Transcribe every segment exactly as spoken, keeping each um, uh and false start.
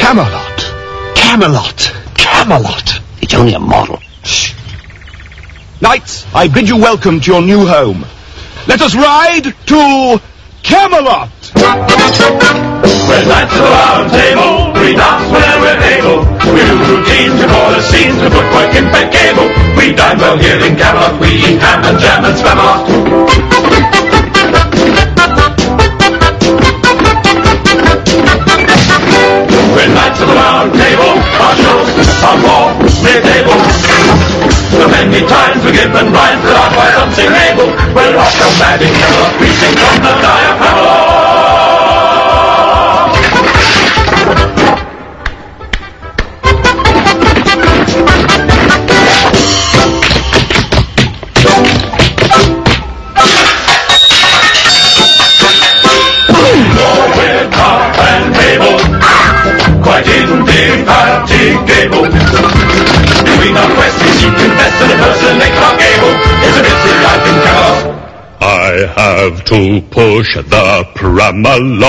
Camelot. Camelot. Camelot. It's only a model. Shh. Knights, I bid you welcome to your new home. Let us ride to Camelot. We're knights of the round table. We dance where we're able. We do routines, we call the scenes, the footwork impeccable. We dine well here in Camelot. We eat ham and jam and spam. We're knights of the round table. Our shows are more mid-table. So many times we give and rhymes without by something able. We're rock and mad in Camelot. We sing from the diaphragm. Indefatigable. Between our quests we seek confess and impersonate our gable. It's a busy life in Camelot. I have to push the Pramalot.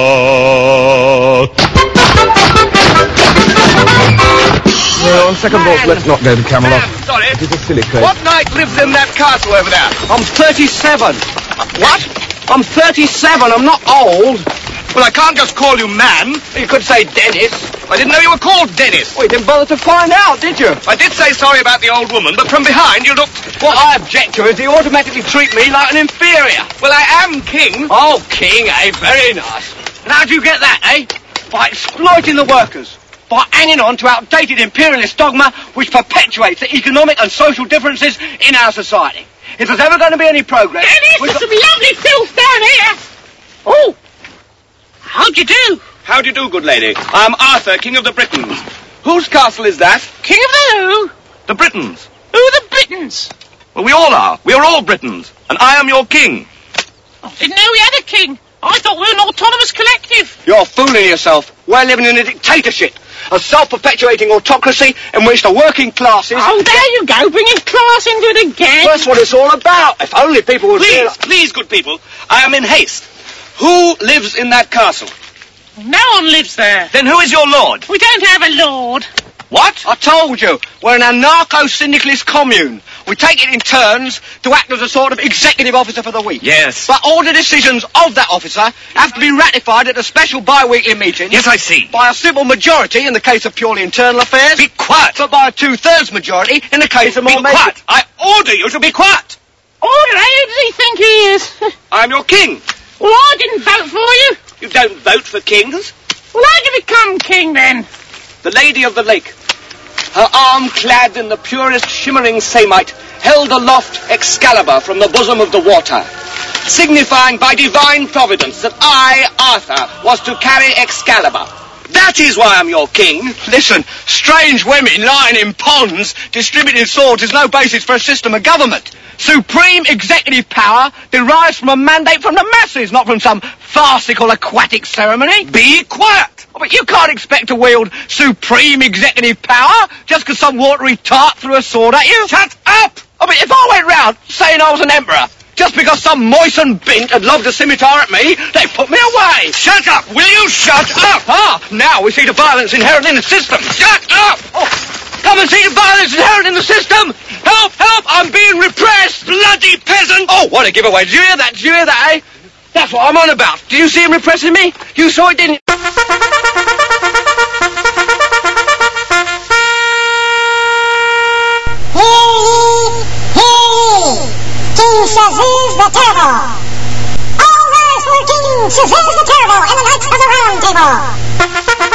Well, on second thought, let's not go to Camelot. Sam, sorry. It is a silly case. What knight lives in that castle over there? I'm thirty-seven. What? I'm thirty-seven. I'm not old. Well, I can't just call you man. You could say Dennis. I didn't know you were called Dennis. Well, you didn't bother to find out, did you? I did say sorry about the old woman, but from behind you looked... What I object to is you automatically treat me like an inferior. Well, I am king. Oh, king, eh? Very nice. And how do you get that, eh? By exploiting the workers. By hanging on to outdated imperialist dogma which perpetuates the economic and social differences in our society. If there's ever going to be any progress... Dennis, there's some lovely filth down here. Oh! How do you do? How do you do, good lady? I'm Arthur, King of the Britons. Whose castle is that? King of the who? The Britons. Who are the Britons? Well, we all are. We are all Britons. And I am your king. Oh, didn't know we had a king. I thought we were an autonomous collective. You're fooling yourself. We're living in a dictatorship. A self-perpetuating autocracy in which the working classes... Oh, there you go, bringing class into it again. That's what it's all about. If only people would... Please, realize... please, good people. I am in haste. Who lives in that castle? No one lives there. Then who is your lord? We don't have a lord. What? I told you, we're an anarcho-syndicalist commune. We take it in turns to act as a sort of executive officer for the week. Yes. But all the decisions of that officer have to be ratified at a special bi-weekly meeting. Yes, I see. By a simple majority in the case of purely internal affairs. Be quiet. But by a two-thirds majority in the case of more... Be quiet. I order you to be quiet. Order, eh? Who does he think he is? I'm your king. Well, I didn't vote for you. You don't vote for kings. Well, how'd you become king, then? The Lady of the Lake, her arm clad in the purest shimmering samite, held aloft Excalibur from the bosom of the water, signifying by divine providence that I, Arthur, was to carry Excalibur. That is why I'm your king. Listen, strange women lying in ponds distributing swords is no basis for a system of government. Supreme executive power derives from a mandate from the masses, not from some farcical aquatic ceremony. Be quiet. Oh, but you can't expect to wield supreme executive power just because some watery tart threw a sword at you. Shut up! Oh, but if I went round saying I was an emperor, just because some moistened bint had lobbed a scimitar at me, they put me away. Shut up! Will you shut up? Ah, now we see the violence inherent in the system. Shut up! Oh, come and see the violence inherent in the system. Help, help, I'm being repressed. Bloody peasant! Oh, what a giveaway. Did you hear that? Did you hear that, eh? That's what I'm on about. Did you see him repressing me? You saw it, didn't you? King Shazuz the Terrible. All rise for King Shazuz the Terrible and the Knights of the Round Table.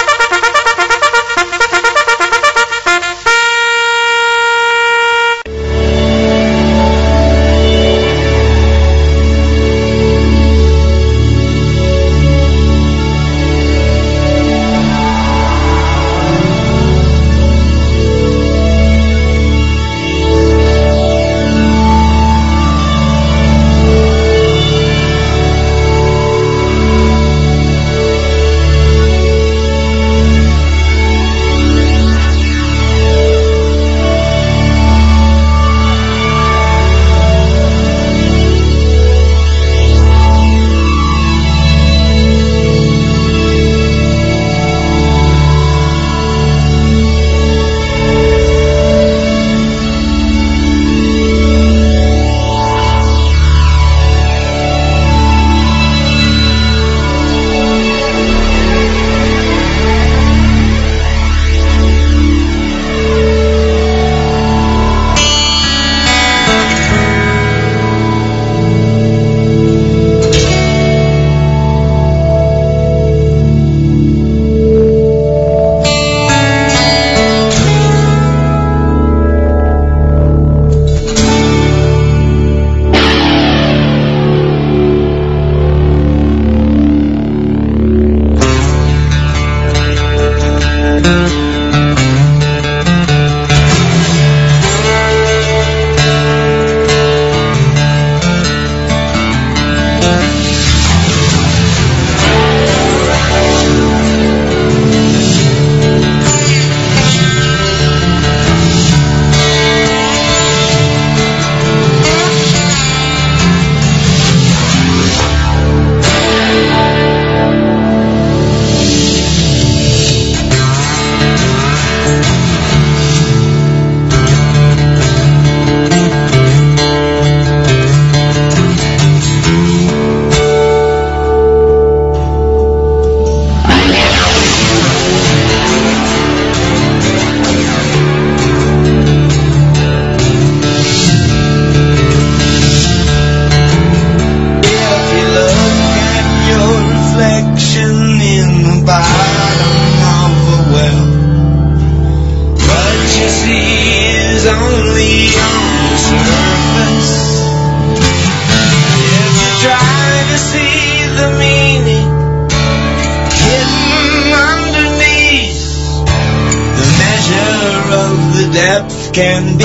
Can be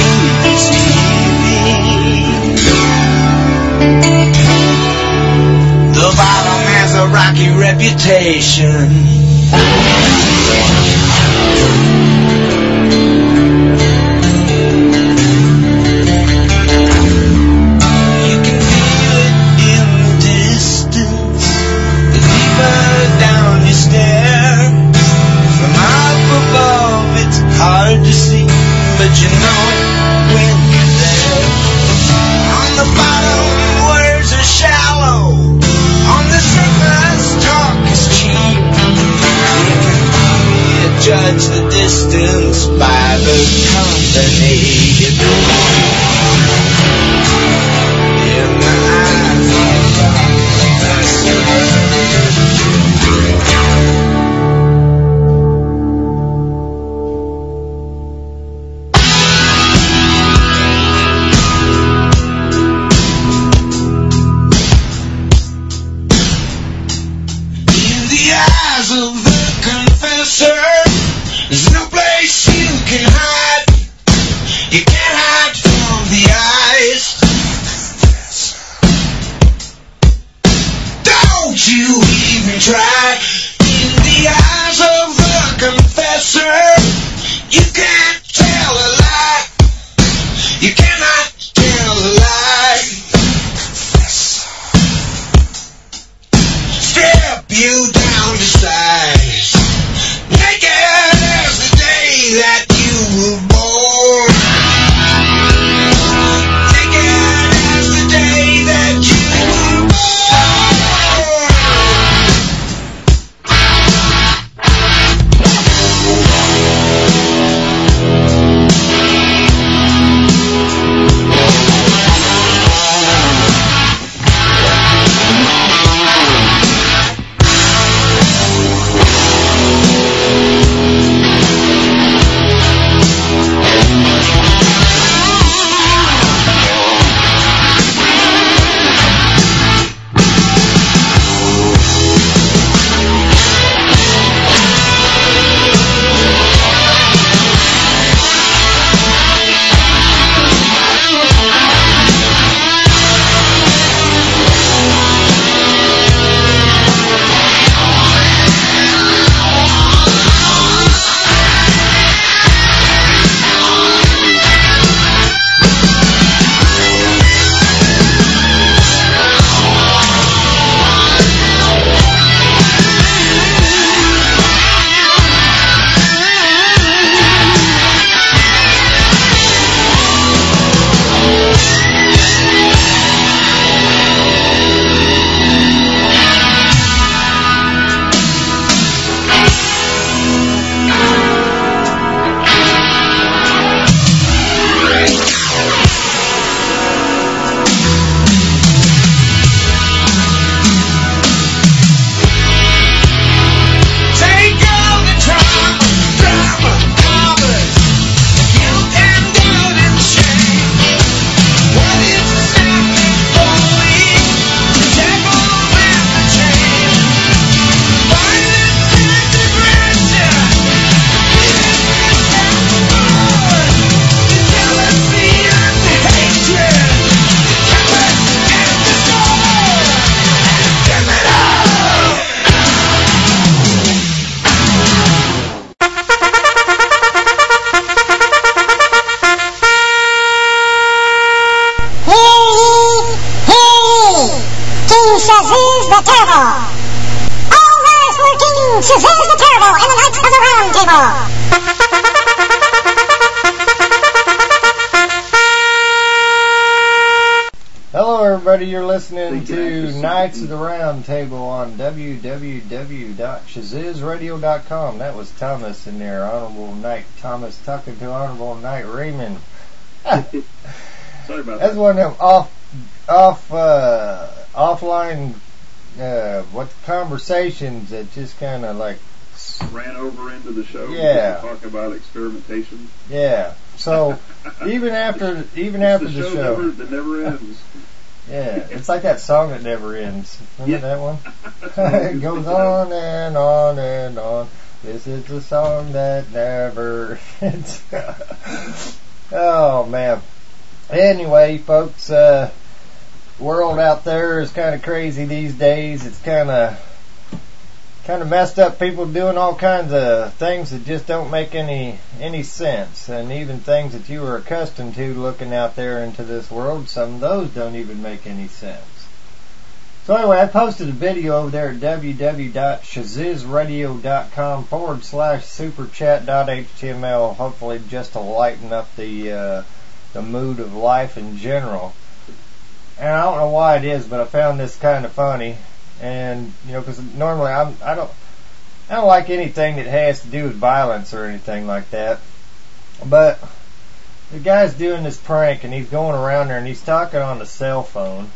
deceiving. The bottom has a rocky reputation. You can feel it in the distance. The deeper down you stare. From up above it's hard to see, but you know it when you're there. On the bottom, words are shallow. On the surface, talk is cheap. You can probably judge the distance by the company you keep. In the eyes of the sun. Of the confessor, there's no place you can hide. You can't hide from the eyes. Don't you even try. In the eyes of the confessor, you can't tell a lie. You cannot tell a lie. Strip you down to size, naked as the day that you were born. Naked as the day that you were Shazam the Terrible and the Knights of the Round Table. Hello everybody, you're listening to Knights of the Round Table on w w w dot shaziz radio dot com. That was Thomas in there, Honorable Knight Thomas talking to Honorable Knight Raymond. Sorry about That's that. one of them off, off, uh, offline, uh, what conversations that just kind of like Ran over into the show. Yeah. Talk about experimentation. yeah. So even after even It's after the the show, show, Never, that never ends. yeah, it's like that song that never ends. Remember Yeah. that one? That's what I It was goes thinking on and on and on. This is the song that never ends. Oh man. Anyway, folks, uh, world out there is kind of crazy these days. It's kind of kind of messed up. People doing all kinds of things that just don't make any any sense, and even things that you were accustomed to looking out there into this world, some of those don't even make any sense. So anyway, I posted a video over there at w w w dot shaziz radio dot com forward slash superchat dot h t m l, hopefully just to lighten up the uh, the mood of life in general. And I don't know why it is, but I found this kind of funny. And you know, because normally I'm, I don't, I don't like anything that has to do with violence or anything like that. But the guy's doing this prank, and he's going around there, and he's talking on the cell phone,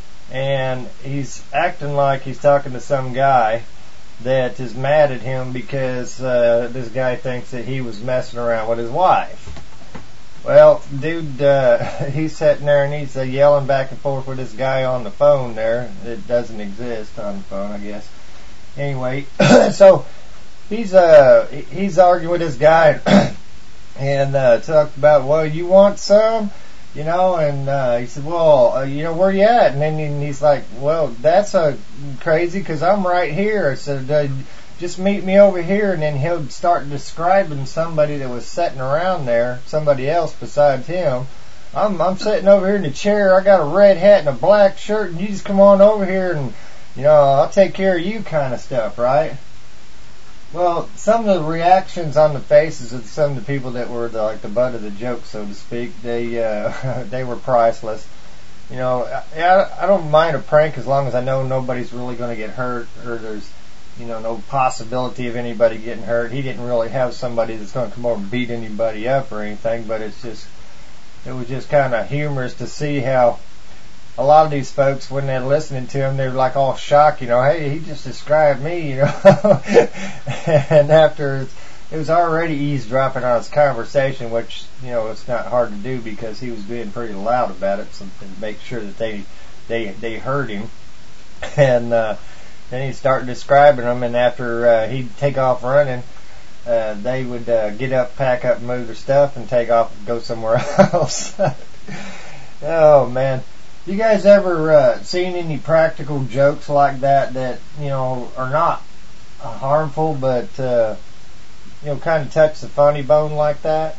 and he's acting like he's talking to some guy that is mad at him because uh, this guy thinks that he was messing around with his wife. Well, dude, uh, he's sitting there and he's uh, yelling back and forth with this guy on the phone there. It doesn't exist on the phone, I guess. Anyway, so he's uh he's arguing with this guy and uh, talked about, well, you want some, you know? And uh, he said, well, uh, you know, where you at? And then he's like, well, that's uh, crazy because I'm right here. I said, uh, just meet me over here, and then he'll start describing somebody that was sitting around there, somebody else besides him. I'm I'm sitting over here in the chair, I got a red hat and a black shirt, and you just come on over here and, you know, I'll take care of you kind of stuff, right? Well, some of the reactions on the faces of some of the people that were the, like the butt of the joke, so to speak, they uh, they were priceless. You know, I, I don't mind a prank as long as I know nobody's really going to get hurt, or there's, you know, no possibility of anybody getting hurt. He didn't really have somebody that's going to come over and beat anybody up or anything, but it's just, it was just kind of humorous to see how a lot of these folks, when they're listening to him, they're like all shocked, you know, hey, he just described me, you know. And after, it was already eavesdropping on his conversation, which, you know, it's not hard to do because he was being pretty loud about it, so to make sure that they, they, they heard him. And, uh, then he'd start describing them, and after uh, he'd take off running, uh, they would uh, get up, pack up, move their stuff, and take off and go somewhere else. Oh, man. You guys ever uh, seen any practical jokes like that that, you know, are not harmful, but, uh, you know, kind of touch the funny bone like that?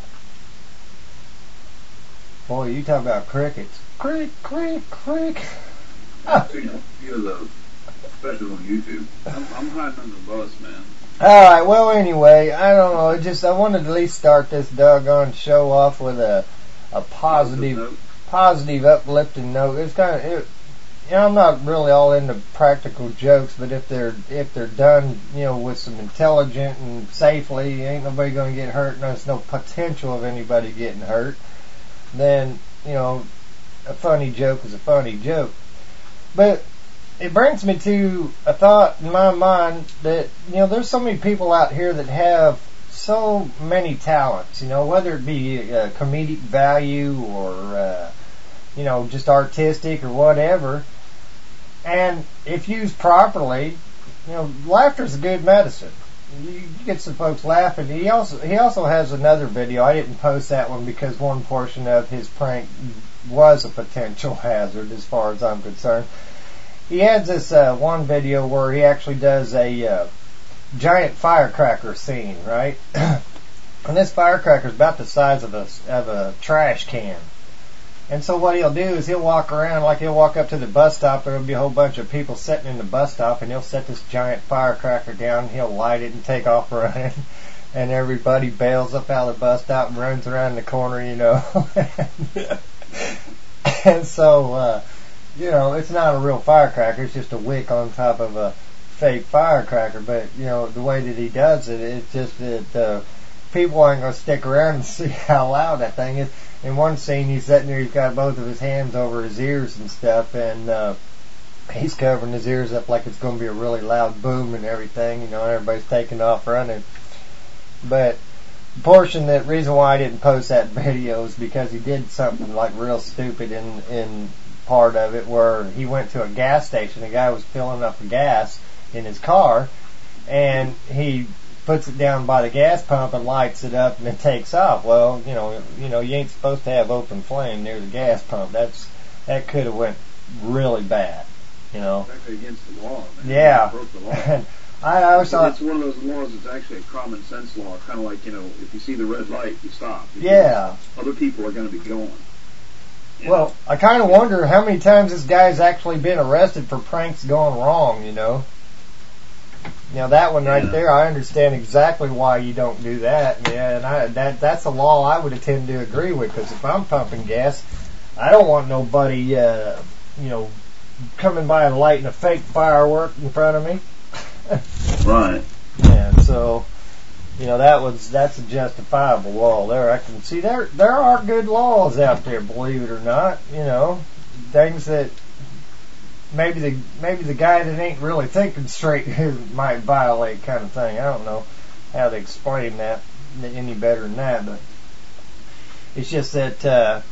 Boy, you talk about crickets. Crick, crick, crick. I've seen a few of those, especially on YouTube. I'm, I'm hiding under the bus, man. Alright, well, anyway, I don't know, it just, I wanted to at least start this doggone show off with a, a positive, positive, uplifting note. It's kind of, it, you know, I'm not really all into practical jokes, but if they're, if they're done, you know, with some intelligent and safely, ain't nobody gonna get hurt, and there's no potential of anybody getting hurt, then, you know, a funny joke is a funny joke. But it brings me to a thought in my mind that, you know, there's so many people out here that have so many talents, you know, whether it be uh, comedic value or, uh, you know, just artistic or whatever. And if used properly, you know, laughter's a good medicine. You get some folks laughing. He also he also has another video. I didn't post that one because one portion of his prank was a potential hazard as far as I'm concerned. He has this uh, one video where he actually does a uh, giant firecracker scene, right? And this firecracker is about the size of a of a trash can. And so what he'll do is he'll walk around, like he'll walk up to the bus stop, there'll be a whole bunch of people sitting in the bus stop, and he'll set this giant firecracker down, he'll light it and take off running, and everybody bails up out of the bus stop and runs around the corner, you know. And so, uh, you know, it's not a real firecracker, it's just a wick on top of a fake firecracker, but, you know, the way that he does it, it's just that uh, people aren't going to stick around and see how loud that thing is. In one scene, he's sitting there, he's got both of his hands over his ears and stuff, and uh, he's covering his ears up like it's going to be a really loud boom and everything, you know, and everybody's taking off running. But the portion, that reason why I didn't post that video is because he did something like real stupid in, in part of it, where he went to a gas station, the guy was filling up the gas in his car, and he puts it down by the gas pump and lights it up and it takes off. Well, you know, you know, you ain't supposed to have open flame near the gas pump. That's that could have went really bad, you know. It's actually against the law. Man. Yeah. They broke the law. I always so thought it's one of those laws that's actually a common sense law, kind of like, you know, if you see the red light, you stop. Yeah. Other people are going to be going. Yeah. Well, I kind of wonder how many times this guy's actually been arrested for pranks going wrong, you know. Now that one right yeah. there, I understand exactly why you don't do that. Yeah, and I, that that's a law I would tend to agree with, because if I'm pumping gas, I don't want nobody, uh, you know, coming by and lighting a fake firework in front of me. Right. Yeah. So, you know, that was that's a justifiable law there. I can see there there are good laws out there, believe it or not. You know, things that. Maybe the maybe the guy that ain't really thinking straight might violate, kind of thing. I don't know how to explain that any better than that, but it's just that uh,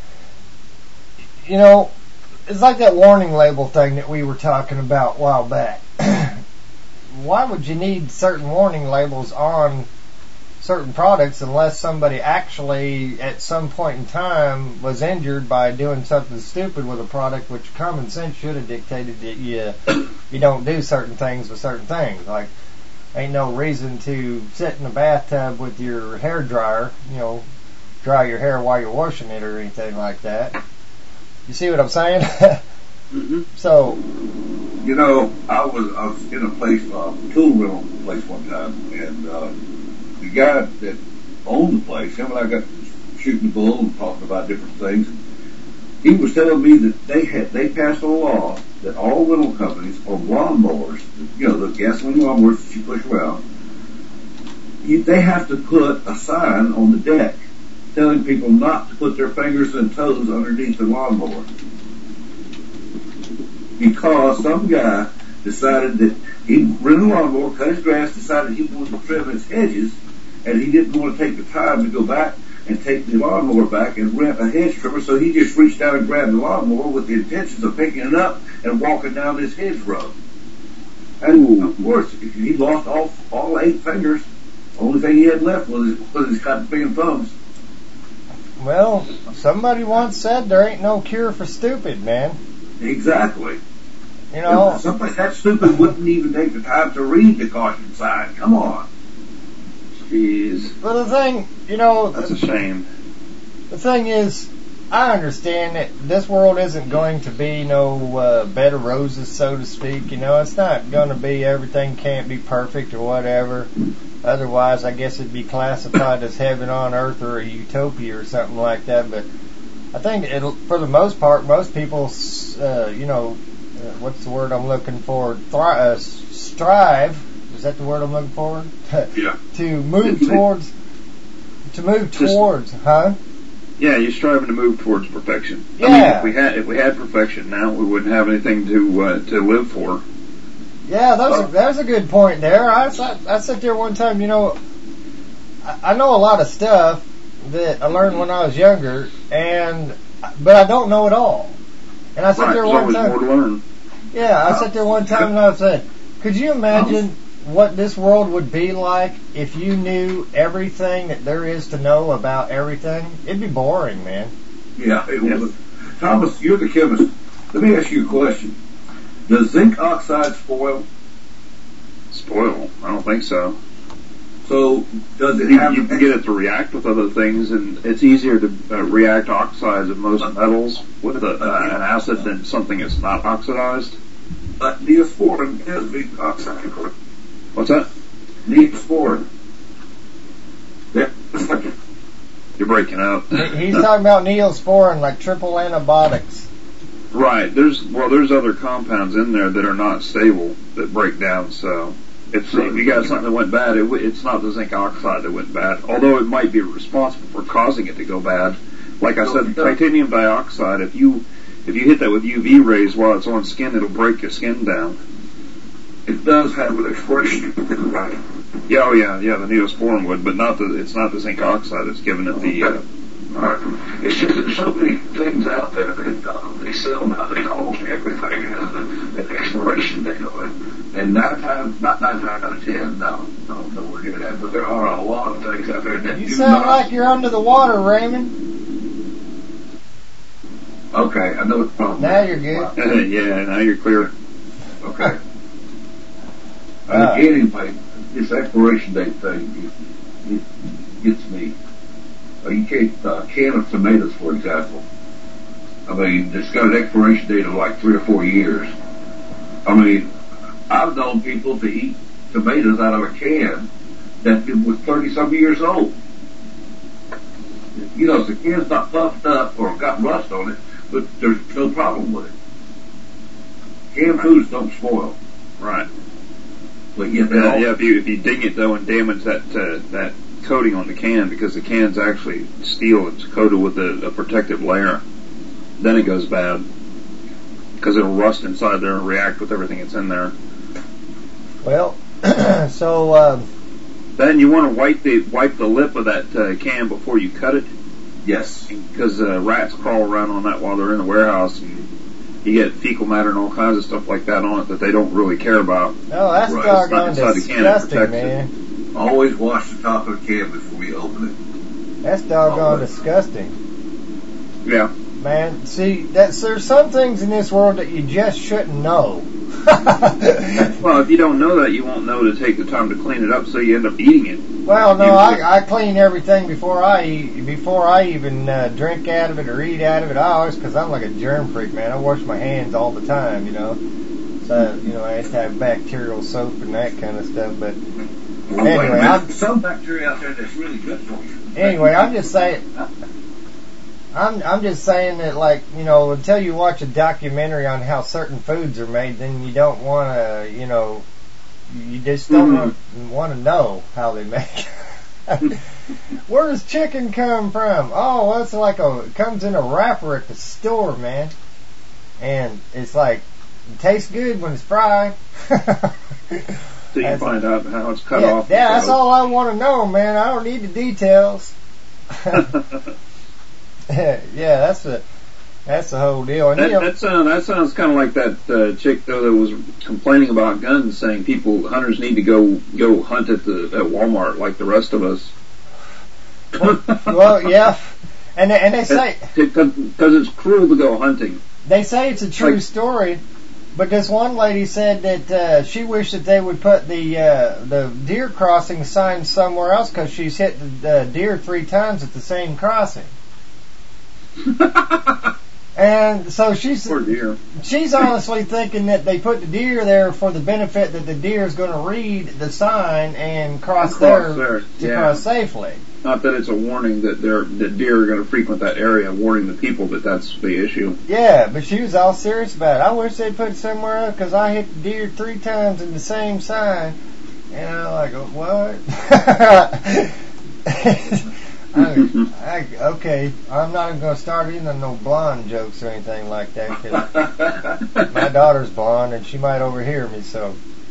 you know, it's like that warning label thing that we were talking about a while back. Why would you need certain warning labels on certain products unless somebody actually at some point in time was injured by doing something stupid with a product, which common sense should have dictated that you you don't do certain things with certain things. Like, ain't no reason to sit in a bathtub with your hair dryer, you know, dry your hair while you're washing it or anything like that. You see what I'm saying? Mm-hmm. So, you know, I was I was in a place, uh, tool rental place one time, and uh, the guy that owned the place, him and I got shooting the bull and talking about different things. He was telling me that they had they passed a law that all rental companies on lawnmowers, you know, the gasoline lawnmowers that you push around, you, they have to put a sign on the deck telling people not to put their fingers and toes underneath the lawnmower. Because some guy decided that he rented a lawnmower, cut his grass, decided he wanted to trim his hedges, and he didn't want to take the time to go back and take the lawnmower back and rent a hedge trimmer, so he just reached down and grabbed the lawnmower with the intentions of picking it up and walking down this hedgerow. And Ooh. Of course, he lost all all eight fingers. The only thing he had left was his, was his cotton picking thumbs. Well, somebody once said there ain't no cure for stupid, man. Exactly. You know, somebody that stupid wouldn't even take the time to read the caution sign. Come on. Jeez. But the thing, you know, that's a shame. The thing is, I understand that this world isn't going to be no uh, bed of roses, so to speak. You know, it's not going to be everything can't be perfect or whatever. Otherwise, I guess it'd be classified as heaven on earth or a utopia or something like that. But I think it'll, for the most part, most people, uh, you know, uh, what's the word I'm looking for? Thri- uh, strive. Is that the word I'm looking for? Yeah. to move towards. To move towards, Just, huh? Yeah, you're striving to move towards perfection. Yeah. I mean, if we had if we had perfection now, we wouldn't have anything to uh, to live for. Yeah, that was, a, that was a good point there. I sat, I sat there one time, you know, I, I know a lot of stuff that I learned when I was younger, and but I don't know it all. And I sat right, there one there's time. Always more to learn. Yeah, I sat there one time and I said, could you imagine what this world would be like if you knew everything that there is to know about everything? It'd be boring, man. Yeah, it would. Thomas, you're the chemist. Let me ask you a question. Does zinc oxide spoil? Spoil? I don't think so. So does it You, have? you can get it to react with other things, and it's easier to uh, react oxides of most metals with a, uh, an acid than something that's not oxidized. Uh, Neosporin is the oxide. What's that? Neosporin. Yeah. You're breaking up. He's talking about neosporin, like triple antibiotics. Right. There's well, there's other compounds in there that are not stable that break down. So if, if you got something that went bad, it, w- it's not the zinc oxide that went bad. Although it might be responsible for causing it to go bad. Like I said, titanium dioxide. If you if you hit that with U V rays while it's on skin, it'll break your skin down. It does have an expression, right? Yeah, oh yeah, yeah. The neosporin would, but not the. It's not the zinc oxide that's giving it the. Uh, Right. It's just there's so many things out there that uh, they sell now that almost everything has an, an expiration date on it. And nine times, not nine times out of ten, no, I don't know where you're at, but there are a lot of things out there that You do sound not. like you're under the water, Raymond. Okay, I know the problem. Now you're good. yeah, now you're clear. Okay. Uh, uh, anyway, this expiration date thing, it, it gets me. Uh, you take a can of tomatoes, for example. I mean, it's got an expiration date of like three or four years. I mean, I've known people to eat tomatoes out of a can that was thirty-some years old. You know, if the can's not puffed up or got rust on it, but there's no problem with it. Canned foods don't spoil. Right. But yet they Yeah, all- yeah. If you if you ding it though and damage that uh, that coating on the can, because the can's actually steel, it's coated with a, a protective layer, then it goes bad because it'll rust inside there and react with everything that's in there. Well, so uh, then you want to wipe the wipe the lip of that uh, can before you cut it. Yes. Because uh, rats crawl around on that while they're in the warehouse, and you get fecal matter and all kinds of stuff like that on it that they don't really care about. no, that's Right. doggone Inside the can, it disgusting, protects man. Always wash the top of the can before you open it. That's doggone Always. disgusting. Yeah. Man, see, that's, there's some things in this world that you just shouldn't know. Well, if you don't know that, you won't know to take the time to clean it up, so you end up eating it. Well, no, I, I clean everything before I eat, before I even uh, drink out of it or eat out of it. I always, because I'm like a germ freak, man. I wash my hands all the time, you know. So, you know, I have to have bacterial soap and that kind of stuff. But Well, wait a anyway, minute. I'm, Some bacteria out there that's really good for you. anyway, I'm just saying. I'm I'm just saying that, like, you know, until you watch a documentary on how certain foods are made, then you don't want to, you know, you just don't Mm-hmm. want to know how they make it. Where does chicken come from? Oh, well, it's like a, it comes in a wrapper at the store, man. And it's like, it tastes good when it's fried. So you That's- find out how it's cut yeah, off. yeah, that's all I want to know, man. I don't need the details. Yeah, that's the that's the whole deal. And, That, you know, that, sound, that sounds kind of like that uh, chick though that was complaining about guns, saying people hunters need to go go hunt at the at Walmart like the rest of us. well, yeah, and they, and they say Because it's cruel to go hunting. they say it's a true Like- story. But this one lady said that uh, she wished that they would put the uh, the deer crossing sign somewhere else because she's hit the uh, deer three times at the same crossing. And so she's Poor deer. she's honestly thinking that they put the deer there for the benefit that the deer is going to read the sign and cross, And there, cross there, to yeah. cross safely. Not that it's a warning that they're that deer are going to frequent that area, warning the people that that's the issue. Yeah, but she was all serious about it. I wish they'd put it somewhere else because I hit the deer three times in the same sign. And I'm like, what? I, I, okay, I'm not even going to start into no blonde jokes or anything like that. 'Cause my daughter's blonde and she might overhear me, so.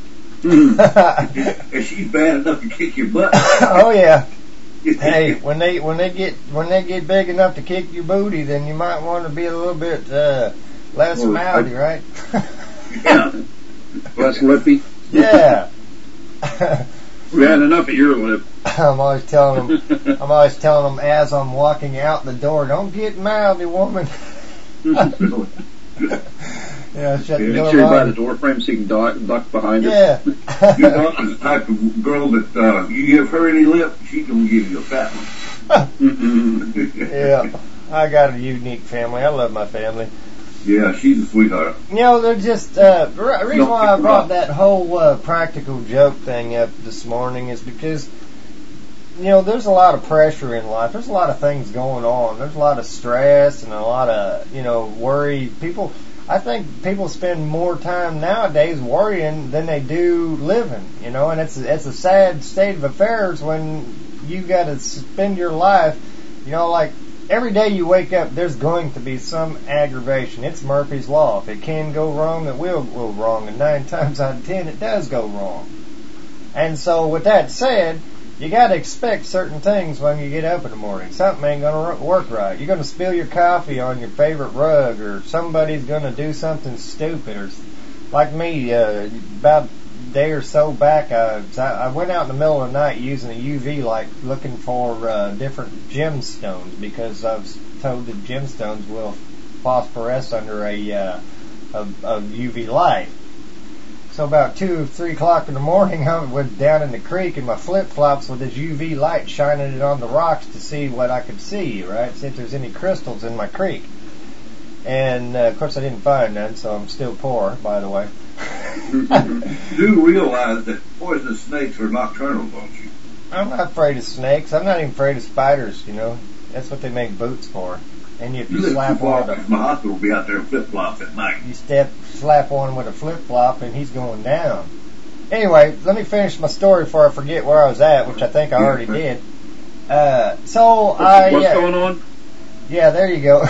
And she's bad enough to kick your butt. Oh yeah. Hey, when they when they get when they get big enough to kick your booty, then you might want to be a little bit uh, less Well, mouthy, I- right? Yeah. Less lippy. Yeah. We had enough of your lip. I'm always telling them. I'm always telling them as I'm walking out the door, don't get mouthy, woman. Yeah, shut Yeah, the make door sure you buy behind the door frame so you can duck, duck behind Yeah. it. Your daughter's the type of girl that uh, you give her any lip, she's gonna give you a fat one. Yeah, I got a unique family. I love my family. Yeah, she's a sweetheart. You know, they're just, uh, the re- reason why I brought that whole uh, practical joke thing up this morning is because, you know, there's a lot of pressure in life. There's a lot of things going on. There's a lot of stress and a lot of, you know, worry. People, I think people spend more time nowadays worrying than they do living, you know, and it's, it's a sad state of affairs when you got to spend your life, you know, like, every day you wake up, there's going to be some aggravation. It's Murphy's Law. If it can go wrong, it will go wrong. And nine times out of ten, it does go wrong. And so with that said, you got to expect certain things when you get up in the morning. Something ain't going to work right. You're going to spill your coffee on your favorite rug, or somebody's going to do something stupid. Or like me, uh, about a day or so back, I, I went out in the middle of the night using a U V light looking for uh, different gemstones, because I was told that gemstones will phosphoresce under a, uh, a, a U V light. So about two, three o'clock in the morning, I went down in the creek in my flip-flops with this U V light, shining it on the rocks to see what I could see, right? See if there's any crystals in my creek. And, uh, of course, I didn't find none, so I'm still poor, by the way. Do realize that poisonous snakes are nocturnal, don't you? I'm not afraid of snakes. I'm not even afraid of spiders, you know. That's what they make boots for. And if you, You live slap too far on away with from the hospital, will be out there in flip-flops at night. a, you step, slap on with a flip-flop, and he's going down. Anyway, let me finish my story before I forget where I was at, which I think I already did. Uh, so What's, I... what's uh, going on? Yeah, there you go.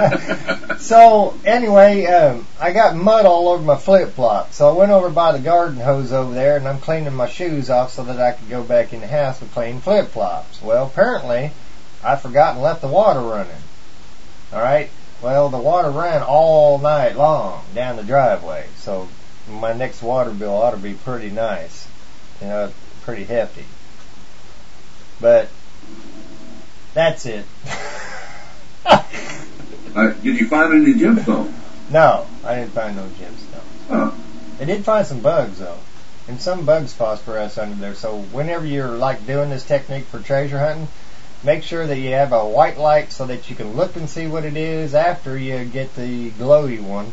So, anyway, um, I got mud all over my flip-flop. So I went over by the garden hose over there, and I'm cleaning my shoes off so that I could go back in the house with clean flip-flops. Well, apparently, I forgot and left the water running. Alright? Well, the water ran all night long down the driveway. So my next water bill ought to be pretty nice. You know, pretty hefty. But that's it. Uh, did you find any gemstones? No, I didn't find no gemstones. Huh. I did find some bugs though, and some bugs phosphoresce under there. So whenever you're like doing this technique for treasure hunting, make sure that you have a white light so that you can look and see what it is after you get the glowy one.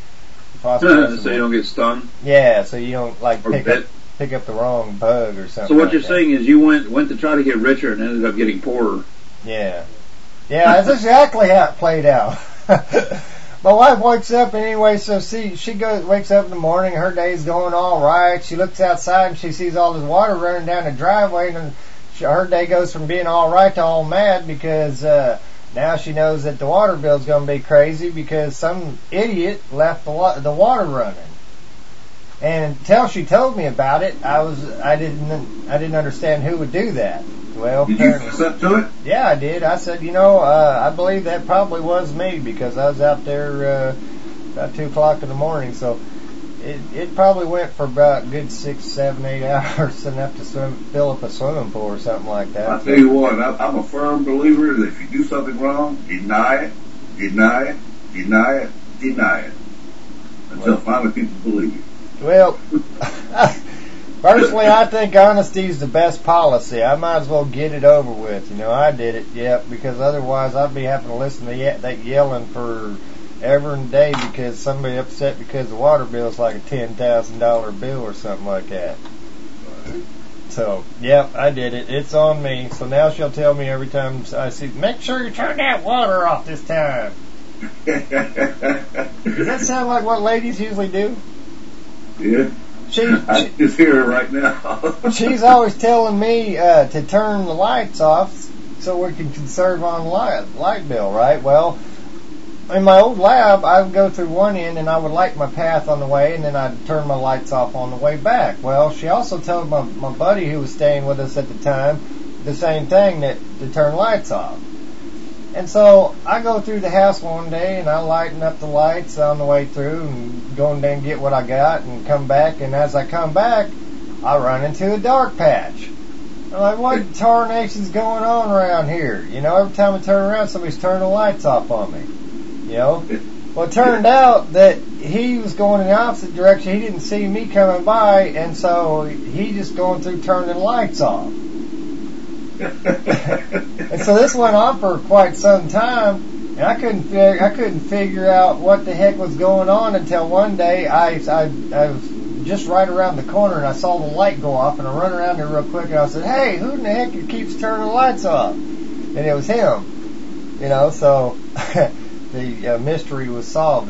So you don't get stung? Yeah, so you don't like Or pick bit. up pick up the wrong bug or something. So what like you're that. saying is you went went to try to get richer and ended up getting poorer. Yeah. Yeah, that's exactly how it played out. My wife wakes up and anyway, so see, she goes, wakes up in the morning, her day's going all right. She looks outside and she sees all this water running down the driveway, and then she, her day goes from being all right to all mad because uh, now she knows that the water bill's going to be crazy because some idiot left the wa- the water running. And until she told me about it, I was I didn't I didn't understand who would do that. Well, Did you fess up to it? yeah, I did. I said, you know, uh, I believe that probably was me because I was out there uh, about two o'clock in the morning. So it it probably went for about a good six, seven, eight hours, enough to swim, fill up a swimming pool or something like that. I tell you what, I, I'm a firm believer that if you do something wrong, deny it, deny it, deny it, deny it, until Well- finally people believe you. Well, personally, I think honesty is the best policy. I might as well get it over with. You know, I did it, yep, because otherwise I'd be having to listen to ye- that yelling for ever and day because somebody upset because the water bill is like a ten thousand dollars bill or something like that. So, yep, I did it. It's on me. So now she'll tell me every time I see, make sure you turn that water off this time. Does that sound like what ladies usually do? Yeah. She, I she, just hear it right now. she's always telling me uh, to turn the lights off so we can conserve on light, light bill, right? Well, in my old lab, I would go through one end and I would light my path on the way and then I'd turn my lights off on the way back. Well, she also told my, my buddy who was staying with us at the time the same thing, that to turn lights off. And so I go through the house one day and I lighten up the lights on the way through and go in there and get what I got and come back. And as I come back, I run into a dark patch. I'm like, what tarnation's going on around here? You know, every time I turn around, somebody's turning the lights off on me. You know? Well, it turned out that he was going in the opposite direction. He didn't see me coming by, and so he just going through turning the lights off. And so this went on for quite some time, and I couldn't fig- I couldn't figure out what the heck was going on until one day I, I, I was just right around the corner, and I saw the light go off, and I run around there real quick, and I said, "Hey, who in the heck keeps turning the lights off?" And it was him. You know, so the uh, mystery was solved.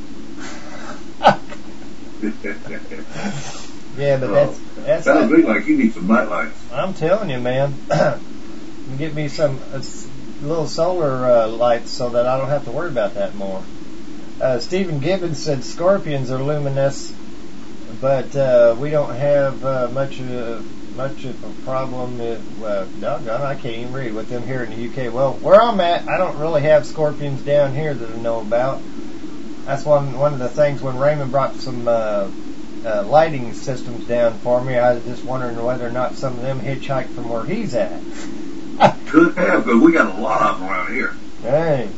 Yeah, but that's that's sounds not, really like you need some night lights. I'm telling you, man. Get me some uh, little solar uh, lights so that I don't have to worry about that more. Uh, Stephen Gibbons said scorpions are luminous, but uh, we don't have uh, much uh, much of a problem. With, uh, doggone, I can't even read with them here in the U K. Well, where I'm at, I don't really have scorpions down here that I know about. That's one one of the things when Raymond brought some uh, uh, lighting systems down for me. I was just wondering whether or not some of them hitchhiked from where he's at. Could have, but we got a lot of them around here. Hey,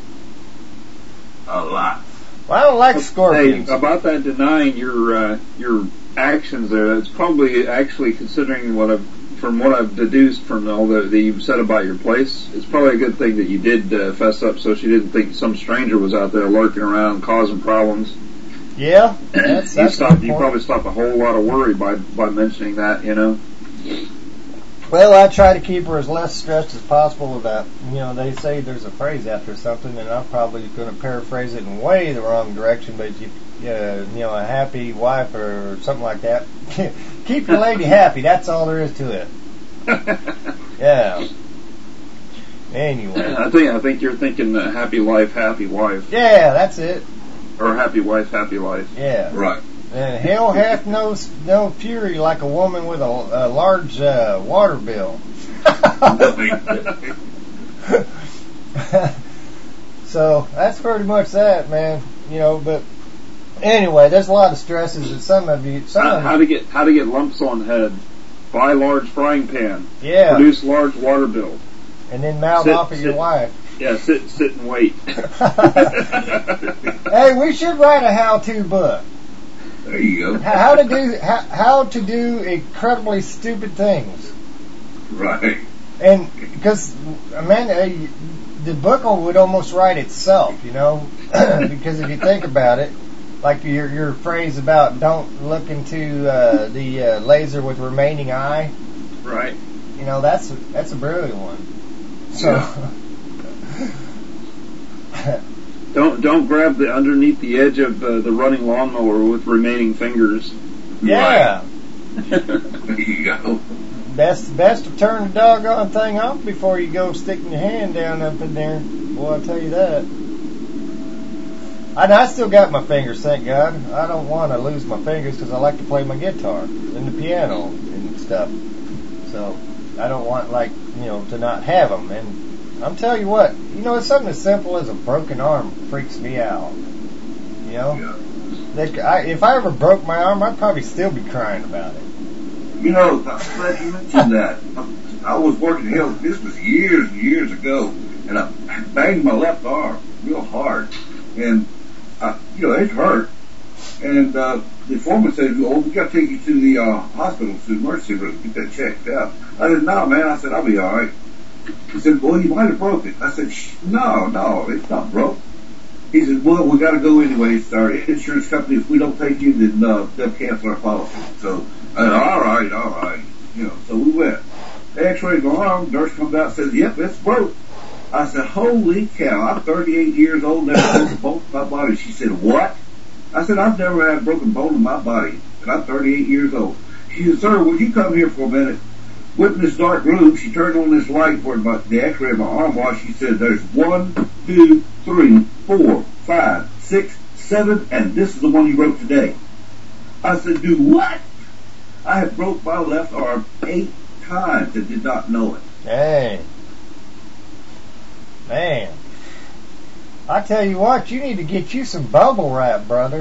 a lot. Well, I don't like scorpions. Hey, about that denying your uh, your actions there, it's probably actually considering what I've from what I've deduced from all the, that you've said about your place, it's probably a good thing that you did uh, fess up so she didn't think some stranger was out there lurking around causing problems. Yeah, that's, you that's stopped. You probably stopped a whole lot of worry by by mentioning that. You know. Well, I try to keep her as less stressed as possible about, you know, they say there's a phrase after something, and I'm probably going to paraphrase it in way the wrong direction, but you, uh, you know, a happy wife or something like that. Keep your lady happy. That's all there is to it. Yeah. Anyway. I think I think you're thinking uh, happy life, happy wife. Yeah, that's it. Or happy wife, happy life. Yeah. Right. And hell hath no no fury like a woman with a, a large uh, water bill. So that's pretty much that, man. You know, but anyway, there's a lot of stresses that some of you. Some how, of how you, to get how to get lumps on head? Buy large frying pan. Yeah. Produce large water bill. And then mouth sit, off at sit, your wife. Yeah, sit sit and wait. Hey, we should write a how-to book. There you go. How to do how, how to do incredibly stupid things. Right. And because man, uh, the book would almost write itself, you know, because if you think about it, like your your phrase about don't look into uh, the uh, laser with remaining eye. Right. You know, that's that's a brilliant one. So. Yeah. Don't don't grab the underneath the edge of uh, the running lawnmower with remaining fingers. Yeah. Right. There you go. Best best to turn the doggone thing off before you go sticking your hand down up in there. Boy, I'll tell you that. I, I still got my fingers, thank God. I don't want to lose my fingers because I like to play my guitar and the piano and stuff. So I don't want, like, you know, to not have them. And I'm telling you what, you know, it's something as simple as a broken arm freaks me out. You know? Yeah. They, I, if I ever broke my arm, I'd probably still be crying about it. You know, I'm glad you mentioned that. I was working hell. This was years and years ago, and I banged my left arm real hard, and I, you know, it hurt. And uh, the foreman said, "Oh, we got to take you to the uh, hospital, to the emergency room, get that checked out." I said, "No, man." I said, "I'll be all right." He said, "Well, you might have broke it." I said, Shh, "No, no, it's not broke." He said, "Well, we got to go anyway. It's our insurance company. If we don't take you, then uh, they'll cancel our policy." So I said, "All right, all right." You know, so we went. They X-rayed my arm. Nurse comes out and says, "Yep, it's broke." I said, "Holy cow! I'm thirty-eight years old. Never broken a bone in my body." She said, "What?" I said, "I've never had a broken bone in my body, and I'm thirty-eight years old." She said, "Sir, would you come here for a minute?" Went in this dark room. She turned on this light for my, the X-ray of my arm was. She said, "There's one, two, three, four, five, six, seven, and this is the one you broke today." I said, "Do what?" I had broke my left arm eight times and did not know it. Hey. Man. I tell you what, you need to get you some bubble wrap, brother.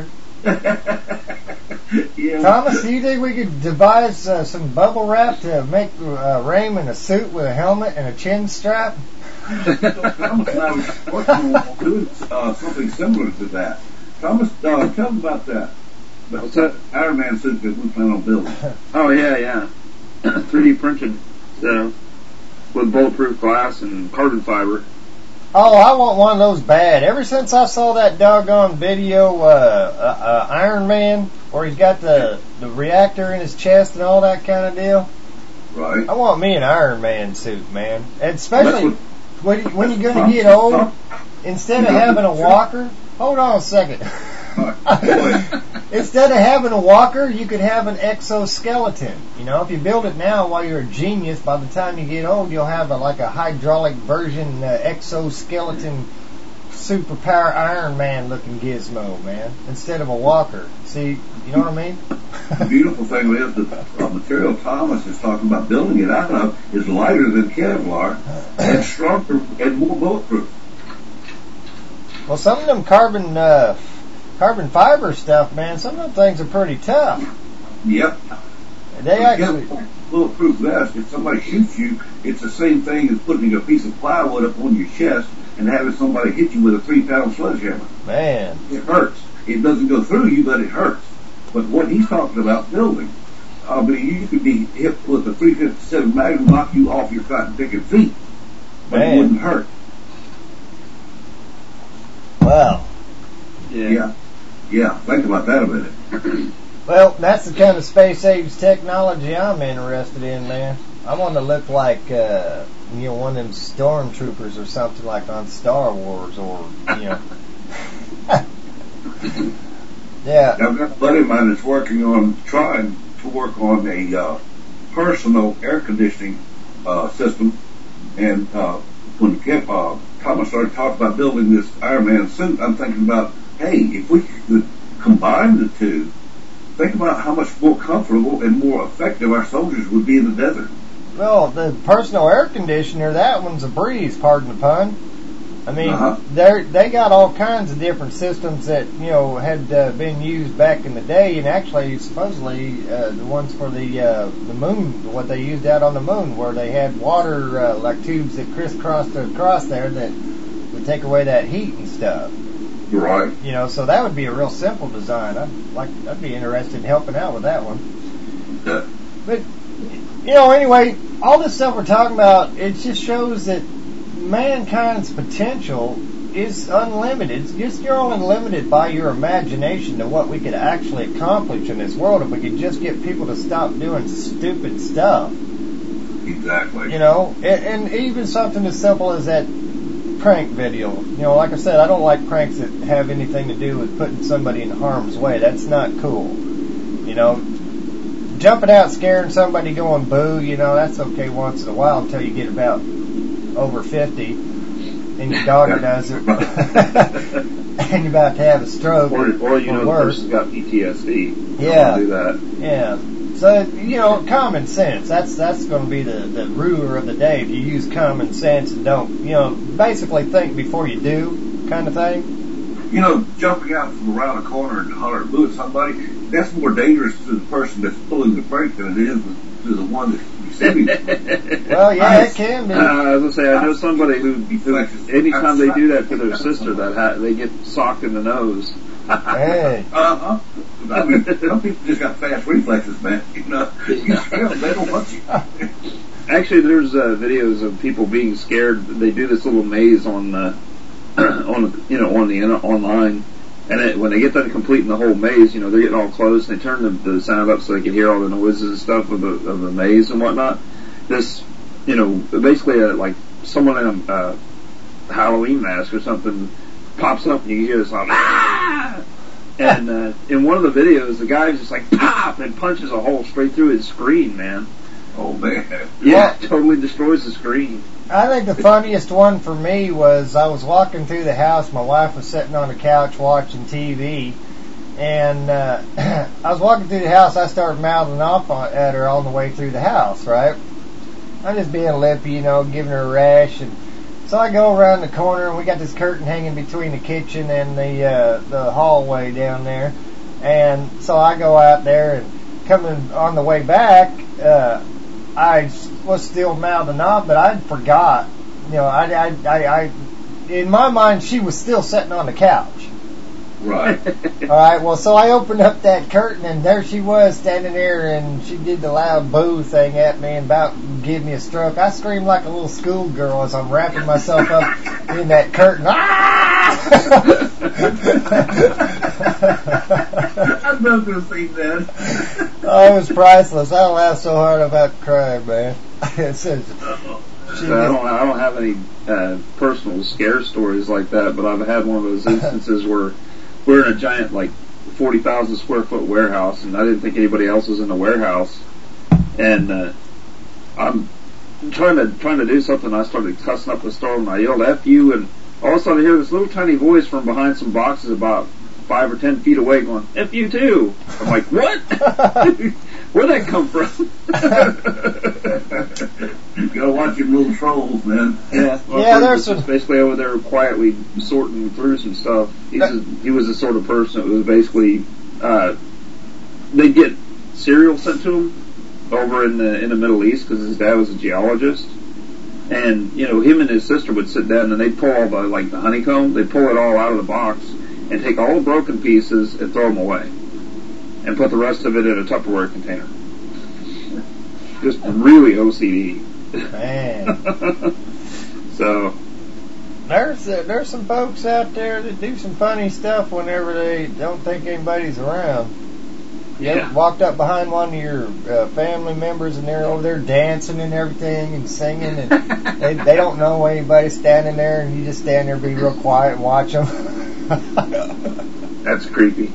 Yeah. Thomas, do you think we could devise uh, some bubble wrap to make uh, Raymond a suit with a helmet and a chin strap? Thomas and I was working on doing uh, something similar to that. Thomas, uh, tell them about that. What's that? Iron Man suit that we plan on building. Oh yeah, yeah. three D printed uh, with bulletproof glass and carbon fiber. Oh, I want one of those bad. Ever since I saw that doggone video, uh, uh, uh, Iron Man, where he's got the, the reactor in his chest and all that kind of deal. Right. I want me an Iron Man suit, man. And especially what, when, you, when you're going to get old, instead of having a walker, hold on a second. Instead of having a walker, you could have an exoskeleton. You know, if you build it now while you're a genius, by the time you get old, you'll have a, like a hydraulic version uh, exoskeleton superpower Iron Man looking gizmo, man, instead of a walker. See, you know what I mean? The beautiful thing is the uh, material Thomas is talking about building it out of is lighter than Kevlar and stronger and more bulletproof. Well, some of them carbon uh, carbon fiber stuff, man, some of them things are pretty tough. Yep. They actually... Bulletproof vest, if somebody shoots you, it's the same thing as putting a piece of plywood up on your chest and having somebody hit you with a three-pound sledgehammer. Man. It hurts. It doesn't go through you, but it hurts. But what he's talking about building, I mean, you could be hit with a three fifty-seven Magnum, knock you off your cotton-picking feet, but Man. it wouldn't hurt. Wow. Yeah. Yeah. Yeah. Think about that a minute. Well, that's the kind of space-age technology I'm interested in, man. I want to look like, uh, you know, one of them stormtroopers or something like on Star Wars, or, you know. Yeah. I've got a buddy of mine that's working on, trying to work on a uh, personal air conditioning uh, system. And uh, when Kev, uh, Thomas started talking about building this Iron Man suit, I'm thinking about, hey, if we could combine the two, think about how much more comfortable and more effective our soldiers would be in the desert. Well, the personal air conditioner, that one's a breeze, pardon the pun. I mean, Uh-huh. they're, they got all kinds of different systems that, you know, had uh, been used back in the day, and actually, supposedly, uh, the ones for the uh, the moon, what they used out on the moon, where they had water, uh, like tubes that crisscrossed across there that would take away that heat and stuff. Right. You know, so that would be a real simple design. I'd like, I'd be interested in helping out with that one. Yeah. But, you know, anyway, all this stuff we're talking about, it just shows that mankind's potential is unlimited. It's just, you're only limited by your imagination to what we could actually accomplish in this world if we could just get people to stop doing stupid stuff. Exactly. You know, and, and even something as simple as that prank video. You know, like I said, I don't like pranks that have anything to do with putting somebody in harm's way. That's not cool. You know, jumping out, scaring somebody, going boo, you know, that's okay once in a while until you get about over fifty and your daughter does it and you're about to have a stroke Or, or you or know, the worse. person's got P T S D. Yeah. Don't do that. Yeah. So, you know, common sense, that's that's going to be the, the ruler of the day. If you use common sense and don't, you know, basically think before you do kind of thing. You know, jumping out from around a corner and hollering boo at somebody, that's more dangerous to the person that's pulling the brake than it is to the one that's receiving it. Well, yeah, it can be. Uh, I was going to say, I know somebody who, who anytime they do that to their sister, that ha- they get socked in the nose. Hey. Uh-huh. I mean, some people just got fast reflexes, man. You know, you scare them, they don't want you. Actually, there's uh, videos of people being scared. They do this little maze on, uh, on you know, on the online, and it, when they get done completing the whole maze, you know, they're getting all close, and they turn the, the sound up so they can hear all the noises and stuff of the of the maze and whatnot. This, you know, basically uh, like someone in a uh, Halloween mask or something pops up, and you hear this like, ah! And uh, in one of the videos, the guy's just like pop and punches a hole straight through his screen, man. Oh man! Yeah, it totally destroys the screen. I think the funniest one for me was I was walking through the house. My wife was sitting on the couch watching T V, and uh, I was walking through the house. I started mouthing off on, at her on the way through the house, right? I'm just being lippy, you know, giving her a rash. And so I go around the corner, and we got this curtain hanging between the kitchen and the uh, the hallway down there. And so I go out there, and coming on the way back, uh, I was still mouthing off, but I forgot. You know, I, I, I, I, in my mind, she was still sitting on the couch. Right. All right, well, so I opened up that curtain, and there she was standing there, and she did the loud boo thing at me and about to give me a stroke. I screamed like a little schoolgirl as I'm wrapping myself up in that curtain. Ah! I'd love to have seen that. Oh, it was priceless. I laughed so hard about crying, man. It says, So I don't, I don't have any uh, personal scare stories like that, but I've had one of those instances where we're in a giant, like, forty thousand square foot warehouse, and I didn't think anybody else was in the warehouse, and uh, I'm trying to trying to do something. I started cussing up the store, and I yelled "F you," and all of a sudden I hear this little tiny voice from behind some boxes about five or ten feet away going, "F you too." I'm like, what? Where'd that come from? You gotta watch your little trolls, man. Yeah, well, yeah. There's some basically over there quietly sorting through some stuff. He's a, he was the sort of person that was basically uh, they'd get cereal sent to him over in the in the Middle East because his dad was a geologist, and you know him and his sister would sit down and they'd pull all the like the honeycomb, they'd pull it all out of the box and take all the broken pieces and throw them away, and put the rest of it in a Tupperware container. Just really O C D. Man. So there's uh, there's some folks out there that do some funny stuff whenever they don't think anybody's around. You yeah. ever walked up behind one of your uh, family members and they're over there dancing and everything and singing, and they they don't know anybody's standing there, and you just stand there, be real quiet, and watch them. That's creepy.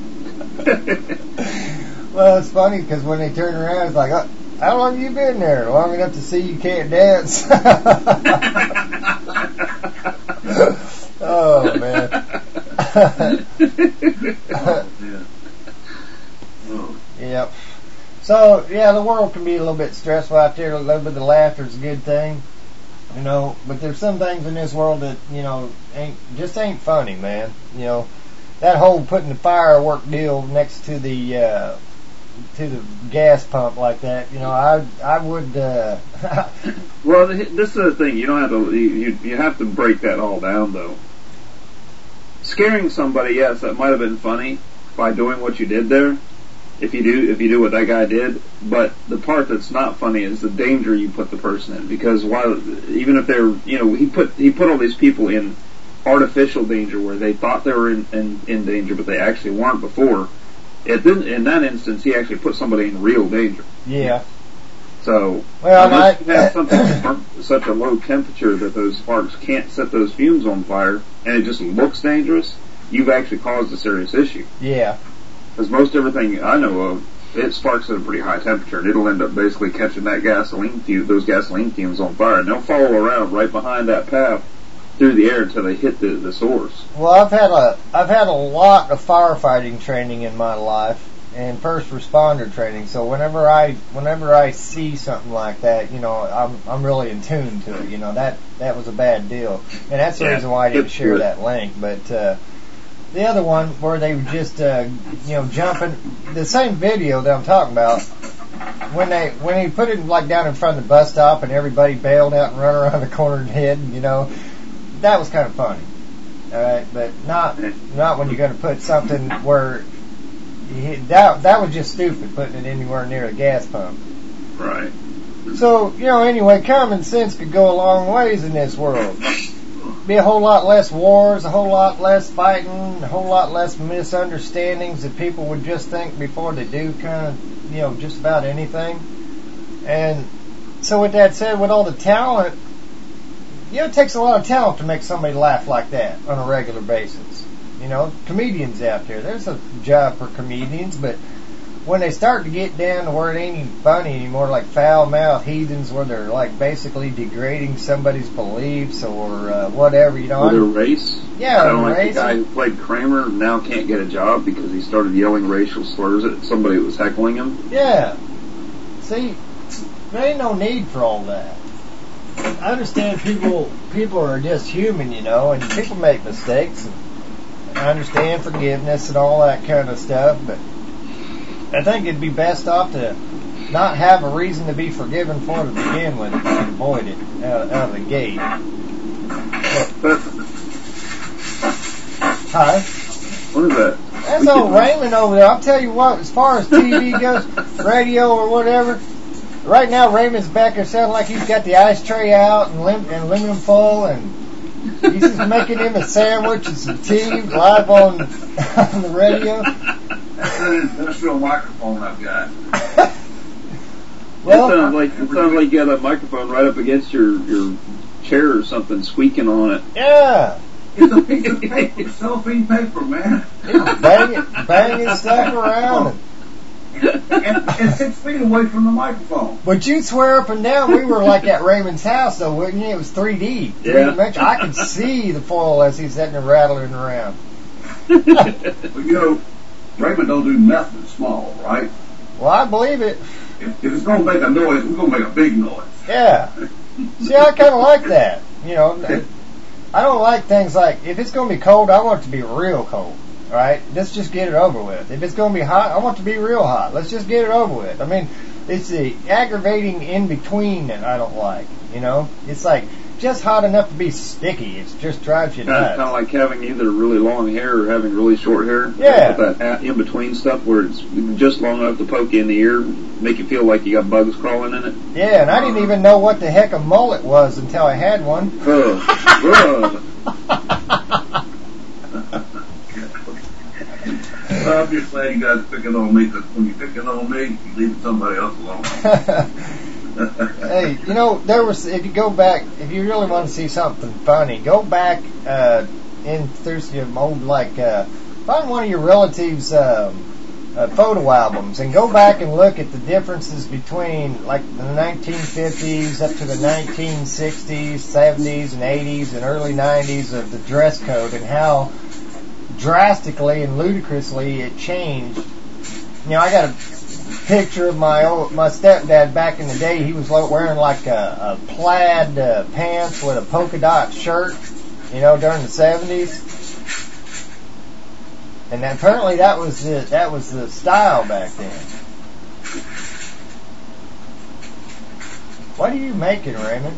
Well, it's funny because when they turn around, it's like, oh, how long have you been there? Long enough to see you can't dance. Oh, man. Oh, yeah. Oh. Yep. So, yeah, the world can be a little bit stressful out there. A little bit of laughter is a good thing. You know, but there's some things in this world that, you know, ain't just ain't funny, man. You know, that whole putting the firework deal next to the uh, to the gas pump like that, you know, I I would. Uh, well, this is the thing. You don't have to. You you have to break that all down, though. Scaring somebody, yes, that might have been funny by doing what you did there. If you do, if you do what that guy did, but the part that's not funny is the danger you put the person in. Because while, even if they're, you know, he put he put all these people in artificial danger where they thought they were in, in, in danger, but they actually weren't before. It didn't, in that instance, he actually put somebody in real danger. Yeah. So, well, unless I, you have something such a low temperature that those sparks can't set those fumes on fire, and it just looks dangerous, you've actually caused a serious issue. Yeah. Because most everything I know of, it sparks at a pretty high temperature, and it'll end up basically catching that gasoline fume, those gasoline fumes on fire, and they'll follow around right behind that path through the air until they hit the, the source. Well, I've had a I've had a lot of firefighting training in my life and first responder training. So whenever I whenever I see something like that, you know, I'm I'm really in tune to it. You know, that that was a bad deal, and that's the yeah, reason why I didn't share good. that link. But uh, the other one where they were just uh, you know jumping, the same video that I'm talking about. When they when he put it like down in front of the bus stop and everybody bailed out and run around the corner and hid, you know. That was kind of funny, all right, but not not when you're going to put something where you, that that was just stupid putting it anywhere near a gas pump. Right. So you know, anyway, common sense could go a long ways in this world. Be a whole lot less wars, a whole lot less fighting, a whole lot less misunderstandings that people would just think before they do kind of you know just about anything. And so, with that said, with all the talent. You know, it takes a lot of talent to make somebody laugh like that on a regular basis. You know, comedians out there, there's a job for comedians, but when they start to get down to where it ain't even funny anymore, like foul-mouthed heathens where they're like basically degrading somebody's beliefs or uh, whatever, you know. Or their race. Yeah, I don't like race. the guy who played Kramer now can't get a job because he started yelling racial slurs at somebody that was heckling him. Yeah. See, there ain't no need for all that. I understand people people are just human, you know, and people make mistakes. And I understand forgiveness and all that kind of stuff, but I think it'd be best off to not have a reason to be forgiven for to begin with if you can avoid it out, out of the gate. But, hi. What is that? That's old Raymond over there. I'll tell you what, as far as T V goes, radio or whatever, right now Raymond's back there sounding like he's got the ice tray out and, lim- and aluminum foil, and he's just making him a sandwich and some tea live on, on the radio. That's an industrial microphone I've got. Well, it sounds like it sounds like you got that microphone right up against your, your chair or something, squeaking on it. Yeah. It's a piece of paper, cellophane paper, man. It's banging, banging stuff around. And, and, and six feet away from the microphone. But you'd swear up and down we were like at Raymond's house, though, wouldn't you? It was three D. Three Yeah. dimensional. I could see the foil as he's sitting there rattling around. But you know, Raymond don't do nothing small, right? Well, I believe it. If, if it's going to make a noise, we're going to make a big noise. Yeah. See, I kind of like that. You know, I don't like things like, if it's going to be cold, I want it to be real cold. Right? Let's just get it over with. If it's going to be hot, I want it to be real hot. Let's just get it over with. I mean, it's the aggravating in between that I don't like. You know, it's like just hot enough to be sticky. It just drives you nuts. Kind of like having either really long hair or having really short hair. Yeah. With that in between stuff where it's just long enough to poke you in the ear, make you feel like you got bugs crawling in it. Yeah, and I didn't even know what the heck a mullet was until I had one. Uh, uh. I'm just glad you guys are picking on me, because when you're picking on me, you're leaving somebody else alone. Hey, you know, there was, if you go back, if you really want to see something funny, go back uh, in, there's some old, like, uh, find one of your relatives' um, uh, photo albums and go back and look at the differences between, like, the nineteen fifties up to the nineteen sixties, seventies, and eighties, and early nineties of the dress code and how drastically and ludicrously it changed. You know, I got a picture of my old, my stepdad back in the day. He was wearing like a, a plaid uh, pants with a polka dot shirt, you know, during the seventies. And apparently that was the, that was the style back then. What are you making, Raymond?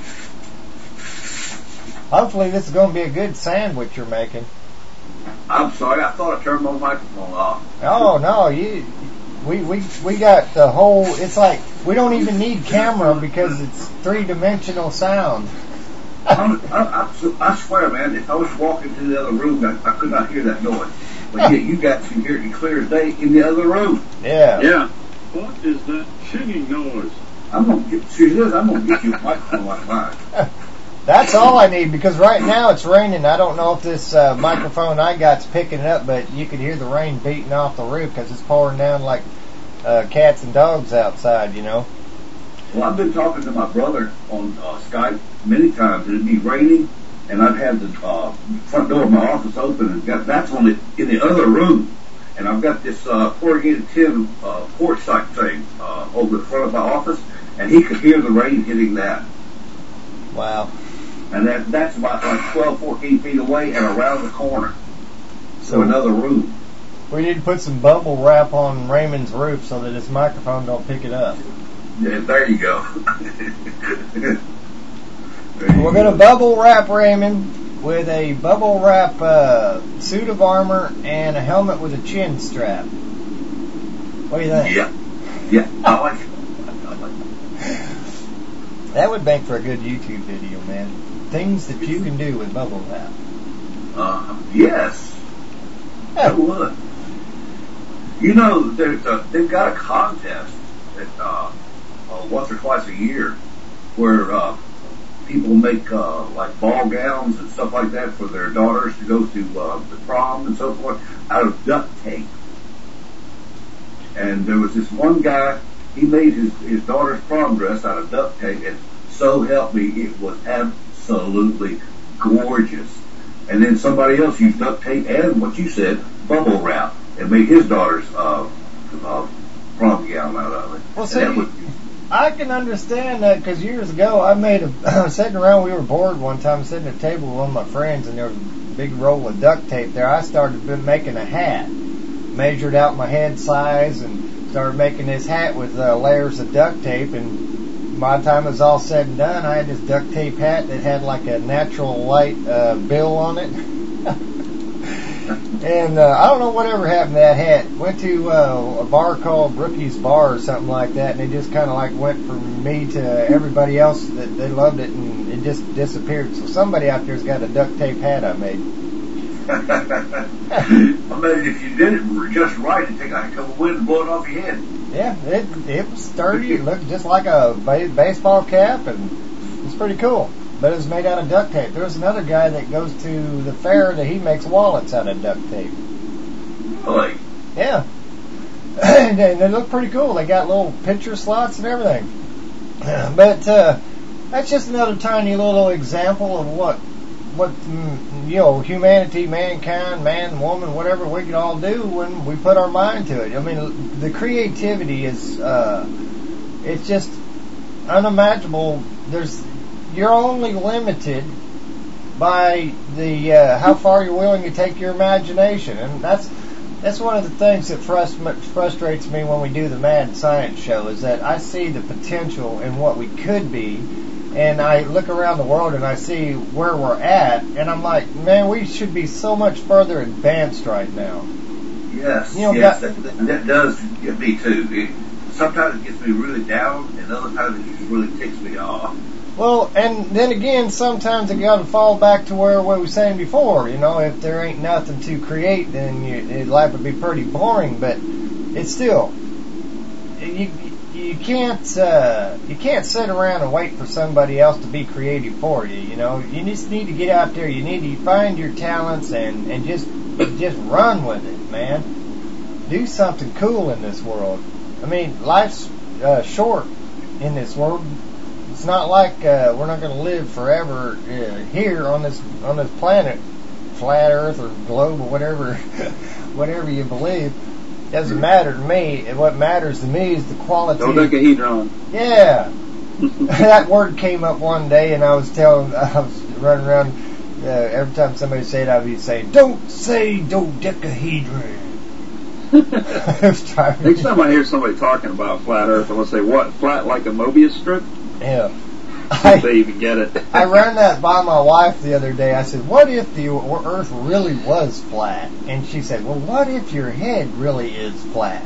Hopefully this is going to be a good sandwich you're making. I'm sorry, I thought I turned my microphone off. Oh no, you, we we we got the whole. It's like we don't even need camera because it's three dimensional sound. I, I, I, I swear, man, if I was walking to the other room, I, I could not hear that noise. But yet you guys can hear it clear as day in the other room. Yeah. Yeah. What is that singing noise? I'm gonna get serious. I'm gonna get you a microphone like mine. That's all I need because right now it's raining. I don't know if this uh, microphone I got's picking it up, but you could hear the rain beating off the roof because it's pouring down like uh, cats and dogs outside, you know. Well, I've been talking to my brother on uh, Skype many times, and it'd be raining, and I'd have the uh, front door of my office open, and got that's on it in the other room, and I've got this uh, corrugated tin uh, porch type thing uh, over the front of my office, and he could hear the rain hitting that. Wow. And that, that's about like twelve, fourteen feet away and around the corner. So So another room. we need to put some bubble wrap on Raymond's roof so that his microphone don't pick it up. Yeah, there you go. There you We're going to go. bubble wrap Raymond with a bubble wrap uh, suit of armor and a helmet with a chin strap. What do you think? Yeah. Yeah, I like it. I like it. That would make for a good YouTube video, man. Things that you can do with bubble wrap. Uh, yes. That would. You know, there's a, they've got a contest that, uh, uh, once or twice a year where uh, people make uh, like ball gowns and stuff like that for their daughters to go to uh, the prom and so forth out of duct tape. And there was this one guy, he made his, his daughter's prom dress out of duct tape, and so help me, it was absolutely gorgeous. And then somebody else used duct tape and what you said, bubble wrap, and made his daughter's uh, uh, prom gown out of it. Well, And see, that was, I can understand that because years ago I made a, I was sitting around, we were bored one time, sitting at a table with one of my friends, and there was a big roll of duct tape there. I started been making a hat, measured out my head size, and started making this hat with uh, layers of duct tape, and by the time it was all said and done, I had this duct tape hat that had like a natural light uh, bill on it. And uh, I don't know whatever happened to that hat. Went to uh, a bar called Rookie's Bar or something like that, and it just kind of like went from me to everybody else that they loved it, and it just disappeared. So somebody out there's got a duct tape hat I made. I mean, if you did it just right, it'd take like a couple winds and blow it off your head. Yeah, it it was sturdy. It looked just like a ba- baseball cap, and it's pretty cool. But it was made out of duct tape. There's another guy that goes to the fair that he makes wallets out of duct tape. Really? Yeah. And they look pretty cool. They got little picture slots and everything. But uh, that's just another tiny little example of what, what you know, humanity, mankind, man, woman, whatever we can all do when we put our mind to it. I mean, the creativity is, uh, it's just unimaginable. There's You're only limited by the uh, how far you're willing to take your imagination, and that's that's one of the things that frust- frustrates me when we do the Mad Science Show, is that I see the potential in what we could be, and I look around the world and I see where we're at, and I'm like, man, we should be so much further advanced right now. Yes, you know, yes, that, that, that does get me too. It, sometimes it gets me really down, and other times it just really ticks me off. Well, and then again, sometimes you got to fall back to where we were saying before. You know, if there ain't nothing to create, then you, life would be pretty boring. But it's still, you you can't uh, you can't sit around and wait for somebody else to be creative for you. You know, you just need to get out there. You need to find your talents and and just just run with it, man. Do something cool in this world. I mean, life's uh, short in this world. It's not like uh, we're not going to live forever uh, here on this on this planet, flat Earth or globe or whatever, whatever you believe. Doesn't matter to me. What matters to me is the quality. Dodecahedron. Yeah, that word came up one day, and I was telling, I was running around. Uh, every time somebody said it, I'd be saying, "Don't say dodecahedron." Next time I hear somebody talking about flat Earth, I'm going to say, what, flat like a Mobius strip? Yeah. I, they even get it. I ran that by my wife the other day. I said, what if the Earth really was flat? And she said, well, what if your head really is flat?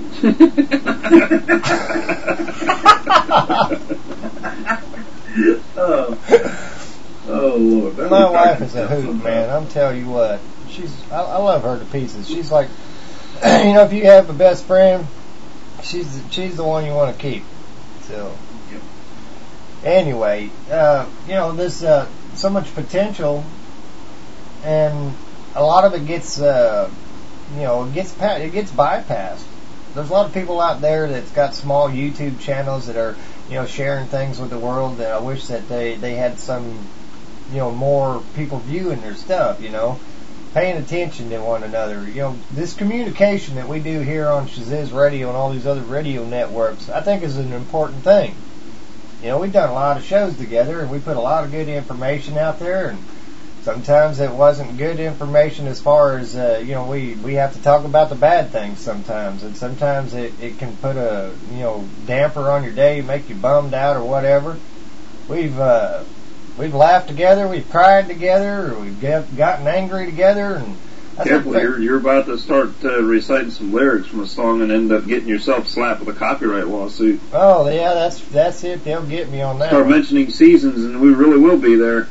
oh. oh, Lord. That my wife is a hoot, man. I'm telling you what. She's. I, I love her to pieces. She's like, you know, if you have a best friend, she's she's the one you want to keep. So, anyway, uh, you know, there's uh, so much potential, and a lot of it gets, uh, you know, it gets pa- it gets bypassed. There's a lot of people out there that's got small YouTube channels that are, you know, sharing things with the world. That I wish that they they had some, you know, more people viewing their stuff. You know. Paying attention to one another. You know, this communication that we do here on Shaziz Radio and all these other radio networks, I think is an important thing. You know, we've done a lot of shows together, and we put a lot of good information out there, and sometimes it wasn't good information as far as, uh, you know, we, we have to talk about the bad things sometimes, and sometimes it, it can put a, you know, damper on your day, make you bummed out or whatever. We've, uh, We've laughed together, we've cried together, we've get, gotten angry together, and that's careful, you're you're about to start uh, reciting some lyrics from a song and end up getting yourself slapped with a copyright lawsuit. Oh yeah, that's that's it. They'll get me on that. Start one. mentioning seasons, and we really will be there.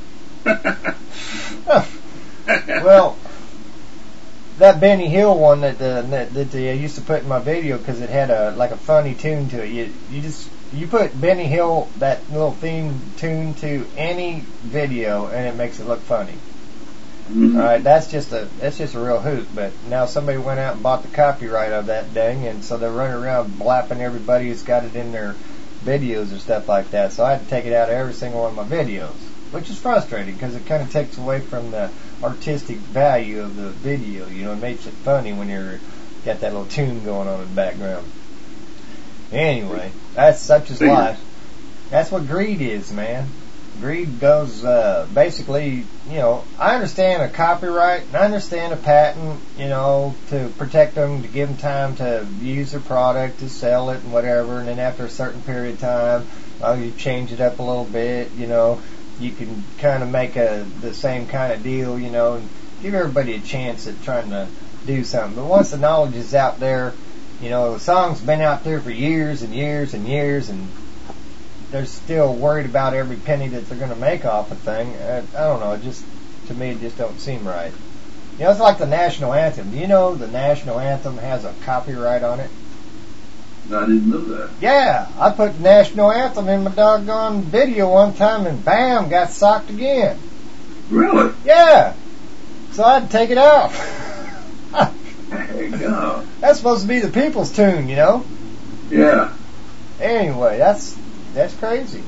Well, that Benny Hill one that uh, that, that they used to put in my video because it had a like a funny tune to it. You you just. You put Benny Hill, that little theme tune, to any video, and it makes it look funny. Mm-hmm. All right, that's just a that's just a real hoot. But now somebody went out and bought the copyright of that thing, and so they're running around blapping everybody who's got it in their videos or stuff like that. So I had to take it out of every single one of my videos, which is frustrating because it kind of takes away from the artistic value of the video. You know, it makes it funny when you're got that little tune going on in the background. Anyway, that's such as life. That's what greed is, man. Greed goes, uh, basically, you know, I understand a copyright, and I understand a patent, you know, to protect them, to give them time to use their product, to sell it and whatever, and then after a certain period of time, well, you change it up a little bit, you know, you can kind of make a the same kind of deal, you know, and give everybody a chance at trying to do something. But once the knowledge is out there, you know, the song's been out there for years and years and years, and they're still worried about every penny that they're going to make off a thing. I, I don't know. It just, to me, it just don't seem right. You know, it's like the national anthem. Do you know the national anthem has a copyright on it? I didn't know that. Yeah, I put the national anthem in my doggone video one time, and bam, got socked again. Really? Yeah. So I had to take it out. Hey, God. That's supposed to be the people's tune, you know? Yeah. Anyway, that's that's crazy.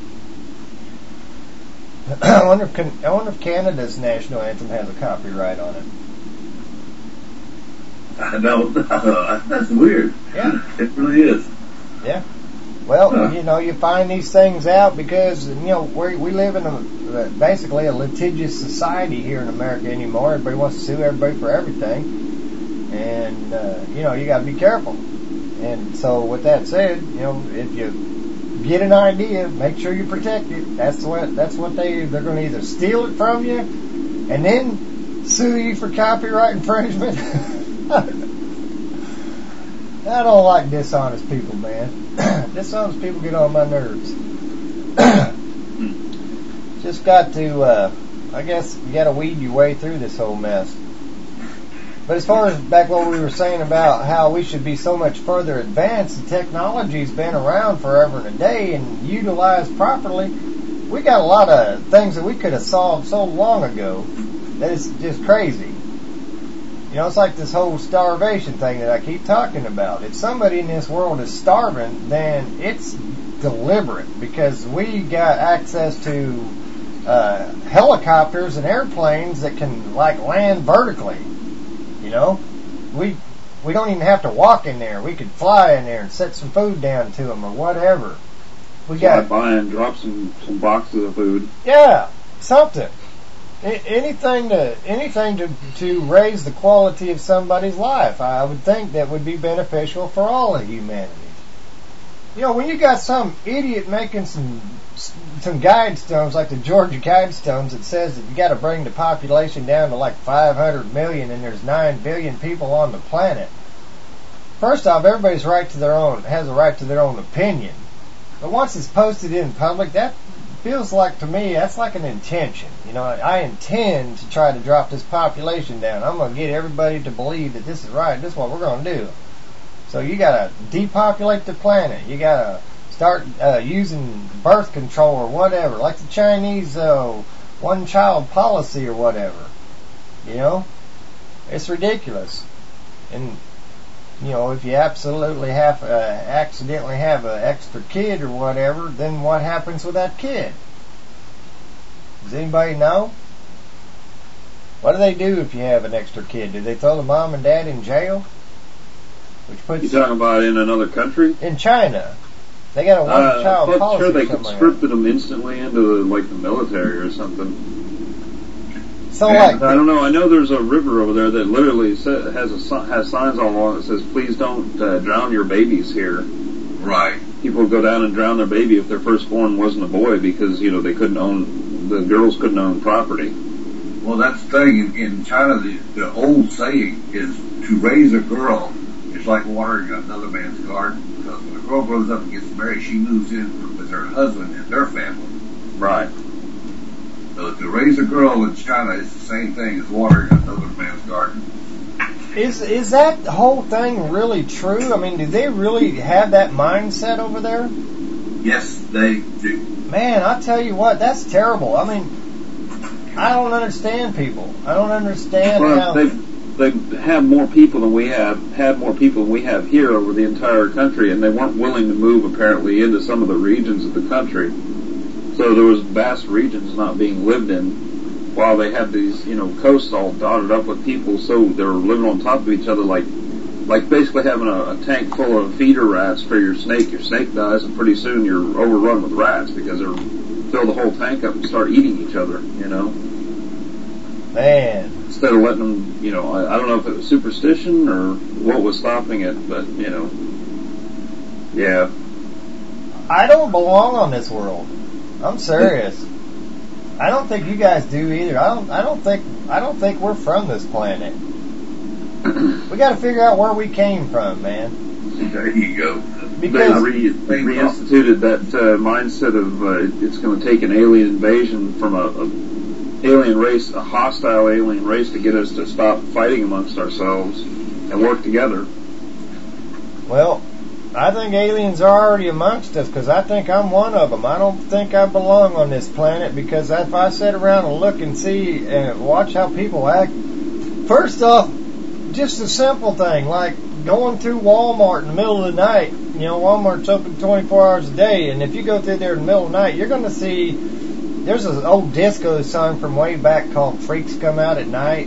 I wonder if I wonder if Canada's national anthem has a copyright on it. I don't know. That's weird. Yeah. It really is. Yeah. Well, Huh. you know, you find these things out because, you know, we we live in a basically a litigious society here in America anymore. Everybody wants to sue everybody for everything, and uh, you know, you got to be careful. And so, with that said, you know, if you get an idea, make sure you protect it. That's what that's what they they're going to either steal it from you, and then sue you for copyright infringement. I don't like dishonest people, man. Dishonest people get on my nerves. Just got to, uh, I guess, you got to weed your way through this whole mess. But as far as back what we were saying about how we should be so much further advanced, the technology's been around forever and a day, and utilized properly, we got a lot of things that we could have solved so long ago that it's just crazy. You know, it's like this whole starvation thing that I keep talking about. If somebody in this world is starving, then it's deliberate, because we got access to uh, helicopters and airplanes that can, like, land vertically. You know, we we don't even have to walk in there. We could fly in there and set some food down to them or whatever. We got Fly by and drop some some boxes of food. Yeah, something. Anything to anything to to raise the quality of somebody's life, I would think that would be beneficial for all of humanity. You know, when you got some idiot making some some guide stones like the Georgia Guidestones that says that you got to bring the population down to like five hundred million and there's nine billion people on the planet. First off, everybody's right to their own has a right to their own opinion, but once it's posted in public, that feels like, to me, that's like an intention. You know, I intend to try to drop this population down. I'm going to get everybody to believe that this is right. This is what we're going to do. So you got to depopulate the planet. You got to start uh, using birth control or whatever, like the Chinese uh, one-child policy or whatever. You know, it's ridiculous. And you know, if you absolutely have, uh, accidentally have an extra kid or whatever, then what happens with that kid? Does anybody know? What do they do if you have an extra kid? Do they throw the mom and dad in jail? Which puts You talking about in another country? in China. They got a one-child uh, I'm policy. sure they or could something script them instantly into the, like the military or something. So And like, I don't know. I know there's a river over there that literally sa- has a si- has signs all along that says, "Please don't uh, drown your babies here." Right. People go down and drown their baby if their firstborn wasn't a boy because you know they couldn't own the girls couldn't own property. Well, that's the thing. In, in China, the, the old saying is to raise a girl is like watering another man's garden. Because when a girl grows up and gets married, she moves in with her husband and their family. Right. So to raise a girl in China is the same thing as watering another man's garden. is is that whole thing really true? I mean, do they really have that mindset over there? Yes, they do. Man, I tell you what, that's terrible. I mean, I don't understand people. I don't understand Well, how. they they have more people than we have, had more people than we have here over the entire country, and they weren't willing to move apparently into some of the regions of the country. So there was vast regions not being lived in, while they had these, you know, coasts all dotted up with people. So they were living on top of each other, like, like basically having a, a tank full of feeder rats for your snake. Your snake dies, and pretty soon you're overrun with rats because they're fill the whole tank up and start eating each other. You know. Man. Instead of letting them, you know, I, I don't know if it was superstition or what was stopping it, but you know, yeah. I don't belong on this world. I'm serious. I don't think you guys do either. I don't. I don't think. I don't think we're from this planet. We got to figure out where we came from, man. There you go. They re- reinstituted that uh, mindset of uh, it's going to take an alien invasion from a, a alien race, a hostile alien race, to get us to stop fighting amongst ourselves and work together. Well, I think aliens are already amongst us, because I think I'm one of them. I don't think I belong on this planet, because if I sit around and look and see and watch how people act, first off, just a simple thing like going through Walmart in the middle of the night. You know, Walmart's open twenty-four hours a day, and if you go through there in the middle of the night, you're going to see, there's an old disco song from way back called Freaks Come Out at Night.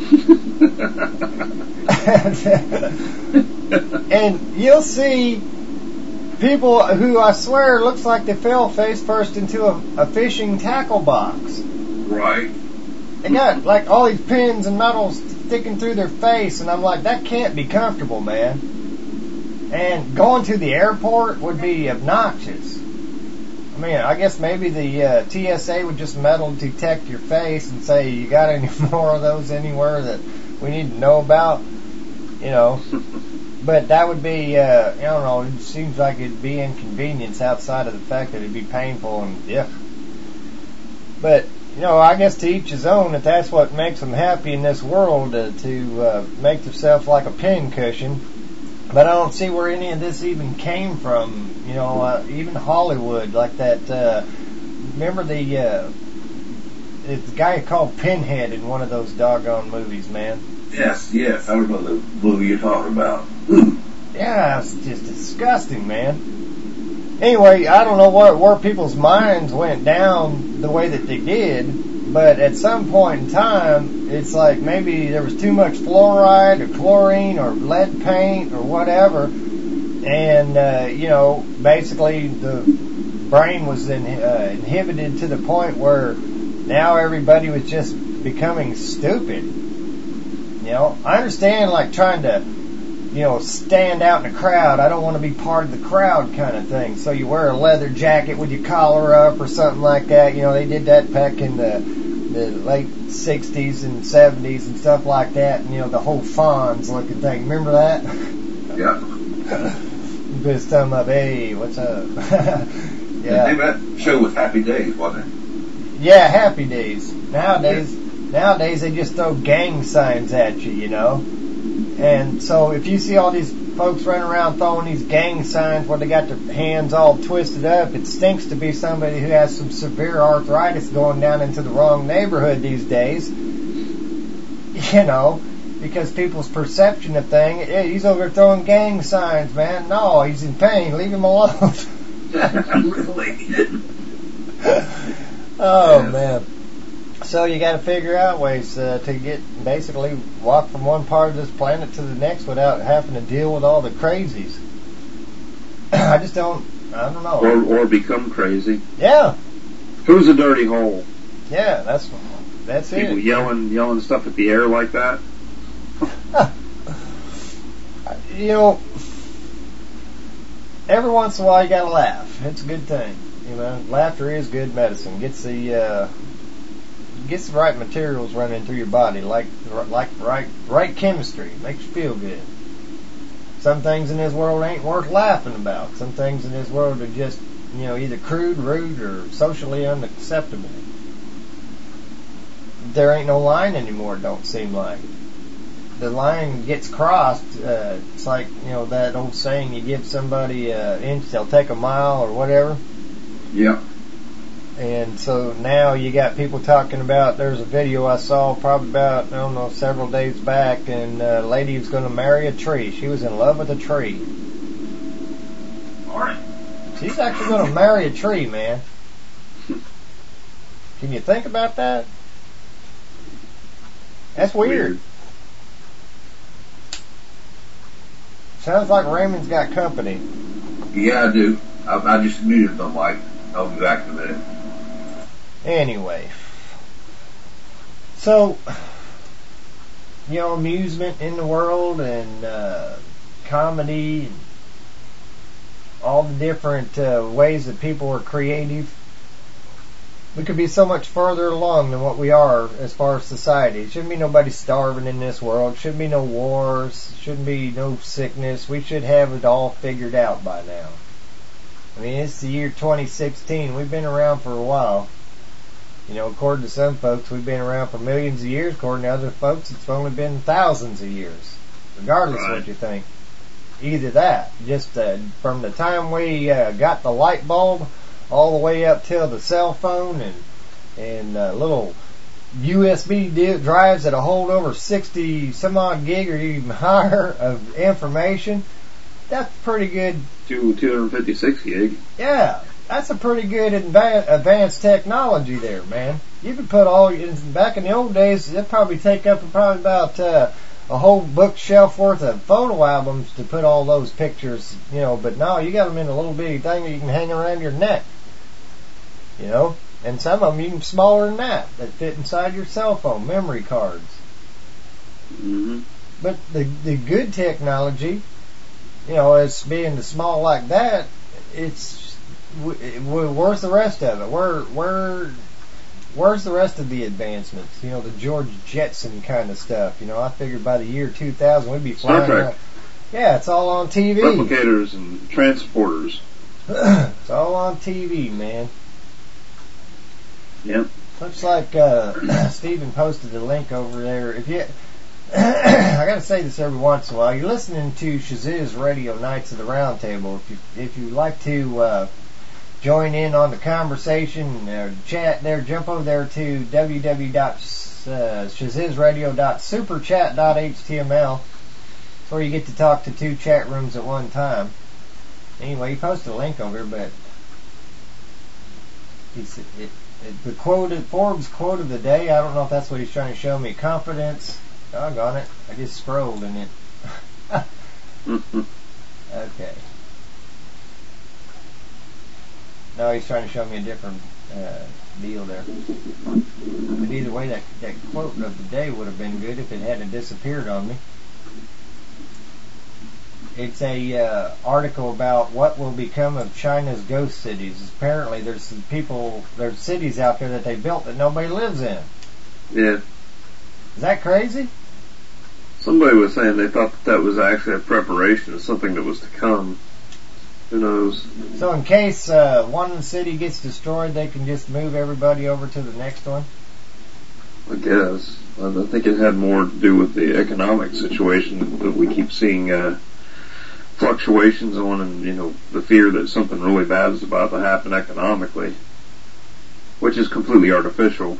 And you'll see people who I swear looks like they fell face first into a, a fishing tackle box. Right. They got like all these pins and metals sticking through their face, and I'm like, that can't be comfortable, man. And going to the airport would be obnoxious. I mean, I guess maybe the uh, T S A would just metal detect your face and say, you got any more of those anywhere that we need to know about? You know. But that would be, uh, I don't know, it seems like it'd be inconvenience outside of the fact that it'd be painful and, yeah. But, you know, I guess to each his own, if that's what makes them happy in this world, uh, to uh, make themselves like a pincushion. But I don't see where any of this even came from. You know, uh, even Hollywood, like that, uh, remember the, uh, the guy called Pinhead in one of those doggone movies, man. Yes, yes, I remember the movie you're talking about. Yeah, it's just disgusting, man. Anyway, I don't know where, where people's minds went down the way that they did, but at some point in time, it's like maybe there was too much fluoride or chlorine or lead paint or whatever, and, uh, you know, basically the brain was in, uh, inhibited to the point where now everybody was just becoming stupid. You know, I understand like trying to, you know, stand out in a crowd. I don't want to be part of the crowd kind of thing. So you wear a leather jacket with your collar up or something like that. You know, they did that back in the, the late sixties and seventies and stuff like that. And, you know, the whole Fonz looking thing. Remember that? Yeah. Just talking about, hey, what's up? Yeah. I think that show was Happy Days, wasn't it? Yeah, Happy Days. Nowadays... Yeah. Nowadays, they just throw gang signs at you, you know. And so if you see all these folks running around throwing these gang signs where they got their hands all twisted up, it stinks to be somebody who has some severe arthritis going down into the wrong neighborhood these days. You know, because people's perception of things, hey, he's over there throwing gang signs, man. No, he's in pain. Leave him alone. Really? Oh, man. So you got to figure out ways uh, to get basically walk from one part of this planet to the next without having to deal with all the crazies. I just don't. I don't know. Or or become crazy. Yeah. Who's a dirty hole? Yeah, that's that's People it. People yelling yelling stuff at the air like that. You know, every once in a while you got to laugh. It's a good thing. You know, laughter is good medicine. Gets the uh, gets the right materials running through your body, like like right right chemistry. Makes you feel good. Some things in this world ain't worth laughing about. Some things in this world are just, you know, either crude, rude, or socially unacceptable. There ain't no line anymore, it don't seem like. The line gets crossed. Uh, it's like, you know, that old saying, you give somebody an inch, they'll take a mile or whatever. Yeah. And so now you got people talking about, there's a video I saw probably about, I don't know, several days back, and a lady was going to marry a tree. She was in love with a tree. All right. She's actually going to marry a tree, man. Can you think about that? That's weird. weird. Sounds like Raymond's got company. Yeah, I do. I, I just muted them, like, I'll be back in a minute. Anyway. So, you know, amusement in the world and uh, comedy, and all the different uh, ways that people are creative. we could be so much further along than what we are as far as society. Shouldn't be nobody starving in this world. Shouldn't be no wars. Shouldn't be no sickness. We should have it all figured out by now. I mean, it's the year twenty sixteen. We've been around for a while. You know, according to some folks, we've been around for millions of years. According to other folks, it's only been thousands of years. Regardless right. of what you think. Either that. Just uh, from the time we uh, got the light bulb all the way up till the cell phone and, and uh, little U S B drives that'll hold over sixty some odd gig or even higher of information. That's pretty good. Two, two hundred fifty-six gig. Yeah, that's a pretty good adva- advanced technology there, man. You could put all, back in the old days, it'd probably take up probably about uh, a whole bookshelf worth of photo albums to put all those pictures, you know, but no, you got them in a little bitty thing that you can hang around your neck, you know, and some of them even smaller than that, that fit inside your cell phone, memory cards. Mm-hmm. But the, the good technology, you know, as being the small like that, it's where's the rest of it? Where where where's the rest of the advancements? You know, the George Jetson kind of stuff. You know, I figured by the year two thousand we'd be flying. Star Trek. Around. Yeah, it's all on T V. Replicators and transporters. It's all on T V, man. Yep. Looks like uh, Stephen posted a link over there. If you I gotta say this every once in a while. You're listening to Shaziz Radio Nights of the Round Table. If you if you like to uh, join in on the conversation or chat there, jump over there to w w w dot shazizradio dot superchat dot h t m l. That's where you get to talk to two chat rooms at one time. Anyway, he posted a link over, but he's, it, it, the quote, Forbes quote of the day. I don't know if that's what he's trying to show me. Confidence. Doggone it. I just scrolled in it. Okay. No, he's trying to show me a different uh, deal there. But either way, that, that quote of the day would have been good if it hadn't disappeared on me. It's a uh, article about what will become of China's ghost cities. Apparently, there's some people, there's cities out there that they built that nobody lives in. Yeah. Is that crazy? Somebody was saying they thought that, that was actually a preparation of something that was to come. Who knows? So in case uh, one city gets destroyed, they can just move everybody over to the next one? I guess. I think it had more to do with the economic situation that we keep seeing uh, fluctuations on, and, you know, the fear that something really bad is about to happen economically, which is completely artificial.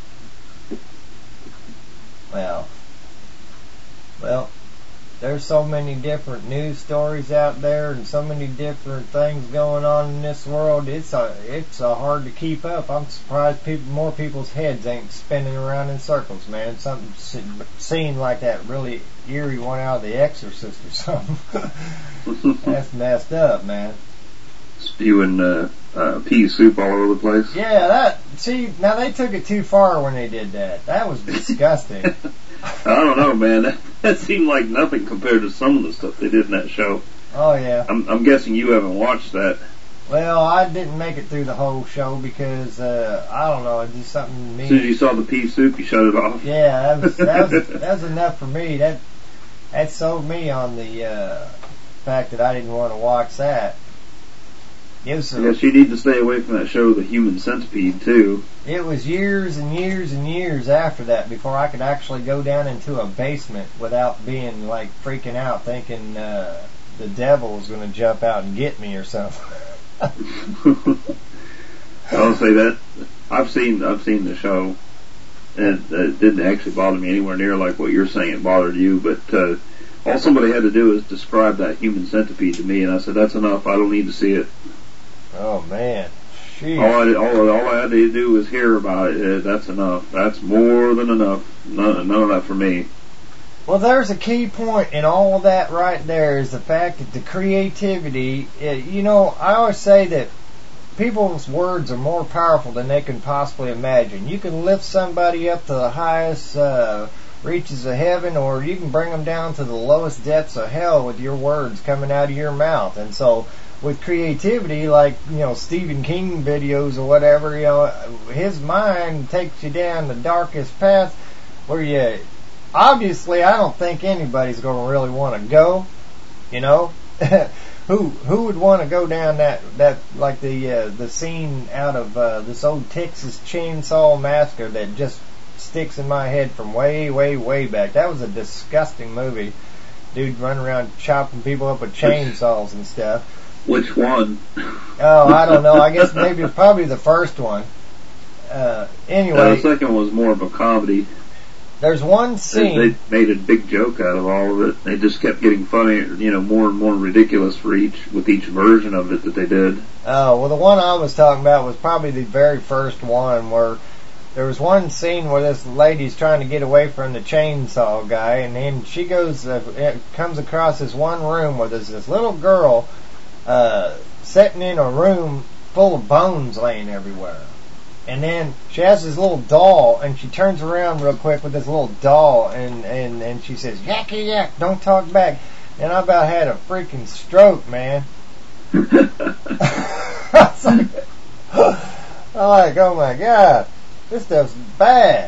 Well, well, there's so many different news stories out there, and so many different things going on in this world. It's a, it's a hard to keep up. I'm surprised people, more people's heads ain't spinning around in circles, man. Something seen like that really eerie one out of The Exorcist or something. That's messed up, man. Spewing uh, uh, pea soup all over the place. Yeah, that. See, now they took it too far when they did that. That was disgusting. I don't know, man. That, that seemed like nothing compared to some of the stuff they did in that show. Oh yeah. I'm, I'm guessing you haven't watched that. Well, I didn't make it through the whole show because uh, I don't know. It's just something. Me. As soon as you saw the pea soup, you shut it off. Yeah, that was that was, that was enough for me. That that sold me on the uh, fact that I didn't want to watch that. It was, I guess you need to stay away from that show, The Human Centipede, too. It was years and years and years after that before I could actually go down into a basement without being, like, freaking out, thinking uh, the devil was going to jump out and get me or something. I'll say that. I've seen I've seen the show, and it, it didn't actually bother me anywhere near like what you're saying it bothered you, but uh, all somebody had to do is describe that human centipede to me, and I said, that's enough. I don't need to see it. Oh, man. Jeez. All I, did, all, all I had to do was hear about it. Uh, that's enough. That's more than enough. None, none of that for me. Well, there's a key point in all of that right there is the fact that the creativity, it, you know, I always say that people's words are more powerful than they can possibly imagine. You can lift somebody up to the highest uh, reaches of heaven, or you can bring them down to the lowest depths of hell with your words coming out of your mouth. And so with creativity, like, you know, Stephen King videos or whatever, you know, his mind takes you down the darkest path where you, obviously, I don't think anybody's going to really want to go, you know. who who would want to go down that, that like the uh, the scene out of uh, this old Texas Chainsaw Massacre that just sticks in my head from way, way, way back. That was a disgusting movie. Dude running around chopping people up with chainsaws and stuff. Which one? Oh, I don't know. I guess maybe it's probably the first one. Uh, anyway. Uh, the second one was more of a comedy. There's one scene. They, they made a big joke out of all of it. They just kept getting funnier, you know, more and more ridiculous for each, with each version of it that they did. Oh, well, the one I was talking about was probably the very first one where there was one scene where this lady's trying to get away from the chainsaw guy, and then she goes, uh, comes across this one room where there's this little girl uh, sitting in a room full of bones laying everywhere. And then she has this little doll, and she turns around real quick with this little doll, and, and, and she says, "Yakky yak, don't talk back." And I about had a freaking stroke, man. I was like, I'm like, oh my God, this stuff's bad.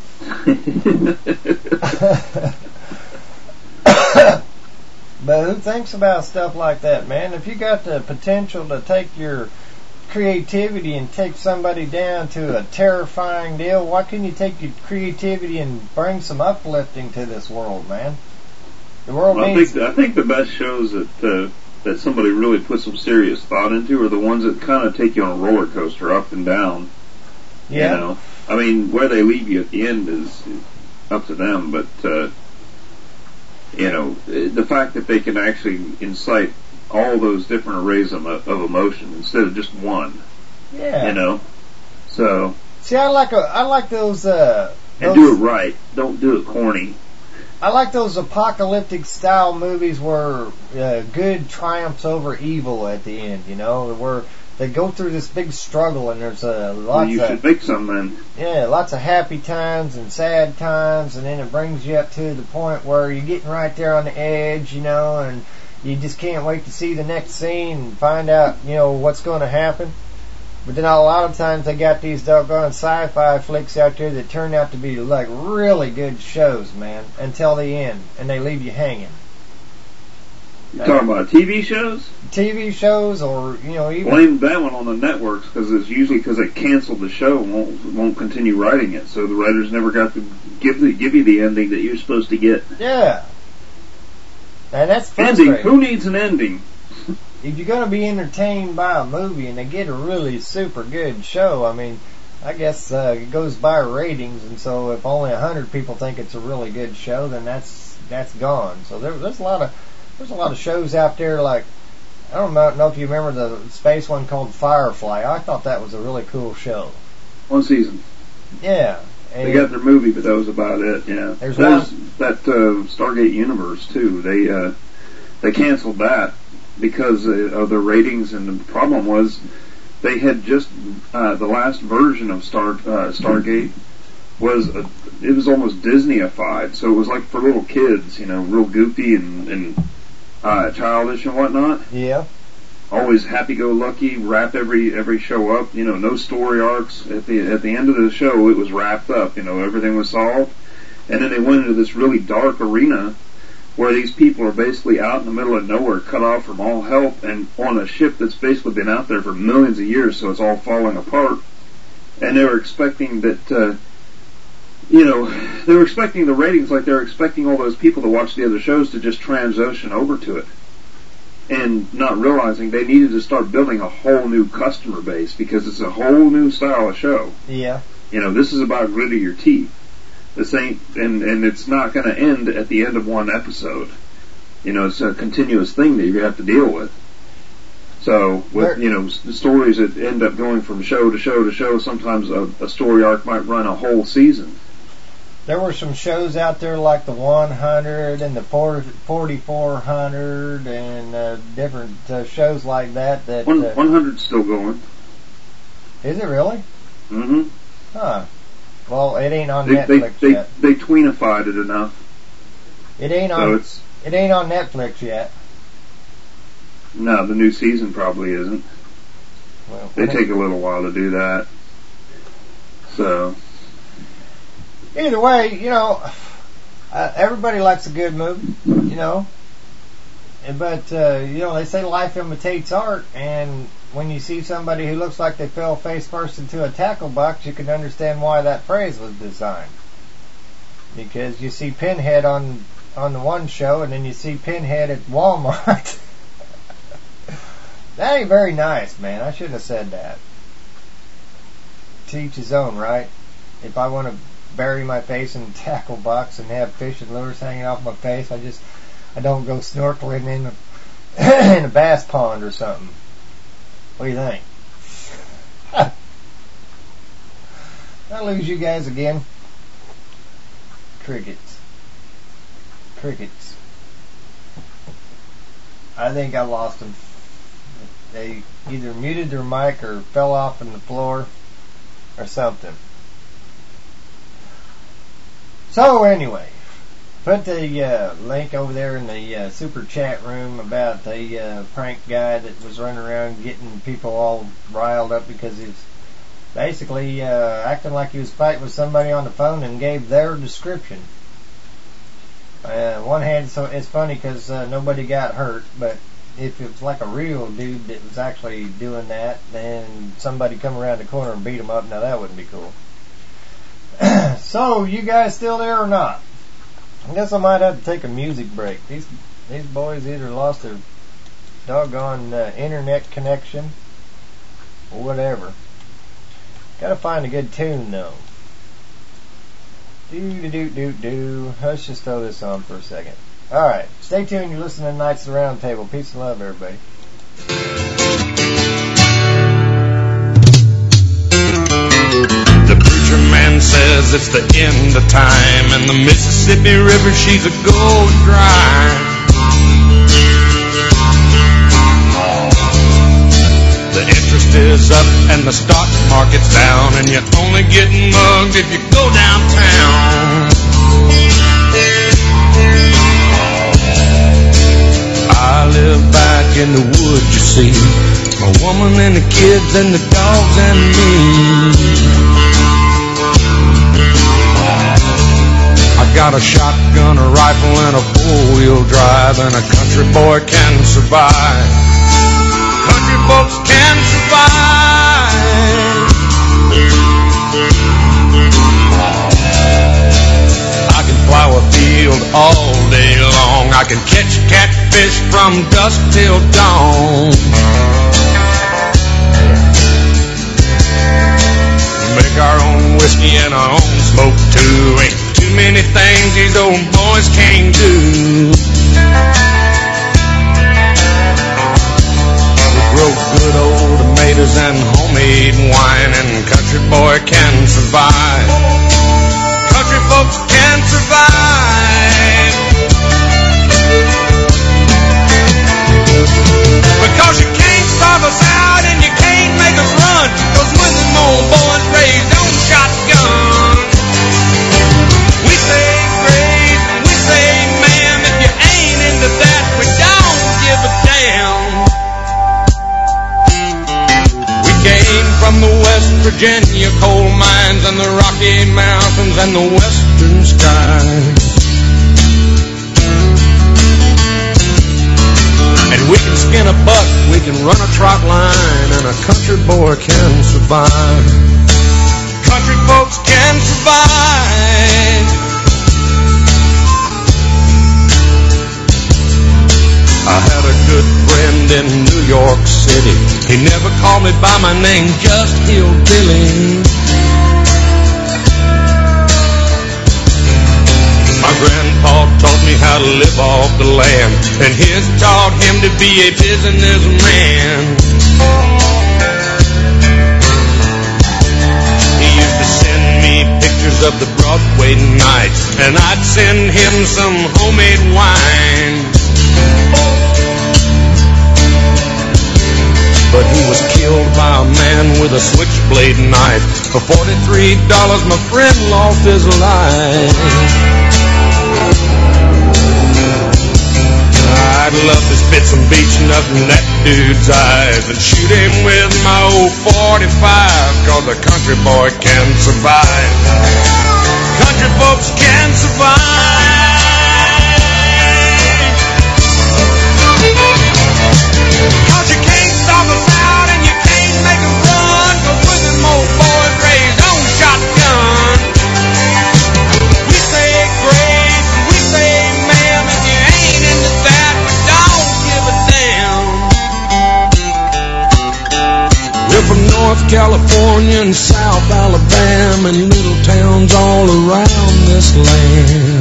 But who thinks about stuff like that, man? If you got the potential to take your creativity and take somebody down to a terrifying deal, why couldn't you take your creativity and bring some uplifting to this world, man? The world well, needs... I think I think the best shows that uh, that somebody really put some serious thought into are the ones that kind of take you on a roller coaster up and down. Yeah. You know, I mean, where they leave you at the end is up to them, but uh, you know, the fact that they can actually incite all those different arrays of, of emotion instead of just one. Yeah. You know? So. See, I like a, I like those, uh... And those, do it right. Don't do it corny. I like those apocalyptic style movies where uh, good triumphs over evil at the end, you know? Where they go through this big struggle and there's uh, lots well, you of... You should make some then. Yeah, lots of happy times and sad times, and then it brings you up to the point where you're getting right there on the edge, you know, and you just can't wait to see the next scene and find out, you know, what's going to happen. But then a lot of times they got these doggone sci-fi flicks out there that turn out to be like really good shows, man, until the end, and they leave you hanging. You're talking about T V shows? T V shows, or, you know, even... Blame that one on the networks, because it's usually because they canceled the show and won't, won't continue writing it, so the writers never got to give the, give you the ending that you're supposed to get. Yeah. And that's frustrating. Ending? Who needs an ending? If you're going to be entertained by a movie and they get a really super good show, I mean, I guess uh, it goes by ratings, and so if only a hundred people think it's a really good show, then that's that's gone. So there, there's a lot of there's a lot of shows out there. Like, I don't know if you remember the space one called Firefly. I thought that was a really cool show. One season. Yeah. They got their movie, but that was about it. Yeah. There's, there's one, that uh, Stargate Universe too. They uh, they canceled that because uh, of the ratings, and the problem was they had just uh, the last version of Star uh, Stargate was a, it was almost Disneyified, so it was like for little kids, you know, real goofy and, and uh, childish and whatnot. Yeah. Always happy-go-lucky, wrap every every show up. You know, no story arcs. At the at the end of the show, it was wrapped up. You know, everything was solved, and then they went into this really dark arena where these people are basically out in the middle of nowhere, cut off from all help, and on a ship that's basically been out there for millions of years, so it's all falling apart. And they were expecting that, uh, you know, they were expecting the ratings like they were expecting all those people to watch the other shows to just transition over to it. And not realizing they needed to start building a whole new customer base because it's a whole new style of show. Yeah. You know, this is about gritting your teeth. This ain't, and, and it's not going to end at the end of one episode. You know, it's a continuous thing that you have to deal with. So, with, you know, the stories that end up going from show to show to show, sometimes a, a story arc might run a whole season. There were some shows out there like the one hundred and the forty-four hundred and uh, different uh, shows like that. that One, uh, one hundred's still going. Is it really? Mm-hmm. Huh. Well, it ain't on they, Netflix they, yet. They, they tweenified it enough. It ain't so on. It's, it ain't on Netflix yet. No, the new season probably isn't. Well, they take a little while to do that. So. Either way, you know, uh, everybody likes a good movie, you know. But, uh, you know, they say life imitates art, and when you see somebody who looks like they fell face first into a tackle box, you can understand why that phrase was designed. Because you see Pinhead on on the one show, and then you see Pinhead at Walmart. That ain't very nice, man. I shouldn't have said that. To each his own, right? If I want to bury my face in a tackle box and have fish and lures hanging off my face, I just... I don't go snorkeling in a, in a bass pond or something. What do you think? I lose you guys again. Crickets. Crickets. I think I lost them. They either muted their mic or fell off on the floor or something. So anyway. Put the uh, link over there in the uh, super chat room about the uh, prank guy that was running around getting people all riled up because he's basically uh, acting like he was fighting with somebody on the phone and gave their description. Uh, on one hand, so it's funny because uh, nobody got hurt, but if it was like a real dude that was actually doing that, then somebody come around the corner and beat him up. Now that wouldn't be cool. So, you guys still there or not? I guess I might have to take a music break. These these boys either lost their doggone uh, internet connection or whatever. Gotta find a good tune though. Do do do do do. Let's just throw this on for a second. All right, stay tuned. You're listening to Knights of the Round Table. Peace and love, everybody. The preacher man says it's the end of time, and the Mississippi River, she's a going dry. The interest is up and the stock market's down, and you're only getting mugged if you go downtown. I live back in the woods, you see, my woman and the kids and the dogs and me. I got a shotgun, a rifle, and a four-wheel drive, and a country boy can survive. Country folks can survive. I can plow a field all day long. I can catch catfish from dusk till dawn. Make our own whiskey and our own smoke too. Ain't too many things these old boys can't do. We grow good old tomatoes and homemade wine, and country boy can survive. Country folks can survive. Because you can't starve us out and you can't make us run, 'cause when them old boys raised on shotgun, we say grace and we say ma'am. If you ain't into that, we don't give a damn. We came from the West Virginia coal mines and the Rocky Mountains and the western skies. And we can skin a buck, we can run a trot line, and a country boy can survive. Country folks can survive. I had a good friend in New York City. He never called me by my name, just Hillbilly. My grandpa taught me how to live off the land, and his taught him to be a businessman. He used to send me pictures of the Broadway nights, and I'd send him some homemade wine. But he was killed by a man with a switchblade knife. For forty-three dollars, my friend lost his life. I I'd love to spit some beach nut in that dude's eyes and shoot him with my old forty-five, cause a country boy can survive. Country folks can survive. Cause you can't stop us out and you can't make us run, cause we're them old boys raised on shotgun. We say grace, we say ma'am, if you ain't into that, we don't give a damn. We're from North California and South Alabama and little towns all around this land.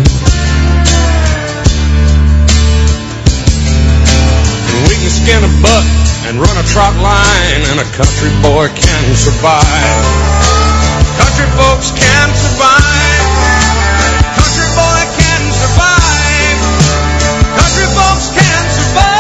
We can skin a buck and run a trot line, and a country boy can survive. Country folks can survive. Country boy can survive. Country folks can survive.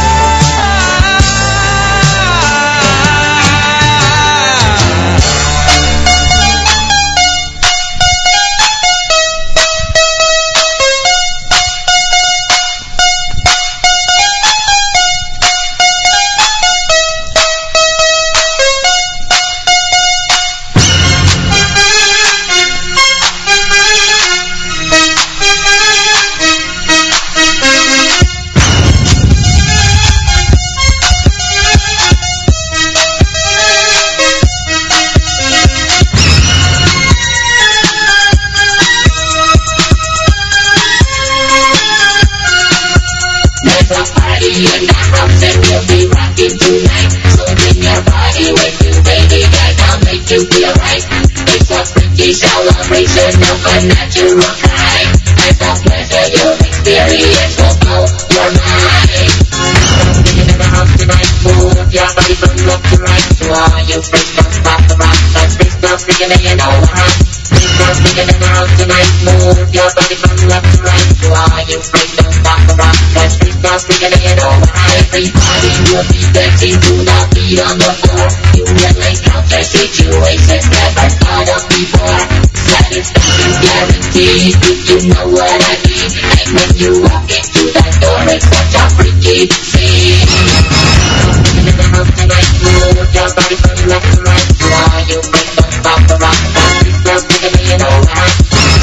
Celebration of a natural kind, and the pleasure you'll experience will blow your mind. Singing in the house tonight, move your body from left to right. To all you freaks, don't stop the rock. That's freaks, don't freaking in alright. Freaks, don't freaking in the house tonight, move your body from left to right. To all you freaks, don't stop the rock. That's freaks, don't freaking in alright. Everybody will be dancing to the beat on the floor. You will encounter situations never thought of before. Satisfaction's guaranteed, if you know what I mean. And when you walk into that door, it's such a freaky scene. Singing in the house tonight, move your body from left to right. To all you freaks, don't stop the rock. That freaks, don't freaking in alright.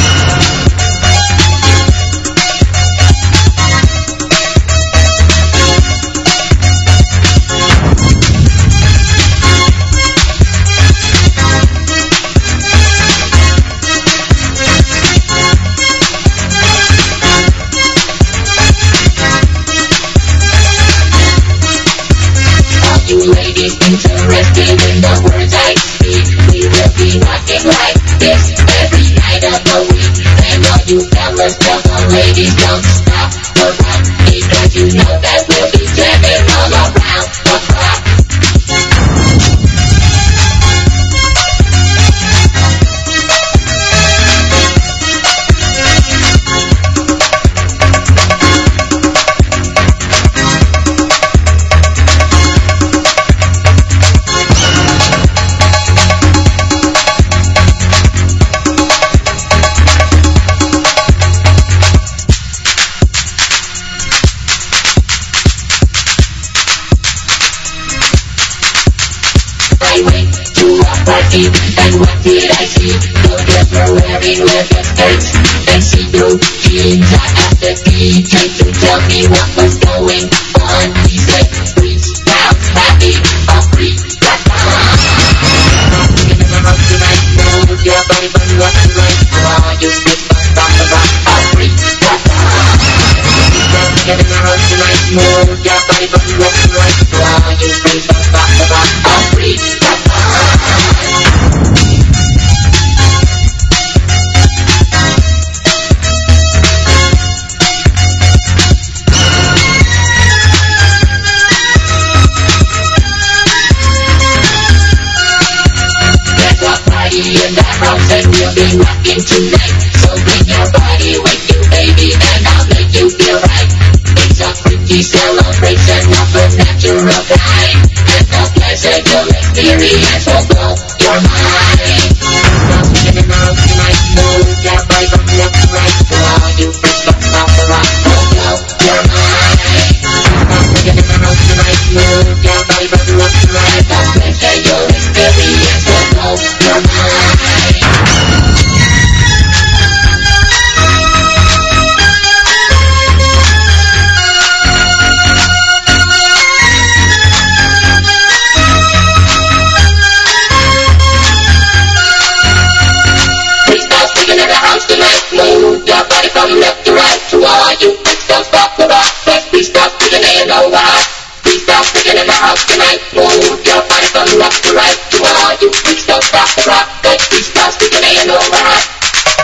Interested in the words I speak, we will be rocking like this every night of the week. And all you fellas, tell the ladies, don't stop the rock, because you know that we'll be jamming all around the clock. And what did I see? The girls were wearing leather skirts and see-through jeans. I asked the D J to tell me what was going on. He said, freaks, bounce, happy, a freak, that's on. Singing in the house tonight, move your body from left to right. To all you freaks, don't stop the rock, a freak, that's on. Singing in the house tonight, move your body from left to right. To all you freaks, don't stop the rock, a freak, that's on. In the house and we'll be rocking tonight. So bring your body with you, baby, and I'll make you feel right. It's a freaky celebration of a natural kind, and the pleasure you'll experience will blow your mind. So singing in the house tonight, move your body from left to right. To all you freaks, don't stop the rock, will blow your mind. rock the rock, good beat starts to the man over.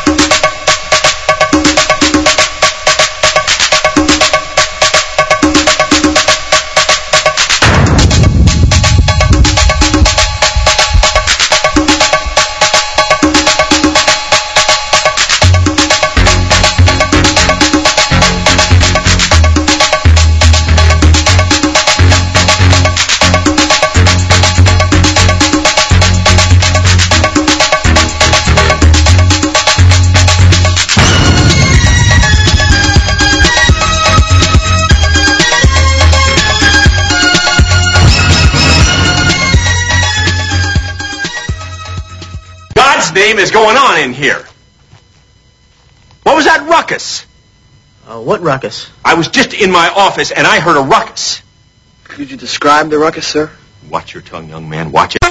Name is going on in here? What was that ruckus? Uh, what ruckus? I was just in my office and I heard a ruckus. Could you describe the ruckus, sir? Watch your tongue, young man. Watch it.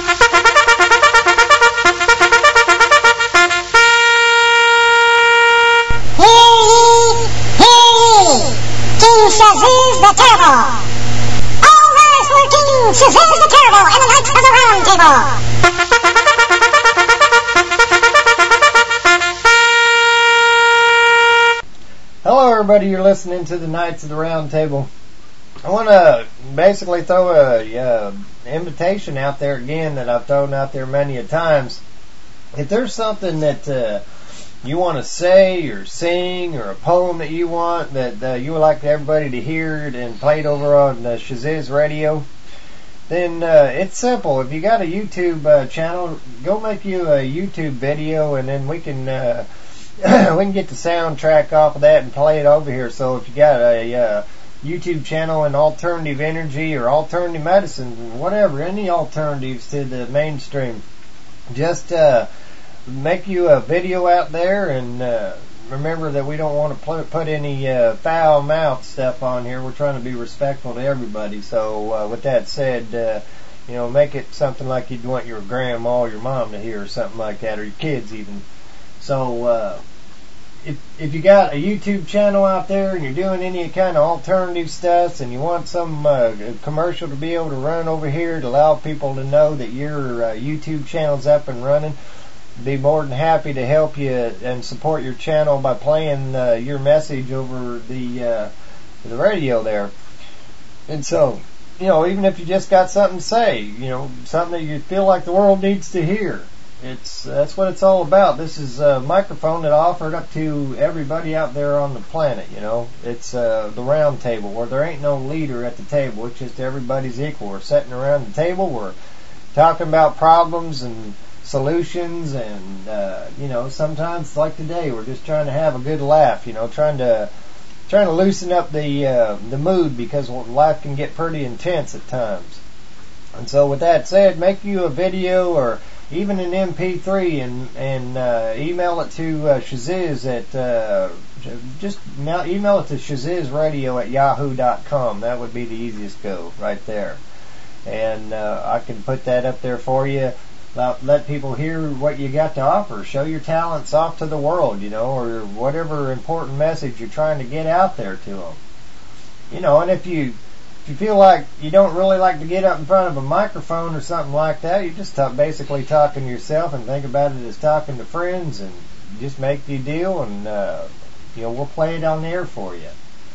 Hear ye, hear ye, King Shazuz the Terrible. All rise for King Shazuz the Terrible and the Knights of the Round Table. Hello everybody, you're listening to the Knights of the Round Table. I want to basically throw a uh, invitation out there again that I've thrown out there many a times. If there's something that uh, you want to say or sing or a poem that you want that uh, you would like everybody to hear it and play it over on uh, Shazuz Radio, then uh, it's simple. If you got a YouTube uh, channel, go make you a YouTube video and then we can... Uh, we can get the soundtrack off of that and play it over here. So if you got a uh, YouTube channel in alternative energy or alternative medicine, whatever, any alternatives to the mainstream, just uh, make you a video out there. And uh, remember that we don't want to put, put any uh, foul mouth stuff on here. We're trying to be respectful to everybody. So uh, with that said, uh, you know, make it something like you'd want your grandma or your mom to hear or something like that, or your kids even. So, uh, if, if you got a YouTube channel out there and you're doing any kind of alternative stuff and you want some uh, commercial to be able to run over here to allow people to know that your uh, YouTube channel's up and running, be more than happy to help you and support your channel by playing uh, your message over the uh, the radio there. And so, you know, even if you just got something to say, you know, something that you feel like the world needs to hear, It's that's what it's all about. This is a microphone that I offered up to everybody out there on the planet, you know. It's uh, the round table where there ain't no leader at the table. It's just everybody's equal. We're sitting around the table. We're talking about problems and solutions and, uh, you know, sometimes like today we're just trying to have a good laugh, you know, trying to trying to loosen up the, uh, the mood because life can get pretty intense at times. And so with that said, make you a video or even an M P three and and uh, email it to uh, Shazuz at uh, just email it to shazuzradio at yahoo dot com. That would be the easiest go right there, and uh, I can put that up there for you. Let, let people hear what you got to offer. Show your talents off to the world, you know, or whatever important message you're trying to get out there to them. You know, and if you If you feel like you don't really like to get up in front of a microphone or something like that, you just talk, basically talking to yourself and think about it as talking to friends and just make the deal and, uh, you know, we'll play it on the air for you.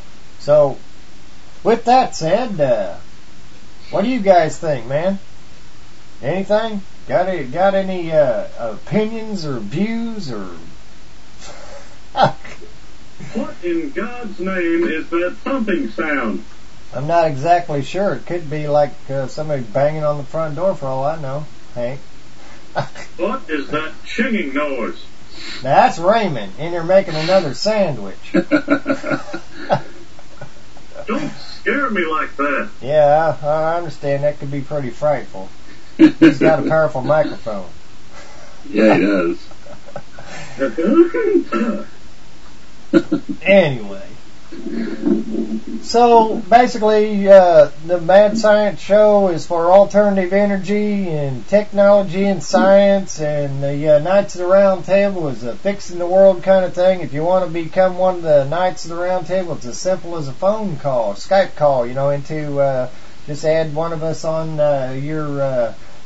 So, with that said, uh, what do you guys think, man? Anything? Got any, got any uh, opinions or views or... What in God's name is that thumping sound? I'm not exactly sure. It could be like uh, somebody banging on the front door for all I know, Hank. What is that chinging noise? Now, that's Raymond in there making another sandwich. Don't scare me like that. Yeah, I, I understand. That could be pretty frightful. He's got a powerful microphone. Yeah, he does. Anyway. So basically, uh, the Mad Science Show is for alternative energy and technology and science, and the uh, Knights of the Round Table is a fixing the world kind of thing. If you want to become one of the Knights of the Round Table, it's as simple as a phone call, Skype call, you know, into, uh, just add one of us on uh, your uh,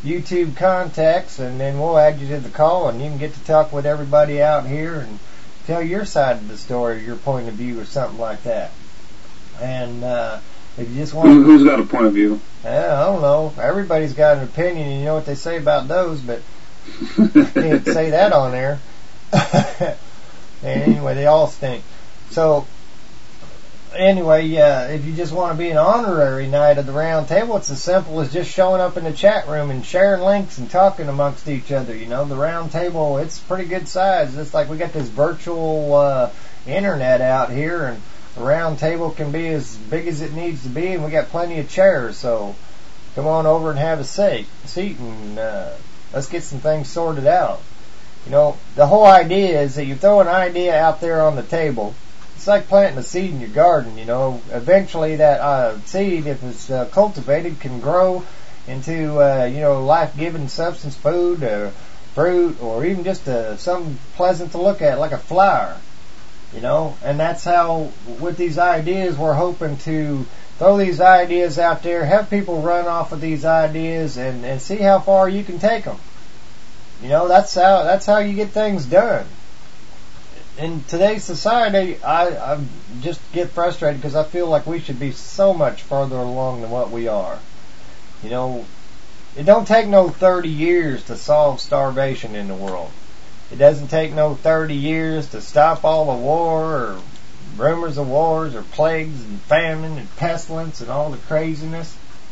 YouTube contacts, and then we'll add you to the call, and you can get to talk with everybody out here and tell your side of the story, your point of view, or something like that. And uh, if you just want, Who, who's got a point of view? Yeah, I don't know. Everybody's got an opinion, and you know what they say about those, but can't say that on there. Anyway, they all stink. So, anyway, yeah, if you just want to be an honorary Knight of the Round Table, it's as simple as just showing up in the chat room and sharing links and talking amongst each other. You know, the Round Table, it's pretty good size. It's like we got this virtual uh, internet out here, and the Round Table can be as big as it needs to be, and we got plenty of chairs. So, come on over and have a seat, seat and uh, let's get some things sorted out. You know, the whole idea is that you throw an idea out there on the table. It's like planting a seed in your garden, you know. Eventually that uh, seed, if it's uh, cultivated, can grow into, uh, you know, life-giving substance, food, or fruit, or even just uh, something pleasant to look at, like a flower, you know. And that's how, with these ideas, we're hoping to throw these ideas out there, have people run off of these ideas, and, and see how far you can take them. You know, that's how that's how you get things done. In today's society, I, I just get frustrated because I feel like we should be so much further along than what we are. You know, it don't take no thirty years to solve starvation in the world. It doesn't take no thirty years to stop all the war or rumors of wars or plagues and famine and pestilence and all the craziness.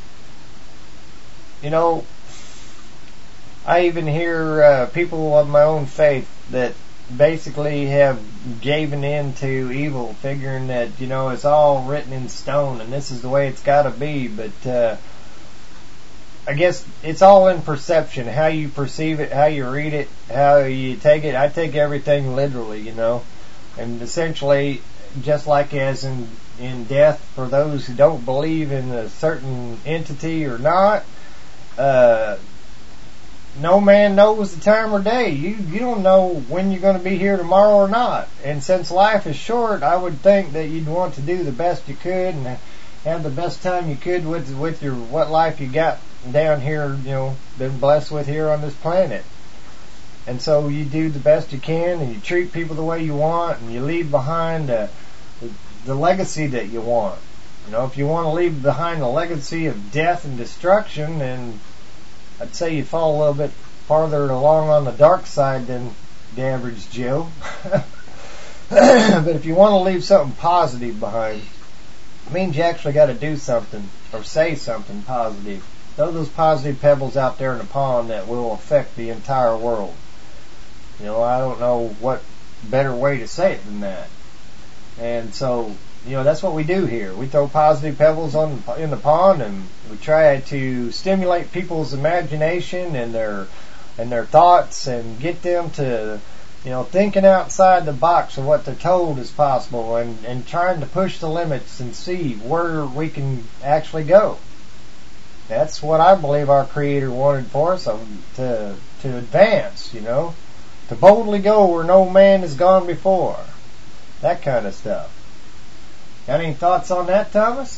You know, I even hear uh, people of my own faith that basically have given in to evil, figuring that, you know, it's all written in stone and this is the way it's got to be. But uh, I guess it's all in perception, how you perceive it, how you read it, how you take it. I take everything literally, you know. And essentially, just like as in, in death, for those who don't believe in a certain entity or not, uh, no man knows the time or day. You you don't know when you're going to be here tomorrow or not. And since life is short, I would think that you'd want to do the best you could and have the best time you could with with your what life you got down here, you know, been blessed with here on this planet. And so you do the best you can, and you treat people the way you want, and you leave behind uh, the, the legacy that you want. You know, if you want to leave behind a legacy of death and destruction, then I'd say you fall a little bit farther along on the dark side than the average Joe. But if you want to leave something positive behind, it means you actually got to do something or say something positive. Throw those positive pebbles out there in the pond that will affect the entire world. You know, I don't know what better way to say it than that. And so, you know, that's what we do here. We throw positive pebbles on in the pond, and we try to stimulate people's imagination and their and their thoughts, and get them to, you know, thinking outside the box of what they're told is possible, and, and trying to push the limits and see where we can actually go. That's what I believe our Creator wanted for us, to to advance, you know, to boldly go where no man has gone before. That kind of stuff. Got any thoughts on that, Thomas?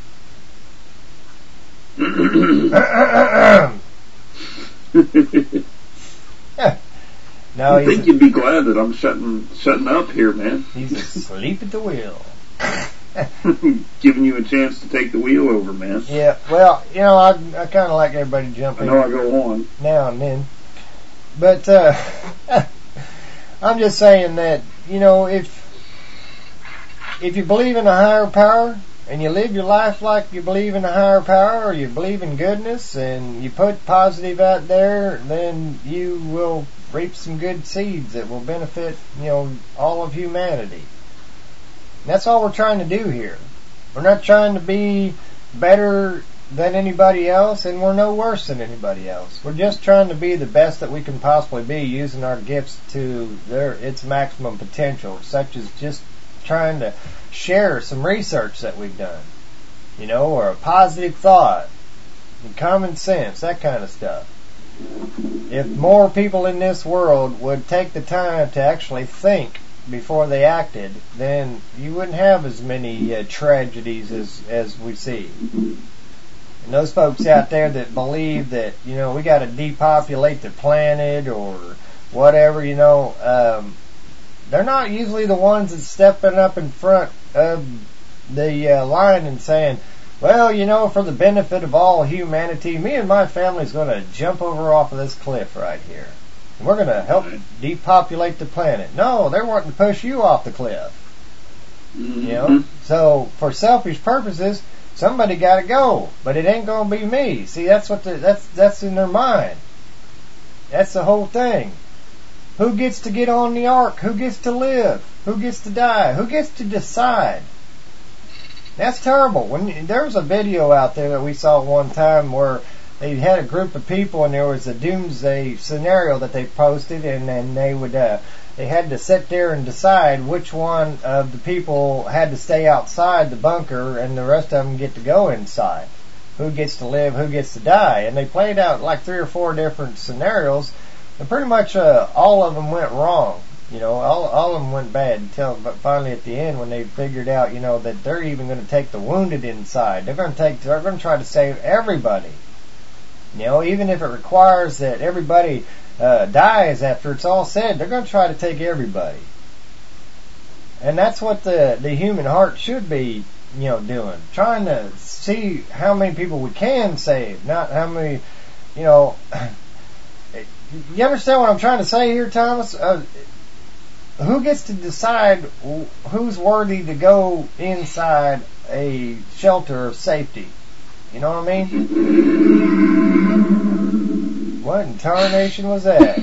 No, I think you'd be glad that I'm shutting shutting up here, man. He's asleep at the wheel. Giving you a chance to take the wheel over, man. Yeah, well, you know, I I kind of like everybody to jump I in. know I go on. Now and then. But, uh, I'm just saying that, you know, if if you believe in a higher power, and you live your life like you believe in a higher power, or you believe in goodness, and you put positive out there, then you will reap some good seeds that will benefit, you know, all of humanity. And that's all we're trying to do here. We're not trying to be better than anybody else, and we're no worse than anybody else. We're just trying to be the best that we can possibly be, using our gifts to their its maximum potential, such as just trying to share some research that we've done, you know, or a positive thought, and common sense, that kind of stuff. If more people in this world would take the time to actually think before they acted, then you wouldn't have as many uh, tragedies as, as we see. And those folks out there that believe that, you know, we got to depopulate the planet or whatever, you know, um, they're not usually the ones that's stepping up in front of the uh, line and saying, well, you know, for the benefit of all humanity, me and my family's going to jump over off of this cliff right here. And we're going to help depopulate the planet. No, they're wanting to push you off the cliff. Mm-hmm. You know? So, for selfish purposes, somebody got to go. But it ain't going to be me. See, that's what the, that's that's in their mind. That's the whole thing. Who gets to get on the ark? Who gets to live? Who gets to die? Who gets to decide? That's terrible. When there was a video out there that we saw one time where they had a group of people and there was a doomsday scenario that they posted, and then they would uh, they had to sit there and decide which one of the people had to stay outside the bunker and the rest of them get to go inside. Who gets to live? Who gets to die? And they played out like three or four different scenarios, and pretty much uh, all of them went wrong. You know, all all of them went bad until finally at the end when they figured out, you know, that they're even going to take the wounded inside. They're going to take, they're going to try to save everybody. You know, even if it requires that everybody uh, dies after it's all said, they're going to try to take everybody. And that's what the the human heart should be, you know, doing, trying to see how many people we can save, not how many, you know. You understand what I'm trying to say here, Thomas? Uh, Who gets to decide who's worthy to go inside a shelter of safety? You know what I mean? What in tarnation was that?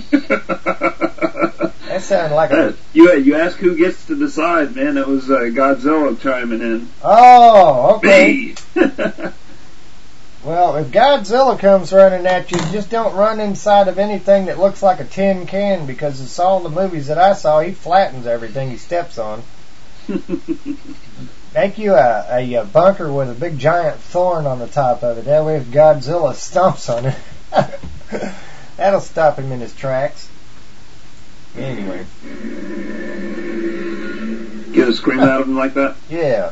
That sounded like a... You you asked who gets to decide, man. It was uh, Godzilla chiming in. Oh, okay. Well, if Godzilla comes running at you, just don't run inside of anything that looks like a tin can, because it's all the movies that I saw, he flattens everything he steps on. Make you a, a, a bunker with a big giant thorn on the top of it. That way if Godzilla stomps on it, that'll stop him in his tracks. Anyway. Get a scream out of him like that? Yeah.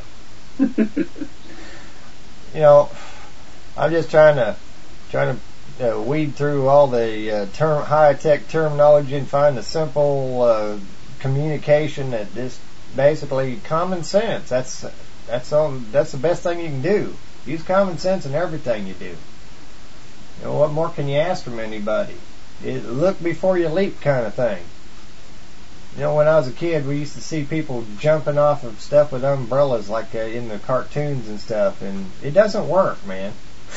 You know... I'm just trying to trying to uh, weed through all the uh, term high tech terminology and find a simple uh, communication that is basically common sense. That's that's all. That's the best thing you can do. Use common sense in everything you do. You know, what more can you ask from anybody? It, look before you leap, kind of thing. You know, when I was a kid, we used to see people jumping off of stuff with umbrellas, like uh, in the cartoons and stuff, and it doesn't work, man.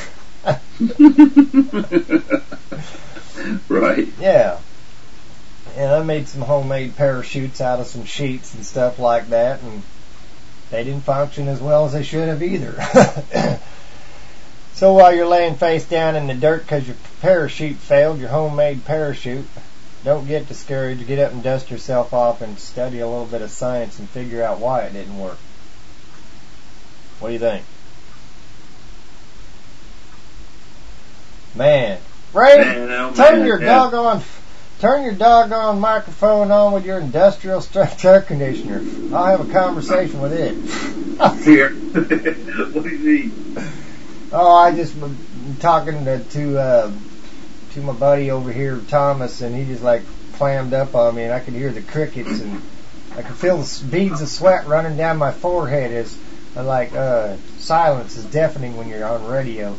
Right. Yeah. And I made some homemade parachutes out of some sheets and stuff like that, and they didn't function as well as they should have either. So while you're laying face down in the dirt because your parachute failed, your homemade parachute, don't get discouraged. Get up and dust yourself off and study a little bit of science and figure out why it didn't work. What do you think? Man, Ray, man, oh, turn man, your yeah. doggone, turn your doggone microphone on with your industrial strength air conditioner. I'll have a conversation with it. Here, what do you need? Oh, I just was talking to to, uh, to my buddy over here, Thomas, and he just like clammed up on me, and I could hear the crickets, and I could feel the beads of sweat running down my forehead as uh, like uh, silence is deafening when you're on radio.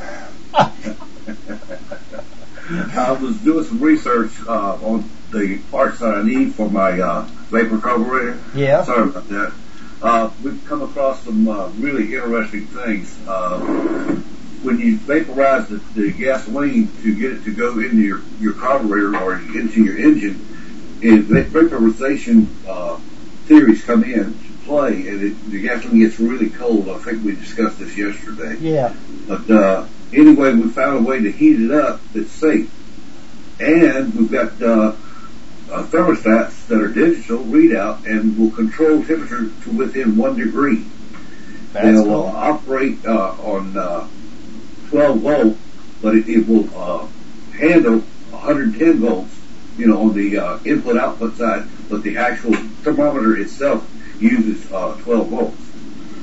I was doing some research uh, on the parts that I need for my uh, vapor carburetor. Yeah. Sorry about that. Uh, we've come across some uh, really interesting things. Uh, when you vaporize the, the gasoline to get it to go into your, your carburetor or into your engine, and vaporization uh, theories come in to play, and it, the gasoline gets really cold. I think we discussed this yesterday. Yeah. But uh, anyway, we found a way to heat it up that's safe. And we've got uh, uh, thermostats that are digital readout and will control temperature to within one degree. That's They'll cool. uh, operate uh, on uh, twelve volt, but it, it will uh, handle one hundred ten volts, you know, on the uh, input-output side, but the actual thermometer itself uses uh, twelve volts.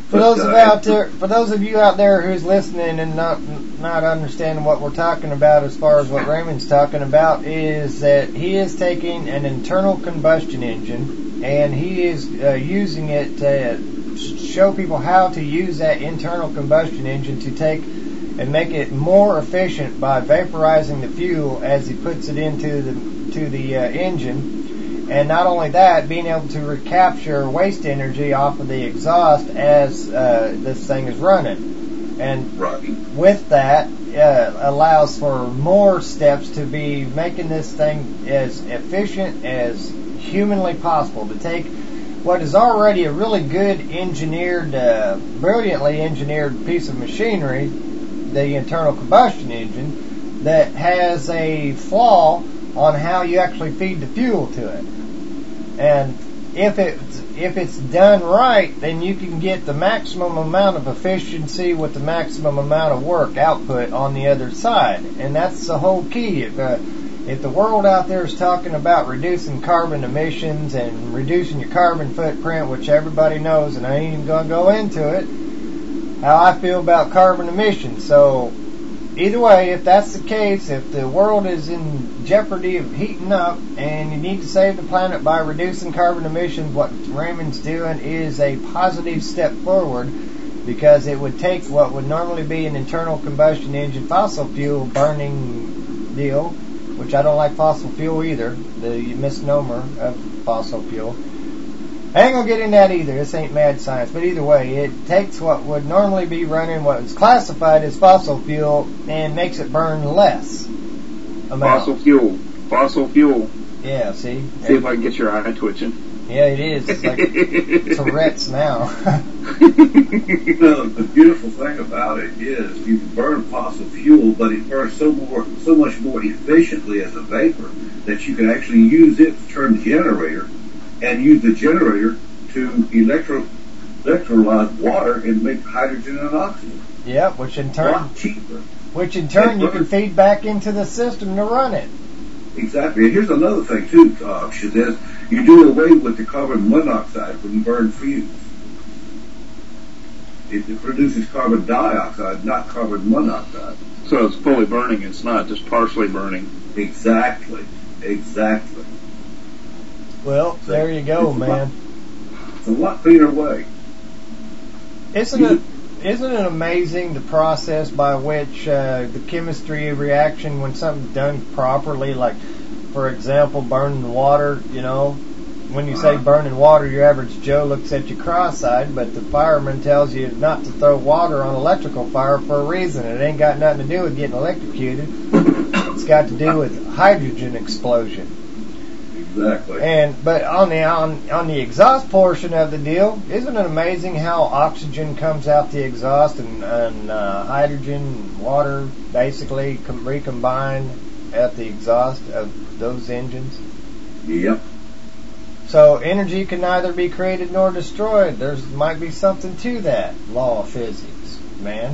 For those of out there, for those of you out there who's listening and not not understanding what we're talking about, as far as what Raymond's talking about, is that he is taking an internal combustion engine and he is uh, using it to show people how to use that internal combustion engine to take and make it more efficient by vaporizing the fuel as he puts it into the to the uh, engine. And not only that, being able to recapture waste energy off of the exhaust as uh, this thing is running. And with that, uh, allows for more steps to be making this thing as efficient as humanly possible. To take what is already a really good engineered, uh, brilliantly engineered piece of machinery, the internal combustion engine, that has a flaw on how you actually feed the fuel to it. And if it's, if it's done right, then you can get the maximum amount of efficiency with the maximum amount of work output on the other side. And that's the whole key. If, uh, if the world out there is talking about reducing carbon emissions and reducing your carbon footprint, which everybody knows, and I ain't even going to go into it, how I feel about carbon emissions. So either way, if that's the case, if the world is in jeopardy of heating up and you need to save the planet by reducing carbon emissions, what Raymond's doing is a positive step forward, because it would take what would normally be an internal combustion engine fossil fuel burning deal, which I don't like fossil fuel either, the misnomer of fossil fuel. I ain't gonna get in that either. This ain't mad science. But either way, it takes what would normally be running what is classified as fossil fuel and makes it burn less amount. Fossil fuel. Fossil fuel. Yeah, see? See if I can get your eye twitching. Yeah, it is. It's like Tourette's now. You know, the beautiful thing about it is you can burn fossil fuel, but it burns so more, so much more efficiently as a vapor that you can actually use it to turn the generator and use the generator to electro, electrolyze water and make hydrogen and oxygen. Yeah, which in turn, a lot cheaper. Which in turn you can feed back into the system to run it. Exactly. And here's another thing too, uh, Shazez. You do away with the carbon monoxide when you burn fuels. It, it produces carbon dioxide, not carbon monoxide. So it's fully burning. It's not just partially burning. Exactly. Exactly. Well, so there you go, it's man. A lot, it's a lot cleaner way. Isn't it? Isn't it amazing the process by which uh, the chemistry reaction, when something's done properly, like, for example, burning water, you know, when you say burning water, your average Joe looks at you cross-eyed, but the fireman tells you not to throw water on electrical fire for a reason. It ain't got nothing to do with getting electrocuted. It's got to do with hydrogen explosion. Exactly. And but on the on on the exhaust portion of the deal, isn't it amazing how oxygen comes out the exhaust and, and uh, hydrogen and water basically com- recombine at the exhaust of those engines? Yep. So energy can neither be created nor destroyed. There's might be something to that law of physics, man.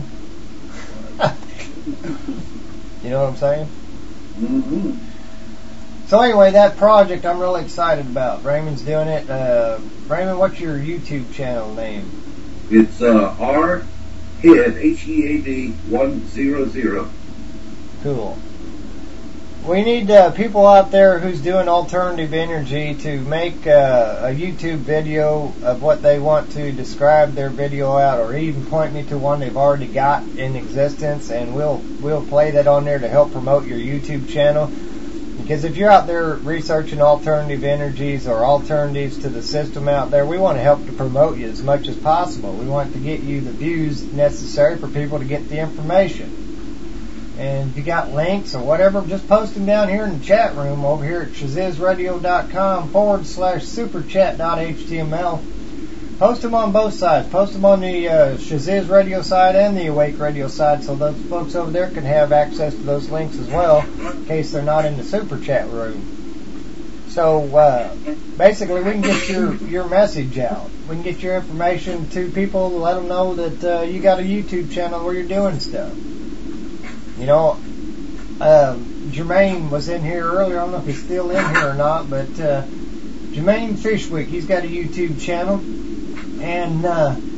You know what I'm saying? Mm-hmm. So anyway, that project I'm really excited about. Raymond's doing it. Uh, Raymond, what's your YouTube channel name? It's uh, R Head H E A D one hundred. Cool. We need uh, people out there who's doing alternative energy to make uh, a YouTube video of what they want to describe their video out, or even point me to one they've already got in existence, and we'll we'll play that on there to help promote your YouTube channel. Because if you're out there researching alternative energies or alternatives to the system out there, we want to help to promote you as much as possible. We want to get you the views necessary for people to get the information. And if you got links or whatever, just post them down here in the chat room over here at shazizradio.com forward slash superchat.html. Post them on both sides. Post them on the uh, Shaziz Radio side and the Awake Radio side, so those folks over there can have access to those links as well, in case they're not in the super chat room. So uh, basically, we can get your your message out. We can get your information to people, let them know that uh, you got a YouTube channel where you're doing stuff. You know, um, Jermaine was in here earlier. I don't know if he's still in here or not, but uh, Jermaine Fishwick, he's got a YouTube channel. And uh,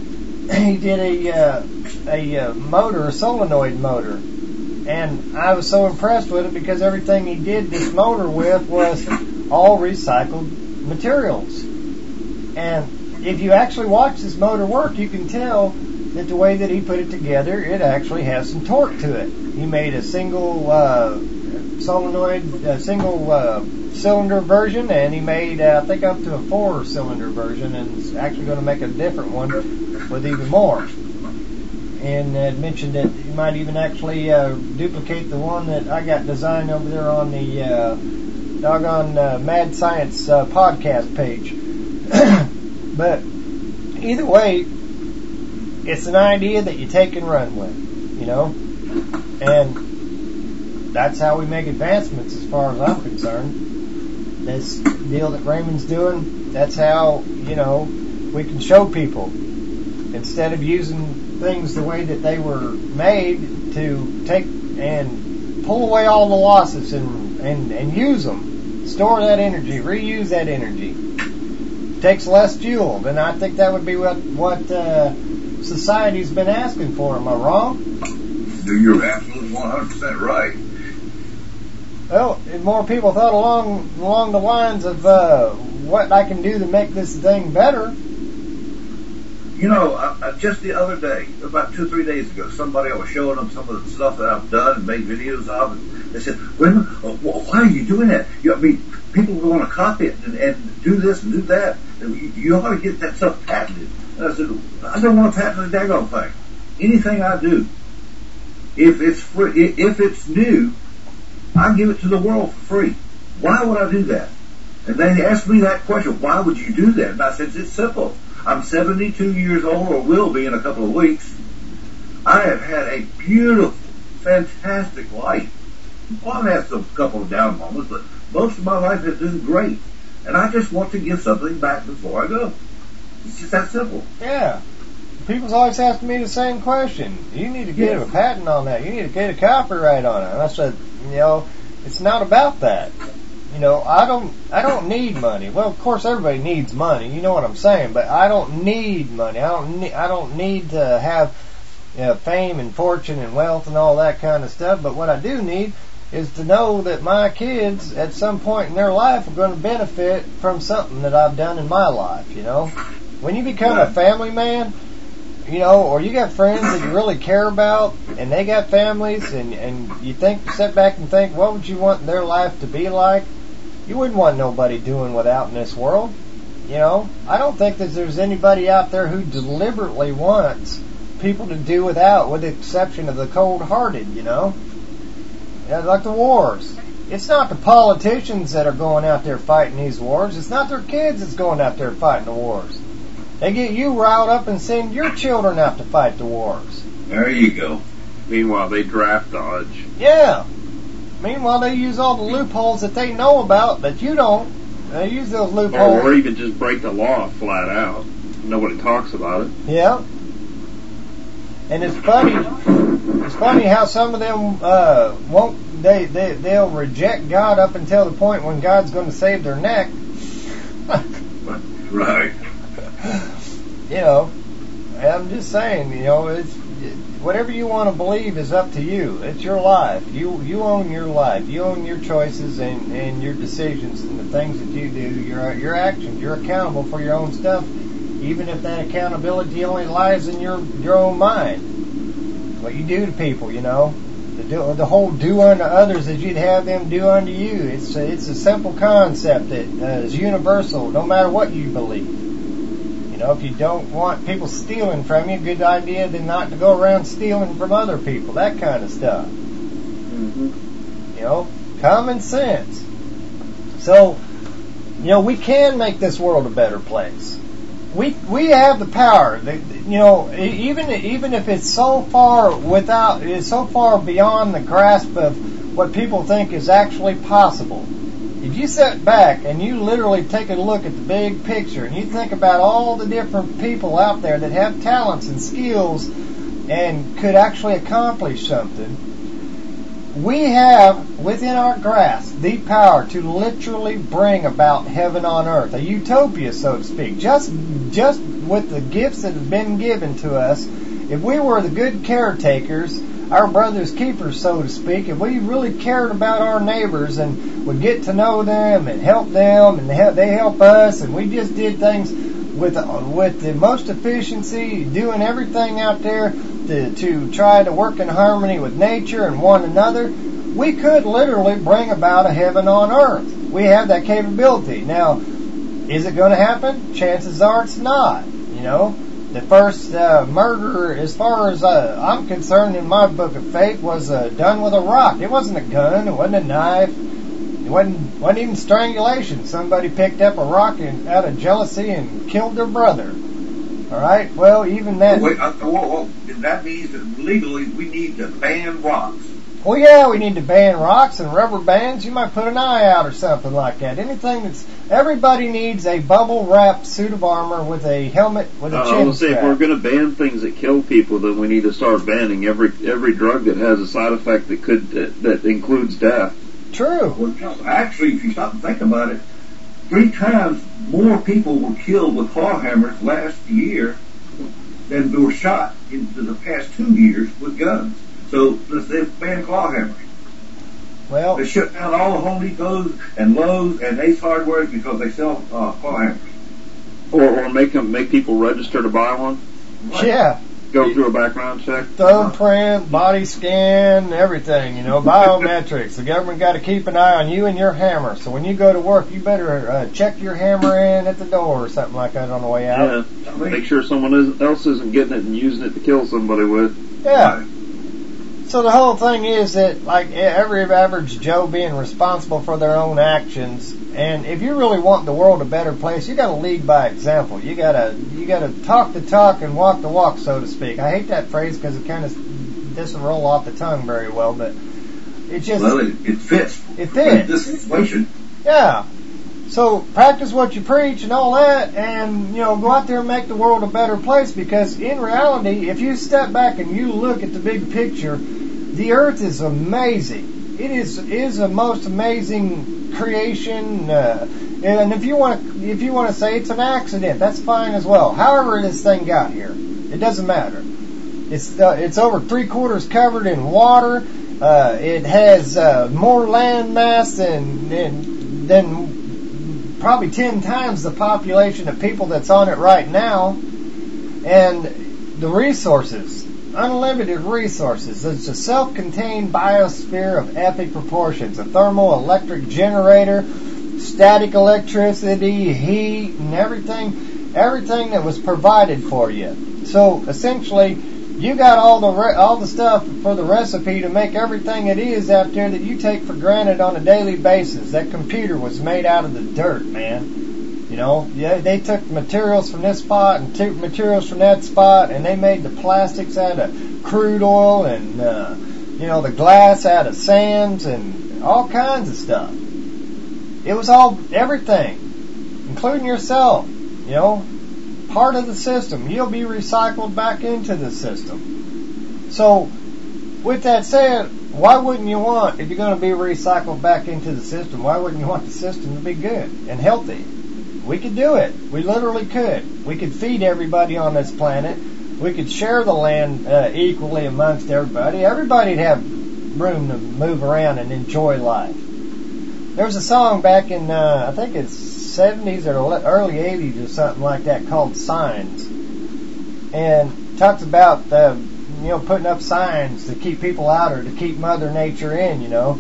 he did a uh, a uh, motor, a solenoid motor, and I was so impressed with it because everything he did this motor with was all recycled materials. And if you actually watch this motor work, you can tell that the way that he put it together, it actually has some torque to it. He made a single uh, solenoid, a single uh, cylinder version, and he made, uh, I think, up to a four-cylinder version, and is actually going to make a different one with even more. And uh, mentioned that you might even actually uh, duplicate the one that I got designed over there on the uh, doggone uh, Mad Science uh, podcast page. But either way, it's an idea that you take and run with, you know, and that's how we make advancements as far as I'm concerned. This deal that Raymond's doing, that's how, you know, we can show people. Instead of using things the way that they were made, to take and pull away all the losses and, and, and use them. Store that energy, reuse that energy. Takes less fuel, then I think that would be what, what uh, society's been asking for. Am I wrong? You're absolutely one hundred percent right. Well, if more people thought along along the lines of uh, what I can do to make this thing better. You know, I, I, just the other day, about two or three days ago, somebody, I was showing them some of the stuff that I've done and made videos of, and they said, "Raymond, well, why are you doing that? You, I mean, people want to copy it and, and do this and do that. And you, you ought to get that stuff patented." And I said, "I don't want to patent the daggone thing. Anything I do, if it's free, if it's new, I give it to the world for free. Why would I do that?" And they asked me that question, "Why would you do that?" And I said, "It's simple. I'm seventy-two years old, or will be in a couple of weeks. I have had a beautiful, fantastic life. Well, I've had some couple of down moments, but most of my life has been great. And I just want to give something back before I go. It's just that simple." Yeah. People's always asking me the same question. You need to get Yes. a patent on that. You need to get a copyright on it. And I said, you know, it's not about that. You know, I don't, I don't need money. Well, of course, everybody needs money. You know what I'm saying? But I don't need money. I don't need, I don't need to have, you know, fame and fortune and wealth and all that kind of stuff. But what I do need is to know that my kids, at some point in their life, are going to benefit from something that I've done in my life. You know, when you become a family man, you know, or you got friends that you really care about, and they got families, and, and you think, sit back and think, what would you want their life to be like? You wouldn't want nobody doing without in this world. You know, I don't think that there's anybody out there who deliberately wants people to do without, with the exception of the cold-hearted, you know? Yeah, like the wars. It's not the politicians that are going out there fighting these wars. It's not their kids that's going out there fighting the wars. They get you riled up and send your children out to fight the wars. There you go. Meanwhile, they draft dodge. Yeah. Meanwhile, they use all the loopholes that they know about that you don't. They use those loopholes. Or, or even just break the law flat out. Nobody talks about it. Yeah. And it's funny. It's funny how some of them uh, won't. They they they'll reject God up until the point when God's going to save their neck. Right. You know, I'm just saying. You know, it's whatever you want to believe is up to you. It's your life. You you own your life. You own your choices and, and your decisions and the things that you do. Your your actions. You're accountable for your own stuff, even if that accountability only lies in your your own mind. What you do to people, you know, the do, the whole do unto others as you'd have them do unto you. It's a, it's a simple concept that uh, is universal, no matter what you believe. You know, if you don't want people stealing from you, good idea then not to go around stealing from other people. That kind of stuff. Mm-hmm. You know, common sense. So, you know, we can make this world a better place. We we have the power. The, you know, even even if it's so far without, it's so far beyond the grasp of what people think is actually possible. If you sit back and you literally take a look at the big picture and you think about all the different people out there that have talents and skills and could actually accomplish something, we have within our grasp the power to literally bring about heaven on earth, a utopia, so to speak. Just, just with the gifts that have been given to us, if we were the good caretakers, our brother's keepers, so to speak, if we really cared about our neighbors and would get to know them and help them and they help us, and we just did things with with the most efficiency, doing everything out there to, to try to work in harmony with nature and one another, we could literally bring about a heaven on earth. We have that capability. Now, is it going to happen? Chances are it's not. You know, the first uh, murder, as far as uh, I'm concerned in my book of faith, was uh, done with a rock. It wasn't a gun. It wasn't a knife. It wasn't, wasn't even strangulation. Somebody picked up a rock and, out of jealousy and killed their brother. All right? Well, even that... Wait, uh, whoa, whoa. That means that legally we need to ban rocks. Well, yeah, we need to ban rocks and rubber bands. You might put an eye out or something like that. Anything that's... Everybody needs a bubble-wrapped suit of armor with a helmet with a uh, chin I would say strap. if we're going to ban things that kill people, then we need to start banning every every drug that has a side effect that could that, that includes death. True. Well, actually, if you stop and think about it, three times more people were killed with claw hammers last year than were shot in the past two years with guns. So let's say ban claw hammers. Well, they shut down all the Home Depots and Lowe's and Ace Hardware because they sell uh, claw hammers. Or, or make them make people register to buy one. Right. Yeah. Go through a background check. Thumbprint, body scan, everything, you know, biometrics. The government got to keep an eye on you and your hammer. So when you go to work, you better uh, check your hammer in at the door or something like that on the way out. Yeah. Make sure someone else isn't getting it and using it to kill somebody with. Yeah. So the whole thing is that, like, every average Joe being responsible for their own actions, and if you really want the world a better place, you got to lead by example. You got to you got to talk the talk and walk the walk, so to speak. I hate that phrase because it kind of doesn't roll off the tongue very well, but it just well, it, it fits. It fits this situation. Yeah. So practice what you preach and all that, and you know, go out there and make the world a better place. Because in reality, if you step back and you look at the big picture, the earth is amazing. It is is a most amazing creation. Uh, and if you want to, if you want to say it's an accident, that's fine as well. However, this thing got here, it doesn't matter. It's uh, it's over three quarters covered in water. Uh, it has uh, more land mass than than than. Probably ten times the population of people that's on it right now. And the resources, unlimited resources. It's a self-contained biosphere of epic proportions. A thermoelectric generator, static electricity, heat, and everything, everything that was provided for you. So essentially, you got all the re- all the stuff for the recipe to make everything it is out there that you take for granted on a daily basis. That computer was made out of the dirt, man. You know, yeah, they took materials from this spot and took materials from that spot, and they made the plastics out of crude oil and uh, you know, the glass out of sands and all kinds of stuff. It was all everything, including yourself. You know. Part of the system. You'll be recycled back into the system. So, with that said, why wouldn't you want, if you're going to be recycled back into the system, why wouldn't you want the system to be good and healthy? We could do it. We literally could. We could feed everybody on this planet. We could share the land uh, equally amongst everybody. Everybody'd have room to move around and enjoy life. There was a song back in, uh, I think it's seventies or early eighties or something like that called Signs, and talks about uh, you know, putting up signs to keep people out or to keep Mother Nature in, you know.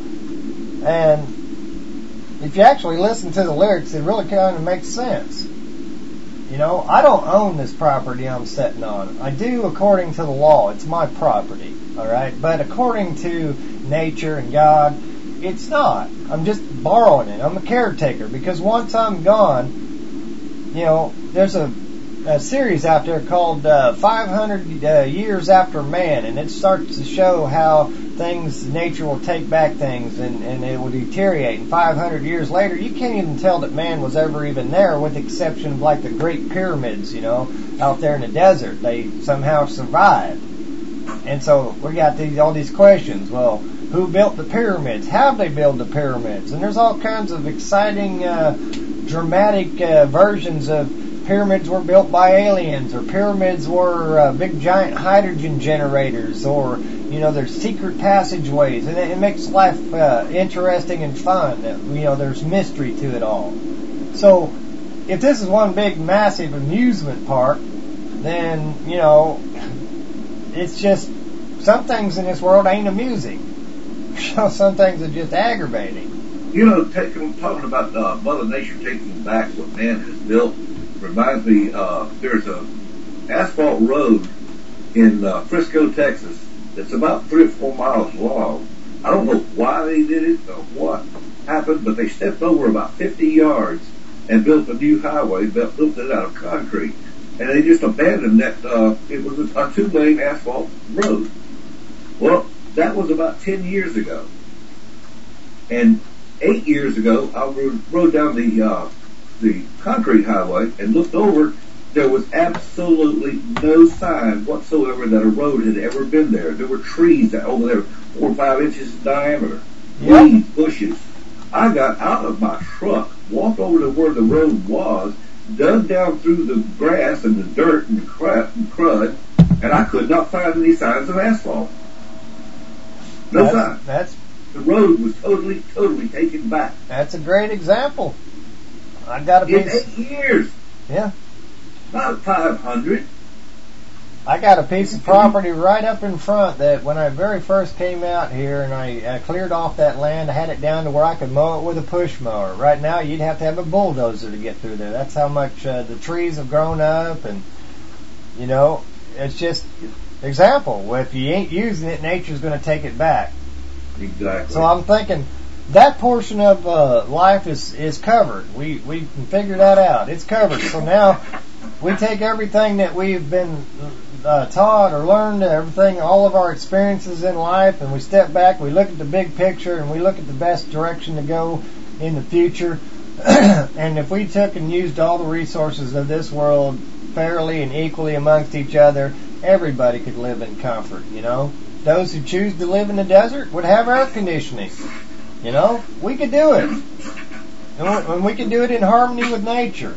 And if you actually listen to the lyrics, it really kind of makes sense. You know, I don't own this property I'm sitting on. I do according to the law. It's my property, all right? But according to nature and God, it's not. I'm just borrowing it. I'm a caretaker because once I'm gone, you know, there's a, a series out there called uh, five hundred uh, Years After Man, and it starts to show how things, nature will take back things and, and it will deteriorate. And five hundred years later, you can't even tell that man was ever even there, with the exception of like the Great Pyramids, you know, out there in the desert. They somehow survived. And so we got these all these questions. Well, who built the pyramids, how they build the pyramids, and there's all kinds of exciting, uh, dramatic uh, versions of pyramids were built by aliens, or pyramids were uh, big giant hydrogen generators, or you know, there's secret passageways, and it, it makes life uh, interesting and fun. You know, there's mystery to it all. So, if this is one big massive amusement park, then you know, it's just some things in this world ain't amusing. Some things are just aggravating. You know, taking, talking about uh, Mother Nature taking back what man has built reminds me. Uh, there's a asphalt road in uh, Frisco, Texas. It's about three or four miles long. I don't know why they did it or what happened, but they stepped over about fifty yards and built a new highway, built, built it out of concrete. And they just abandoned that. Uh, it was a, a two-lane asphalt road. Well, that was about ten years ago. And eight years ago, I rode, rode down the uh, the concrete highway and looked over. There was absolutely no sign whatsoever that a road had ever been there. There were trees that over there, four or five inches in diameter, Yep. weeds, bushes. I got out of my truck, walked over to where the road was, dug down through the grass and the dirt and the crap and crud, and I could not find any signs of asphalt. No That's, sign. that's The road was totally, totally taken back. that's a great example. I got a In piece. eight years. Yeah. Not five hundred. I got a piece of property right up in front that when I very first came out here and I, I cleared off that land, I had it down to where I could mow it with a push mower. Right now, you'd have to have a bulldozer to get through there. That's how much uh, the trees have grown up, and you know, it's just example. If you ain't using it, nature's going to take it back. Exactly. So I'm thinking that portion of uh, life is is covered. We we can figure that out. It's covered. So now we take everything that we've been uh, taught or learned, everything, all of our experiences in life, and we step back, we look at the big picture, and we look at the best direction to go in the future. And if we took and used all the resources of this world fairly and equally amongst each other, everybody could live in comfort, you know. Those who choose to live in the desert would have air conditioning. You know, we could do it. And we could do it in harmony with nature.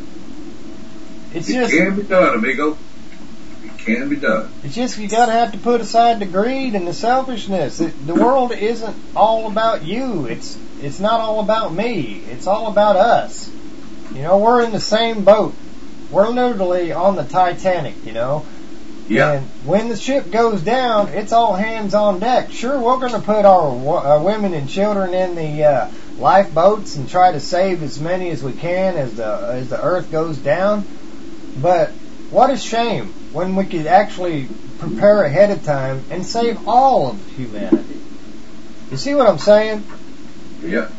It's it just, can be done, amigo. It can be done. It's just you gotta have to put aside the greed and the selfishness. It, the world isn't all about you. It's it's not all about me. It's all about us. You know, we're in the same boat. We're literally on the Titanic, you know. Yeah. And when the ship goes down, it's all hands on deck. Sure, we're going to put our, our women and children in the uh, lifeboats and try to save as many as we can as the as the earth goes down. But what a shame when we could actually prepare ahead of time and save all of humanity. You see what I'm saying? Yeah.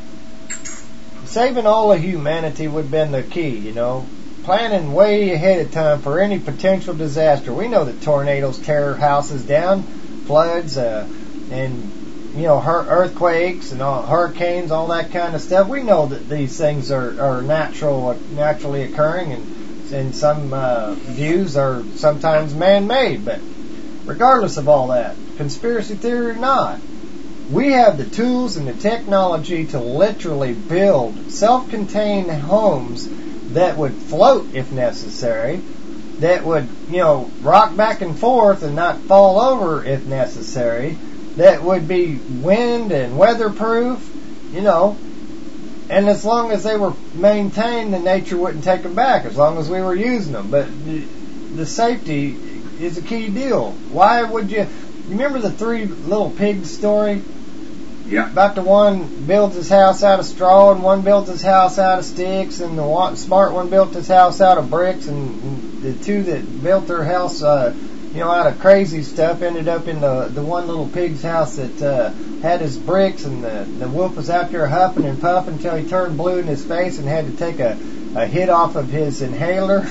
Saving all of humanity would have been the key, you know. Planning way ahead of time for any potential disaster. We know that tornadoes tear houses down, floods, uh, and you know, hur- earthquakes and all, hurricanes, all that kind of stuff. We know that these things are, are natural, naturally occurring, and, and some uh, views are sometimes man-made. But regardless of all that, conspiracy theory or not, we have the tools and the technology to literally build self-contained homes that would float if necessary, that would, you know, rock back and forth and not fall over if necessary, that would be wind and weatherproof, you know, and as long as they were maintained, then nature wouldn't take them back, as long as we were using them. But the, the safety is a key deal. Why would you, remember the three little pigs story? Yeah. About the one builds his house out of straw, and one builds his house out of sticks, and the one, smart one built his house out of bricks, and, and the two that built their house, uh, you know, out of crazy stuff ended up in the the one little pig's house that uh, had his bricks, and the the wolf was out there huffing and puffing until he turned blue in his face and had to take a, a hit off of his inhaler.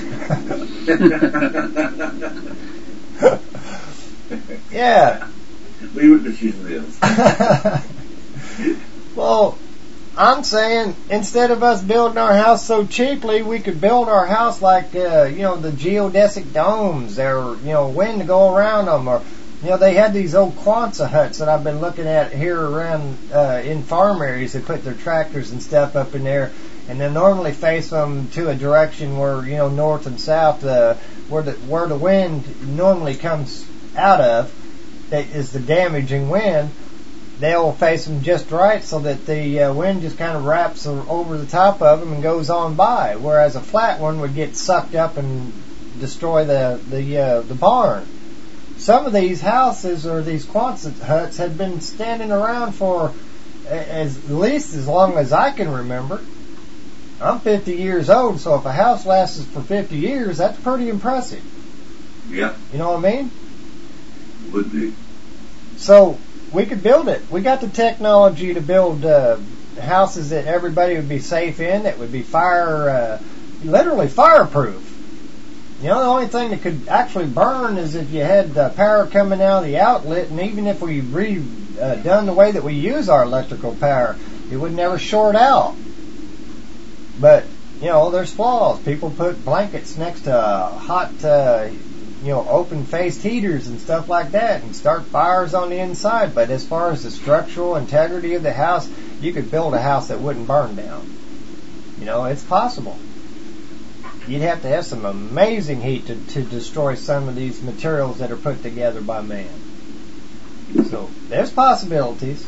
Yeah. Leave it to she's this. Well, I'm saying instead of us building our house so cheaply, we could build our house like, uh, you know, the geodesic domes, or, you know, wind to go around them, or You know, they had these old Quonset huts that I've been looking at here around uh, in farm areas. They put their tractors and stuff up in there, and they normally face them to a direction where, you know, north and south, uh, where the where the wind normally comes out of, that is the damaging wind. They'll face them just right so that the uh, wind just kind of wraps over the top of them and goes on by, whereas a flat one would get sucked up and destroy the the uh, the barn. Some of these houses or these Quonset huts had been standing around for as at least as long as I can remember. I'm fifty years old, so if a house lasts for fifty years, that's pretty impressive. Yeah. You know what I mean? Would be. So we could build it. We got the technology to build uh, houses that everybody would be safe in, that would be fire, uh, literally fireproof. You know, the only thing that could actually burn is if you had uh, power coming out of the outlet, and even if we re uh, done the way that we use our electrical power, it would never short out. But, you know, there's flaws. People put blankets next to uh, hot, uh, you know, open-faced heaters and stuff like that and start fires on the inside. But as far as the structural integrity of the house, you could build a house that wouldn't burn down. You know, it's possible. You'd have to have some amazing heat to, to destroy some of these materials that are put together by man. So, there's possibilities.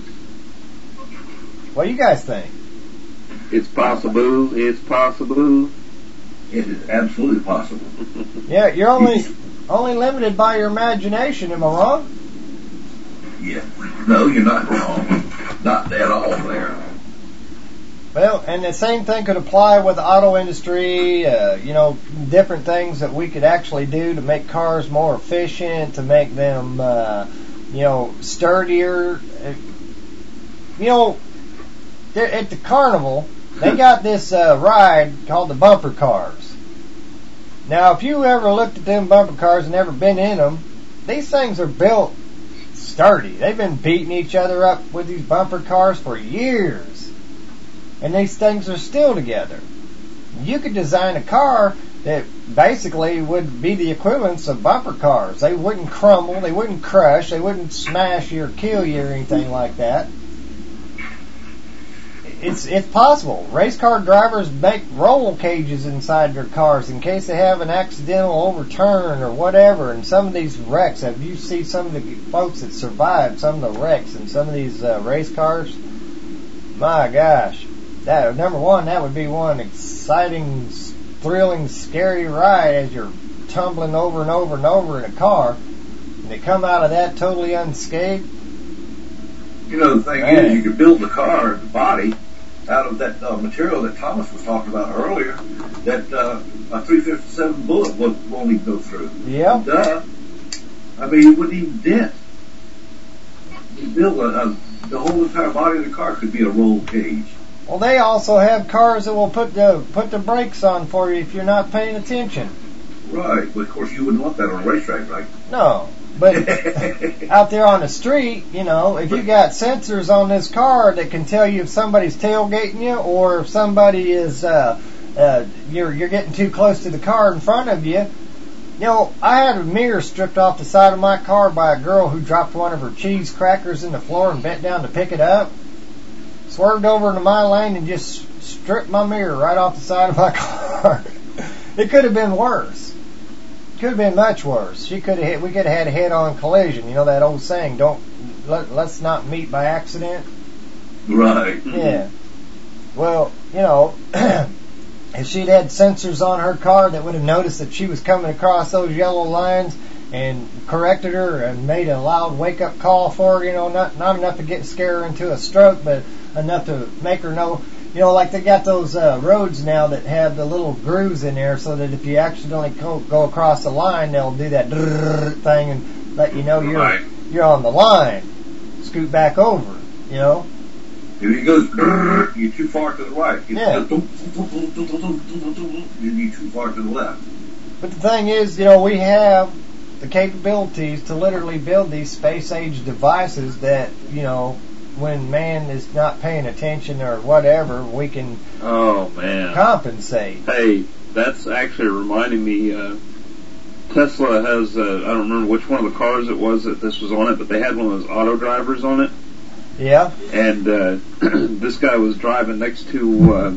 What do you guys think? It's possible. It's possible. It is absolutely possible. Yeah, you're only only limited by your imagination. Am I wrong? Yeah. No, you're not wrong. Not at all there. Well, and the same thing could apply with the auto industry, uh, you know, different things that we could actually do to make cars more efficient, to make them, uh, you know, sturdier. You know, at the carnival, they got this uh, ride called the bumper cars. Now, if you ever looked at them bumper cars and never been in them, these things are built sturdy. They've been beating each other up with these bumper cars for years. And these things are still together. You could design a car that basically would be the equivalents of bumper cars. They wouldn't crumble, they wouldn't crush, they wouldn't smash you or kill you or anything like that. It's it's possible. Race car drivers make roll cages inside their cars in case they have an accidental overturn or whatever. And some of these wrecks, have you seen some of the folks that survived some of the wrecks in some of these uh, race cars? My gosh. That, number one, that would be one exciting, thrilling, scary ride as you're tumbling over and over and over in a car, and they come out of that totally unscathed. You know, the thing Man. is, you could build the car, the body, out of that uh, material that Thomas was talking about earlier, that uh, a three fifty-seven bullet won't, won't even go through. Yeah. Duh. I mean, it wouldn't even dent. You build a, a, the whole entire body of the car could be a roll cage. Well, they also have cars that will put the put the brakes on for you if you're not paying attention. Right, but of course you wouldn't want that on a racetrack, right? No, but out there on the street, you know, if you got sensors on this car that can tell you if somebody's tailgating you or if somebody is uh, uh, you're you're getting too close to the car in front of you. You know, I had a mirror stripped off the side of my car by a girl who dropped one of her cheese crackers in the floor and bent down to pick it up. Swerved over into my lane and just stripped my mirror right off the side of my car. It could have been worse. Could have been much worse. She could have hit. We could have had a head-on collision. You know that old saying: "Don't let, let's not meet by accident." Right. Yeah. Well, you know, if she'd had sensors on her car that would have noticed that she was coming across those yellow lines and corrected her and made a loud wake-up call for her, you know, not not enough to get scare her into a stroke, but enough to make her know, you know, like they got those uh, roads now that have the little grooves in there so that if you accidentally go, go across the line, they'll do that thing and let you know you're right. you're on the line. Scoot back over, you know. If it goes, you're too far to the right. If Yeah. it goes, you're too far to the left. But the thing is, you know, we have the capabilities to literally build these space-age devices that, you know, when man is not paying attention or whatever, we can Oh man. compensate. Hey, that's actually reminding me. Uh, Tesla has, uh, I don't remember which one of the cars it was that this was on it, but they had one of those auto drivers on it. Yeah. And uh, this guy was driving next to, uh,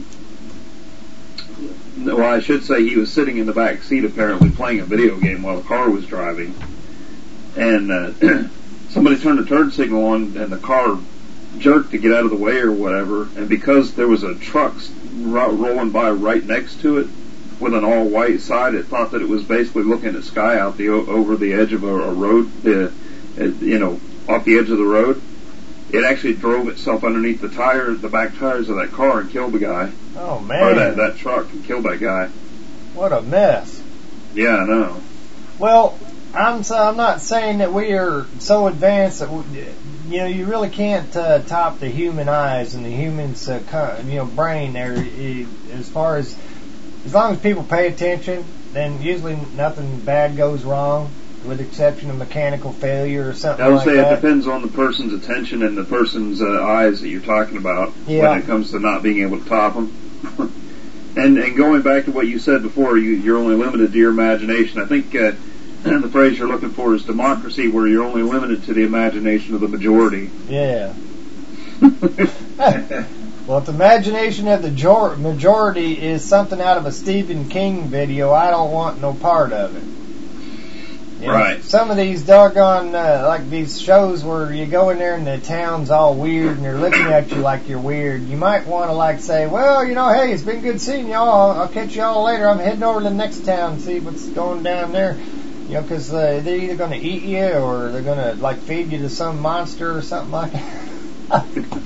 well, I should say he was sitting in the back seat apparently playing a video game while the car was driving. And uh, somebody turned a turn signal on and the car jerked to get out of the way or whatever. And because there was a truck ro- rolling by right next to it with an all-white side, it thought that it was basically looking at sky out the over the edge of a, a road, uh, you know, off the edge of the road. It actually drove itself underneath the tire, the back tires of that car and killed the guy. Oh, man. Or that, that truck and killed that guy. What a mess. Yeah, I know. Well, I'm so, I'm not saying that we are so advanced that we, you know, you really can't uh, top the human eyes and the human's uh, you know brain there. As far as as long as people pay attention, then usually nothing bad goes wrong, with the exception of mechanical failure or something I would like say that. it depends on the person's attention and the person's uh, eyes that you're talking about Yeah. when it comes to not being able to top them. and and going back to what you said before, you, you're only limited to your imagination. I think uh, the phrase you're looking for is democracy, where you're only limited to the imagination of the majority. Yeah. Well, if the imagination of the jor- majority is something out of a Stephen King video, I don't want no part of it. You know, Right. some of these doggone, uh, like these shows where you go in there and the town's all weird and they're looking at you like you're weird, you might want to like say, well, you know, hey, it's been good seeing y'all. I'll, I'll catch y'all later. I'm heading over to the next town and see what's going down there. You know, because uh, they're either going to eat you or they're going to, like, feed you to some monster or something like that.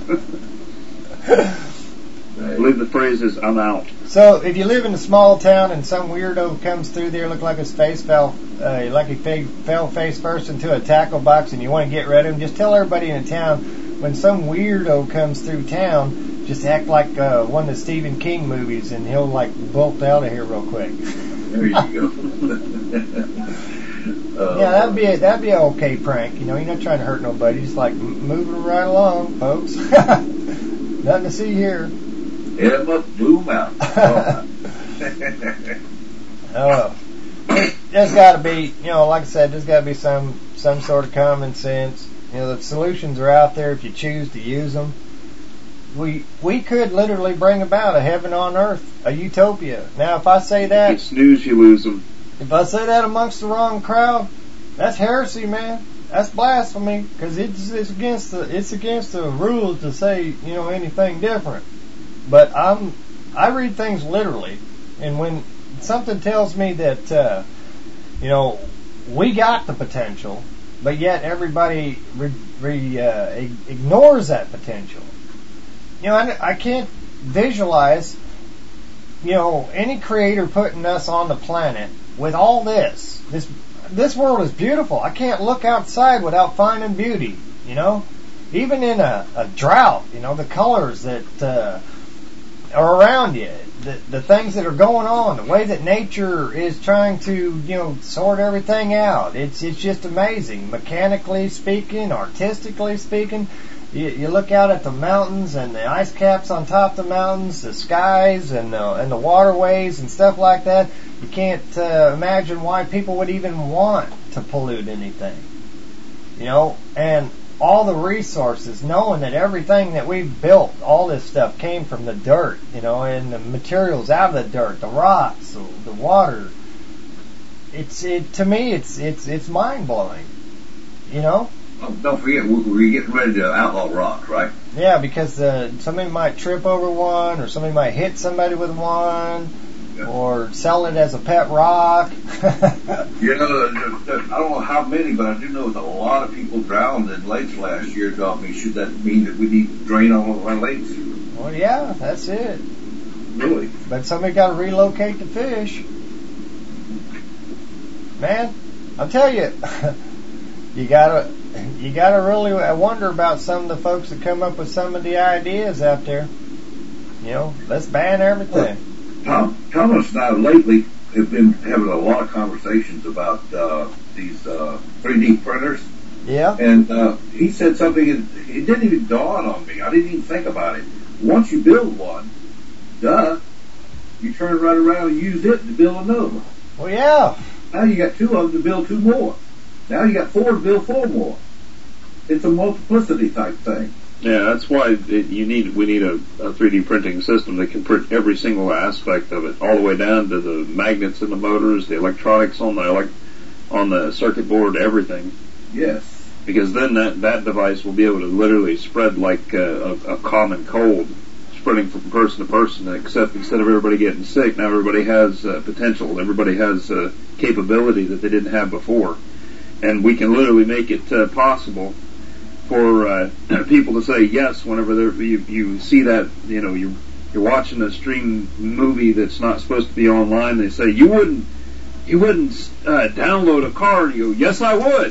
I believe the phrase is, I'm out. So, if you live in a small town and some weirdo comes through there, look like his face fell, uh, like he fe- fell face first into a tackle box, and you want to get rid of him, just tell everybody in the town, when some weirdo comes through town, just act like uh, one of the Stephen King movies, and he'll, like, bolt out of here real quick. There you go. uh, Yeah, that'd be a, that'd be an okay prank. You know, you're not trying to hurt nobody. Just like m- moving right along, folks. Nothing to see here. It must boom out. Oh, there's got to be, you know, like I said, there's got to be some some sort of common sense. You know, the solutions are out there if you choose to use them. We we could literally bring about a heaven on earth, a utopia. Now, if I say that, You snooze, you lose them. if I say that amongst the wrong crowd, that's heresy, man. That's blasphemy, because it's, it's against the it's against the rules to say, you know, anything different. But I'm I read things literally, and when something tells me that uh, you know, we got the potential, but yet everybody re, re, uh, ignores that potential. You know, I, I can't visualize, you know, any creator putting us on the planet with all this. This this world is beautiful. I can't look outside without finding beauty, you know? Even in a, a drought, you know, the colors that uh, are around you, the, the things that are going on, the way that nature is trying to, you know, sort everything out. It's it's just amazing. Mechanically speaking, artistically speaking, you, you look out at the mountains and the ice caps on top of the mountains, the skies and the, and the waterways and stuff like that. You can't uh, imagine why people would even want to pollute anything. You know, and all the resources, knowing that everything that we've built, all this stuff came from the dirt, you know, and the materials out of the dirt, the rocks, the, the water. It's it to me, it's it's it's mind blowing, you know. Oh, don't forget, we- we're getting ready to outlaw rock, right? Yeah, because uh, somebody might trip over one, or somebody might hit somebody with one, or sell it as a pet rock. You know, the- the- I don't know how many, but I do know that a lot of people drowned in lakes last year. Got me. Should that mean that we need to drain all of our lakes? Well, yeah, that's it. Really? But somebody got to relocate the fish. Man, I'll tell you, you gotta, you gotta really wonder about some of the folks that come up with some of the ideas out there. You know, let's ban everything. Tom, Thomas and I lately have been having a lot of conversations about uh, these uh, three D printers. Yeah. And uh, he said something, and it didn't even dawn on me. I didn't even think about it. Once you build one, duh, you turn right around and use it to build another one. Well, yeah. Now you got two of them to build two more. Now you got four to build four more. It's a multiplicity type thing. Yeah, that's why it, you need we need a, a three D printing system that can print every single aspect of it, all the way down to the magnets in the motors, the electronics on the elect, on the circuit board, everything. Yes. Because then that, that device will be able to literally spread like a, a, a common cold, spreading from person to person, except instead of everybody getting sick, now everybody has uh, potential, everybody has uh, capability that they didn't have before. And we can literally make it uh, possible for uh, people to say yes whenever you, you see that, you know, you, you're watching a stream movie that's not supposed to be online. They say, you wouldn't you wouldn't uh, download a car. And you go, yes, I would.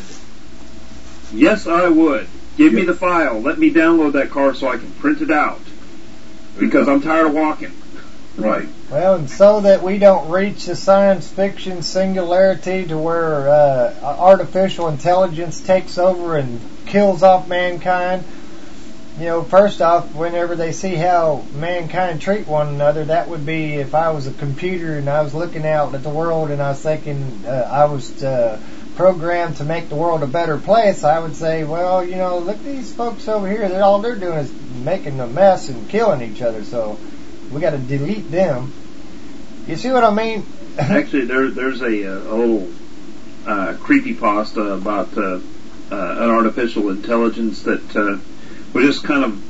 Yes, I would. Give me the file. Let me download that car so I can print it out. Because I'm tired of walking. Right. Well, and so that we don't reach the science fiction singularity to where uh, artificial intelligence takes over and kills off mankind. You know, first off, whenever they see how mankind treat one another, that would be if I was a computer and I was looking out at the world and I was thinking uh, I was uh, programmed to make the world a better place, I would say, well, you know, look at these folks over here. They're, all they're doing is making a mess and killing each other, so we got to delete them. You see what I mean? Actually, there, there's a, a little uh, creepypasta about uh, uh, an artificial intelligence that uh, was just kind of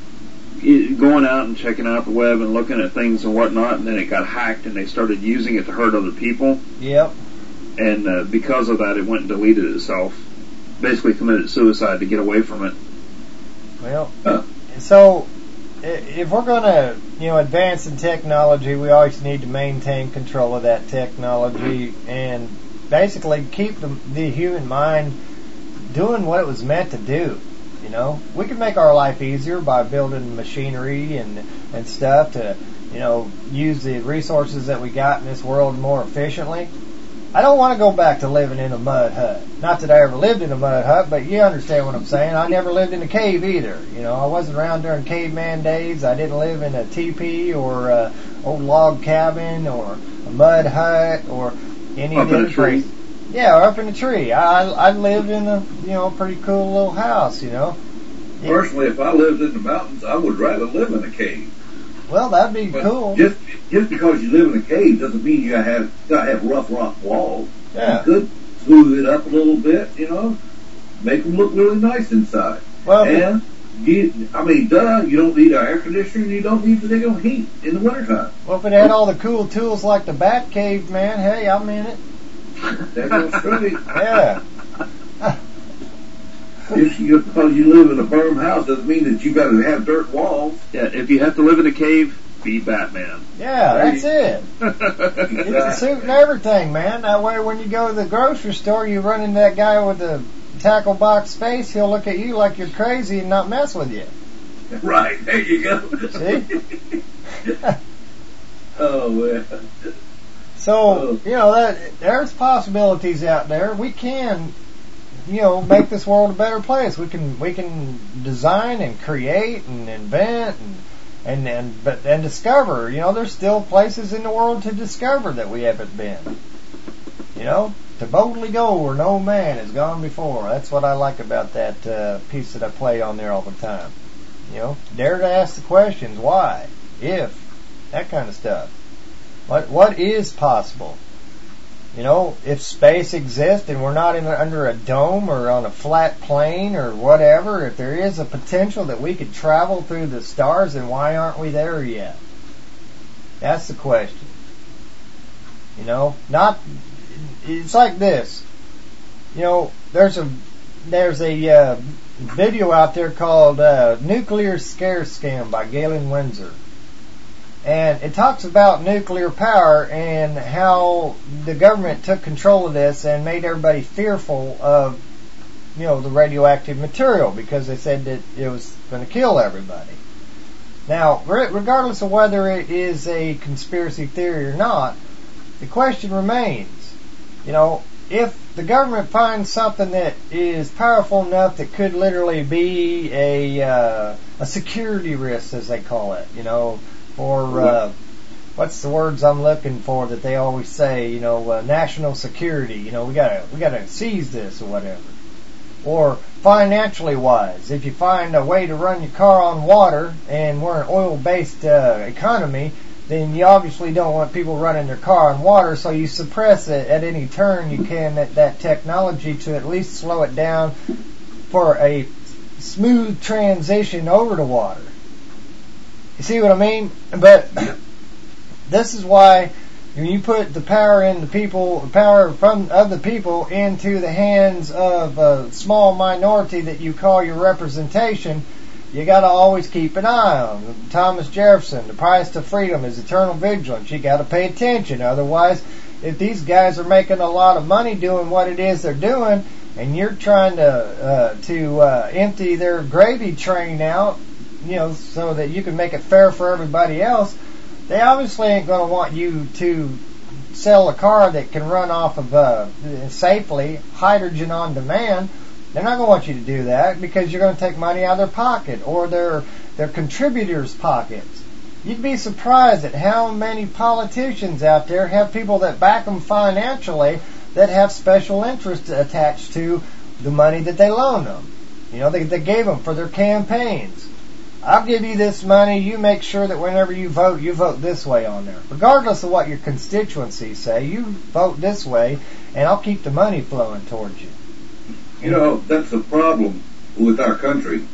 going out and checking out the web and looking at things and whatnot, and then it got hacked and they started using it to hurt other people. Yep. And uh, because of that, it went and deleted itself. Basically committed suicide to get away from it. Well, huh. So if we're going to, you know, advance in technology, we always need to maintain control of that technology and basically keep the, the human mind doing what it was meant to do. You know, we can make our life easier by building machinery and and stuff to, you know, use the resources that we got in this world more efficiently. I don't want to go back to living in a mud hut. Not that I ever lived in a mud hut, but you understand what I'm saying. I never lived in a cave either. You know, I wasn't around during caveman days. I didn't live in a teepee or a old log cabin or a mud hut or any of the other other tree. Yeah, or up in a tree. I I lived in a, you know, pretty cool little house, you know. Personally, if I lived in the mountains, I would rather live in a cave. Well, that'd be but cool. Just just because you live in a cave doesn't mean you gotta have gotta have rough rock walls. Yeah. You could smooth it up a little bit, you know, make them look really nice inside. Well, and you, I mean, duh, you don't need an air conditioner, you don't need the damn heat in the wintertime. Well, if it had all the cool tools like the Bat Cave, man, hey, I'm in it. That goes straight. Yeah. Just because you live in a burned house doesn't mean that you got to have dirt walls. Yeah, if you have to live in a cave, be Batman. Yeah, that's it. It's a suit and everything, man. That way when you go to the grocery store, you run into that guy with the tackle box face, he'll look at you like you're crazy and not mess with you. Right, there you go. See? Oh, man. So, you know, that there's possibilities out there. We can, you know, make this world a better place. We can we can design and create and invent and and and but and discover. You know, there's still places in the world to discover that we haven't been. You know, to boldly go where no man has gone before. That's what I like about that uh, piece that I play on there all the time. You know, dare to ask the questions: why, if, that kind of stuff. What what is possible? You know, if space exists and we're not in, under a dome or on a flat plane or whatever, if there is a potential that we could travel through the stars, then why aren't we there yet? That's the question. You know, not. It's like this. You know, there's a there's a uh, video out there called uh, "Nuclear Scare Scam" by Galen Windsor. And it talks about nuclear power and how the government took control of this and made everybody fearful of, you know, the radioactive material because they said that it was going to kill everybody. Now, regardless of whether it is a conspiracy theory or not, the question remains, you know, if the government finds something that is powerful enough that could literally be a uh, a security risk, as they call it, you know, or uh, what's the words I'm looking for that they always say, you know, uh, national security, you know, we gotta, we gotta seize this or whatever. Or financially wise, if you find a way to run your car on water, and we're an oil-based uh, economy, then you obviously don't want people running their car on water, so you suppress it at any turn you can, that, that technology, to at least slow it down for a smooth transition over to water. You see what I mean? But this is why when you put the power in the people, the power from of the people into the hands of a small minority that you call your representation, you got to always keep an eye on. Thomas Jefferson, the price to freedom is eternal vigilance. You got to pay attention. Otherwise, if these guys are making a lot of money doing what it is they're doing, and you're trying to uh, to uh, empty their gravy train out, you know, so that you can make it fair for everybody else, they obviously ain't going to want you to sell a car that can run off of uh, safely hydrogen on demand. They're not going to want you to do that because you're going to take money out of their pocket or their their contributors' pockets. You'd be surprised at how many politicians out there have people that back them financially that have special interests attached to the money that they loan them. You know, they, they gave them for their campaigns. I'll give you this money, you make sure that whenever you vote, you vote this way on there. Regardless of what your constituencies say, you vote this way, and I'll keep the money flowing towards you. You know, that's the problem with our country.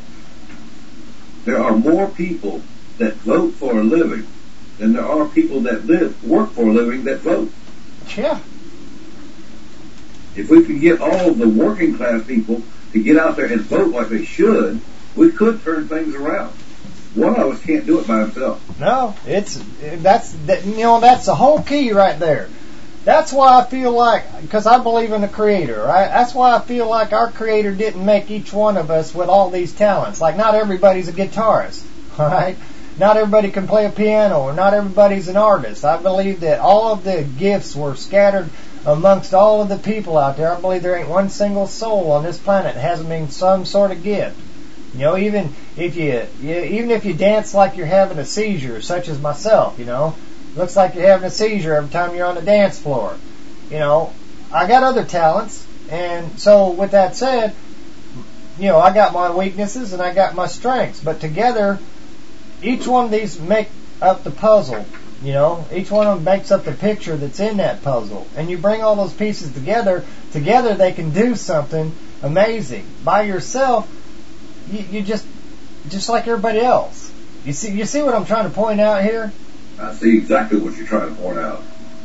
There are more people that vote for a living than there are people that live, work for a living that vote. Yeah. If we could get all of the working class people to get out there and vote like they should, we could turn things around. One of us can't do it by himself. No, it's that's that, you know, that's the whole key right there. That's why I feel like, because I believe in the Creator, right? That's why I feel like our Creator didn't make each one of us with all these talents. Like, not everybody's a guitarist, all right? Not everybody can play a piano, or not everybody's an artist. I believe that all of the gifts were scattered amongst all of the people out there. I believe there ain't one single soul on this planet that hasn't been some sort of gift. You know, even if you, you even if you dance like you're having a seizure, such as myself, you know, looks like you're having a seizure every time you're on the dance floor. You know, I got other talents, and so with that said, you know, I got my weaknesses and I got my strengths, but together, each one of these make up the puzzle. You know, each one of them makes up the picture that's in that puzzle, and you bring all those pieces together. Together, they can do something amazing. By yourself, you, you just just like everybody else. You see, you see what I'm trying to point out here? I see exactly what you're trying to point out.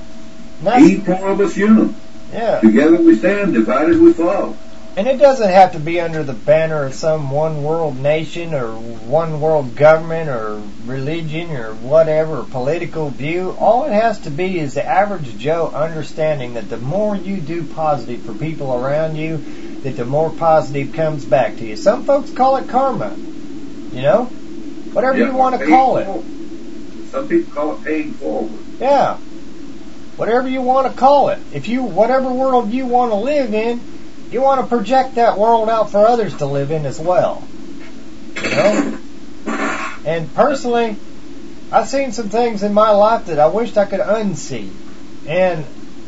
E pluribus unum. Yeah. Together we stand, divided we fall. And it doesn't have to be under the banner of some one world nation or one world government or religion or whatever, or political view. All it has to be is the average Joe understanding that the more you do positive for people around you, that the more positive comes back to you. Some folks call it karma. You know? Whatever Yeah, you want to paying call it. forward. Some people call it paying forward. Yeah. Whatever you want to call it. If you, whatever world you want to live in, you want to project that world out for others to live in as well. You know? And personally, I've seen some things in my life that I wished I could unsee. And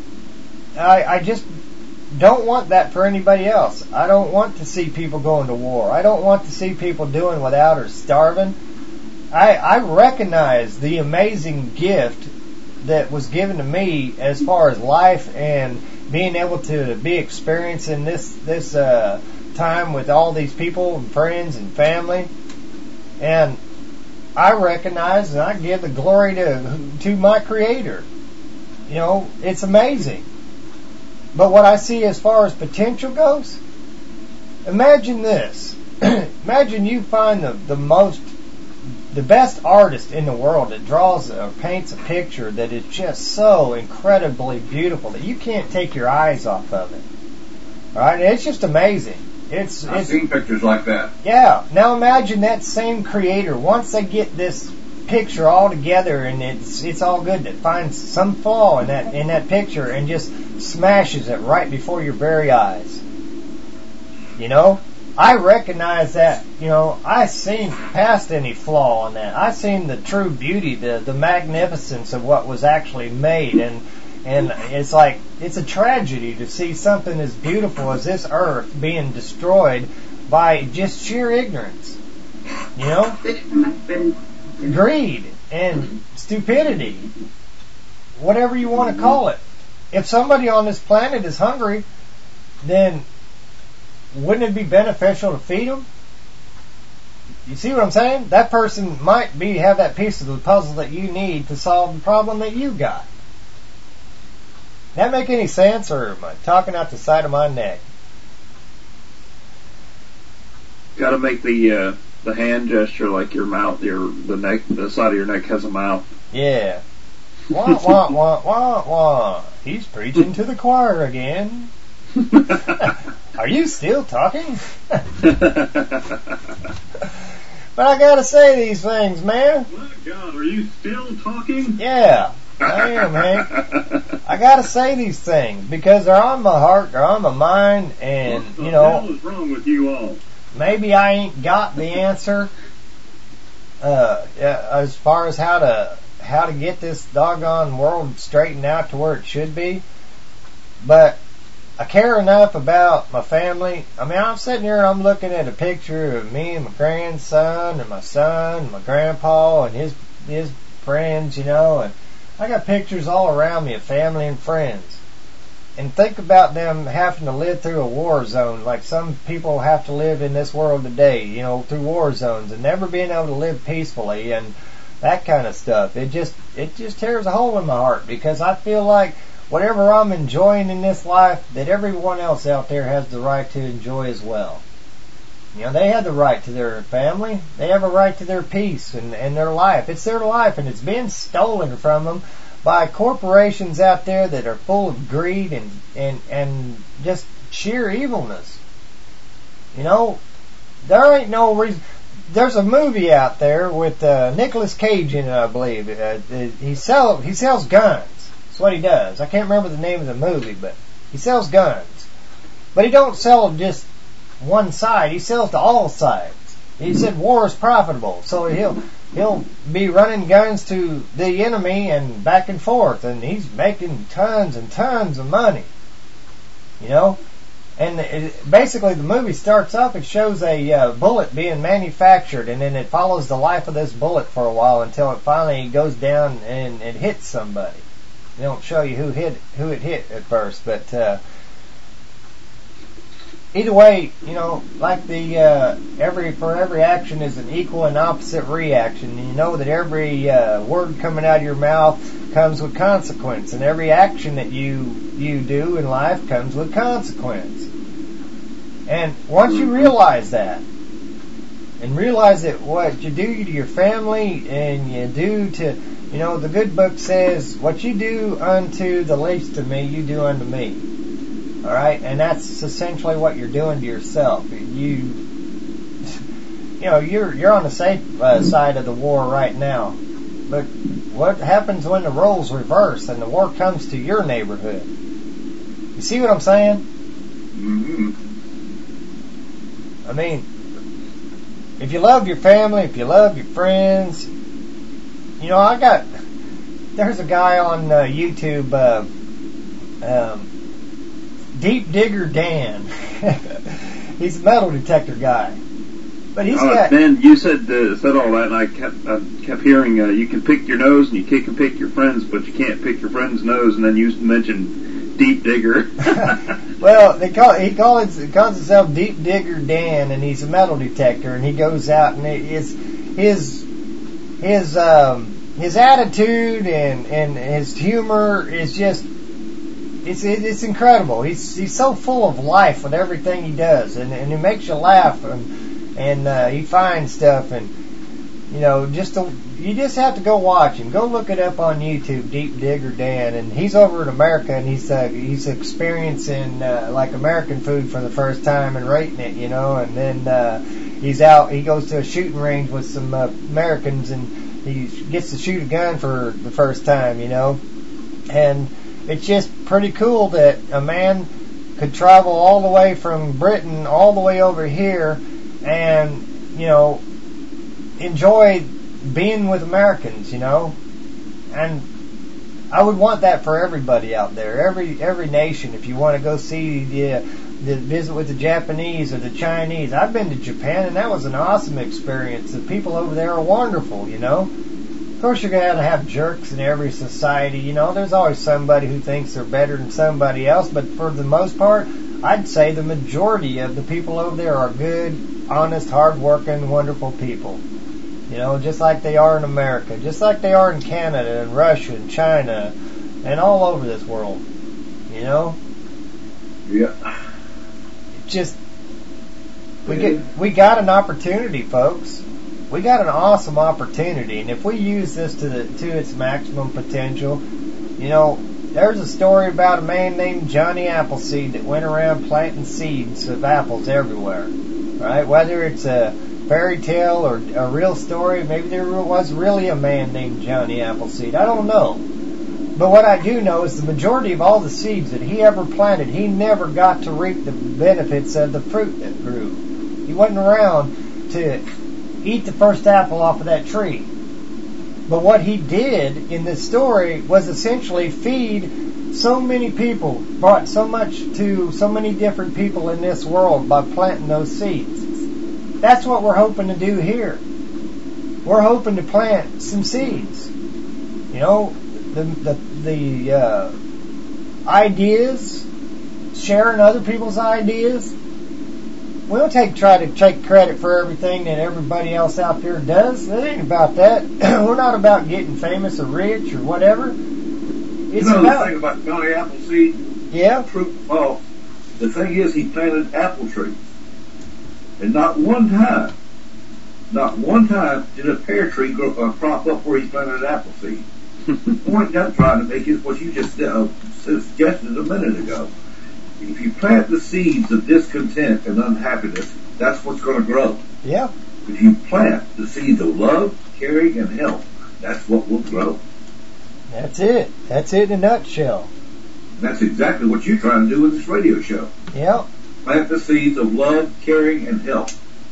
I, I just don't want that for anybody else. I don't want to see people going to war. I don't want to see people doing without or starving. I, I recognize the amazing gift that was given to me as far as life and being able to be experiencing this this uh, time with all these people and friends and family. And I recognize and I give the glory to to my Creator. You know, it's amazing. But what I see as far as potential goes, imagine this. Imagine you find the, the most the best artist in the world that draws or paints a picture that is just so incredibly beautiful that you can't take your eyes off of it. All right, and it's just amazing. It's I've it's, seen pictures like that. Yeah. Now imagine that same creator, once they get this picture all together and it's it's all good, that finds some flaw in that in that picture and just smashes it right before your very eyes. You know? I recognize that, you know, I seen past any flaw in that. I seen the true beauty, the the magnificence of what was actually made, and and it's like it's a tragedy to see something as beautiful as this earth being destroyed by just sheer ignorance. You know, greed and stupidity, whatever you want to call it. If somebody on this planet is hungry, then wouldn't it be beneficial to feed them? You see what I'm saying? That person might be have that piece of the puzzle that you need to solve the problem that you got. That make any sense, or am I talking out the side of my neck? Got to make the uh, the hand gesture like your mouth, your the neck, the side of your neck has a mouth. Yeah. Wah wah wah wah wah. He's preaching to the choir again. Are you still talking? But I gotta say these things, man. My God, are you still talking? Yeah, I am, Hank. I gotta say these things because they're on my heart, they're on my mind, and what the you know, hell is wrong with you all? Maybe I ain't got the answer uh, as far as how to how to get this doggone world straightened out to where it should be, but I care enough about my family. I mean, I'm sitting here, I'm looking at a picture of me and my grandson and my son and my grandpa and his his friends, you know, and I got pictures all around me of family and friends. And think about them having to live through a war zone like some people have to live in this world today, you know, through war zones and never being able to live peacefully and that kind of stuff. It just it just tears a hole in my heart because I feel like whatever I'm enjoying in this life, that everyone else out there has the right to enjoy as well. You know, they have the right to their family. They have a right to their peace and, and their life. It's their life, and it's being stolen from them by corporations out there that are full of greed and, and, and just sheer evilness. You know, there ain't no reason. There's a movie out there with uh, Nicolas Cage in it, I believe. Uh, he, sell, he sells guns. That's what he does. I can't remember the name of the movie, but he sells guns. But he don't sell just one side. He sells to all sides. He said war is profitable, so he'll he'll be running guns to the enemy and back and forth, and he's making tons and tons of money. You know, and it, basically the movie starts off. It shows a uh, bullet being manufactured, and then it follows the life of this bullet for a while until it finally goes down and it hits somebody. They don't show you who hit who it hit at first, but uh, either way, you know, like the uh, every for every action is an equal and opposite reaction. And you know that every uh, word coming out of your mouth comes with consequence, and every action that you you do in life comes with consequence. And once you realize that, and realize that what you do to your family and you do to, you know, the good book says, what you do unto the least of me, you do unto me. All right? And that's essentially what you're doing to yourself. You, you know, you're you're on the safe uh, side of the war right now. But what happens when the roles reverse and the war comes to your neighborhood? You see what I'm saying? Mm-hmm. I mean, if you love your family, if you love your friends, you know, I got, there's a guy on uh, YouTube, uh, um, Deep Digger Dan. He's a metal detector guy. But he's uh, got... Ben, you said uh, said all that, and I kept I kept hearing uh, you can pick your nose and you can pick your friends, but you can't pick your friend's nose. And then you mentioned Deep Digger. Well, they call he calls he calls himself Deep Digger Dan, and he's a metal detector, and he goes out and his his his um, his attitude and and his humor is just it's it's incredible. He's he's so full of life with everything he does, and and it makes you laugh, and and uh, he finds stuff, and you know, just to, you just have to go watch him. Go look it up on YouTube, Deep Digger Dan, and he's over in America, and he's uh, he's experiencing uh, like American food for the first time and rating it, you know. And then uh, he's out. He goes to a shooting range with some uh, Americans, and he gets to shoot a gun for the first time, you know. And it's just pretty cool that a man could travel all the way from Britain all the way over here and, you know, enjoy being with Americans, you know. And I would want that for everybody out there, every every nation. If you want to go see the, the visit with the Japanese or the Chinese, I've been to Japan and that was an awesome experience. The people over there are wonderful, you know. Of course, you're going to have jerks in every society, you know. There's always somebody who thinks they're better than somebody else, but for the most part, I'd say the majority of the people over there are good, honest, hard-working, wonderful people. You know, just like they are in America, just like they are in Canada and Russia and China and all over this world. You know? Yeah. Just, we get, we got an opportunity, folks. We got an awesome opportunity, and if we use this to the to its maximum potential, you know, there's a story about a man named Johnny Appleseed that went around planting seeds of apples everywhere, right? Whether it's a fairy tale or a real story, maybe there was really a man named Johnny Appleseed. I don't know. But what I do know is the majority of all the seeds that he ever planted, he never got to reap the benefits of the fruit that grew. He wasn't around to eat the first apple off of that tree. But what he did in this story was essentially feed so many people, brought so much to so many different people in this world by planting those seeds. That's what we're hoping to do here. We're hoping to plant some seeds. You know, the the, the uh, ideas, sharing other people's ideas. We don't take try to take credit for everything that everybody else out there does. It ain't about that. We're not about getting famous or rich or whatever. It's you know about, the thing about Johnny Appleseed? Yeah. True. Well, the thing is, he planted apple trees, and not one time, not one time did a pear tree grow, uh, crop up where he planted apple seed. The point I'm trying to make is what you just uh, suggested a minute ago. If you plant the seeds of discontent and unhappiness, that's what's going to grow. Yeah. If you plant the seeds of love, caring, and help, that's what will grow. That's it. That's it in a nutshell. And that's exactly what you're trying to do with this radio show. Yep. Plant the seeds of love, caring, and help.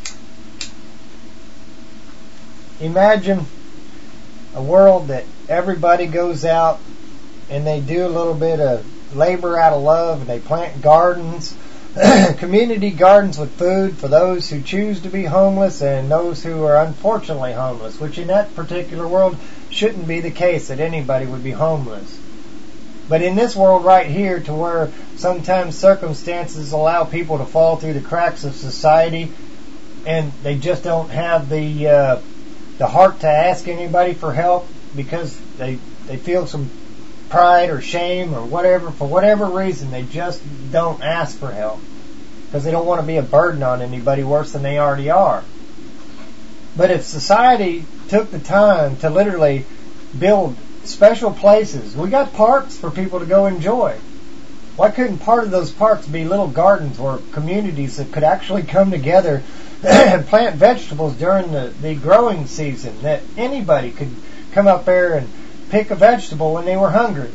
Imagine a world that everybody goes out and they do a little bit of labor out of love, and they plant gardens, community gardens with food for those who choose to be homeless and those who are unfortunately homeless, which in that particular world shouldn't be the case that anybody would be homeless. But in this world right here, to where sometimes circumstances allow people to fall through the cracks of society and they just don't have the uh, the heart to ask anybody for help because they they feel some pride or shame or whatever, for whatever reason, they just don't ask for help because they don't want to be a burden on anybody worse than they already are. But if society took the time to literally build special places, we got parks for people to go enjoy. Why couldn't part of those parks be little gardens or communities that could actually come together and plant vegetables during the, the growing season, that anybody could come up there and pick a vegetable when they were hungry?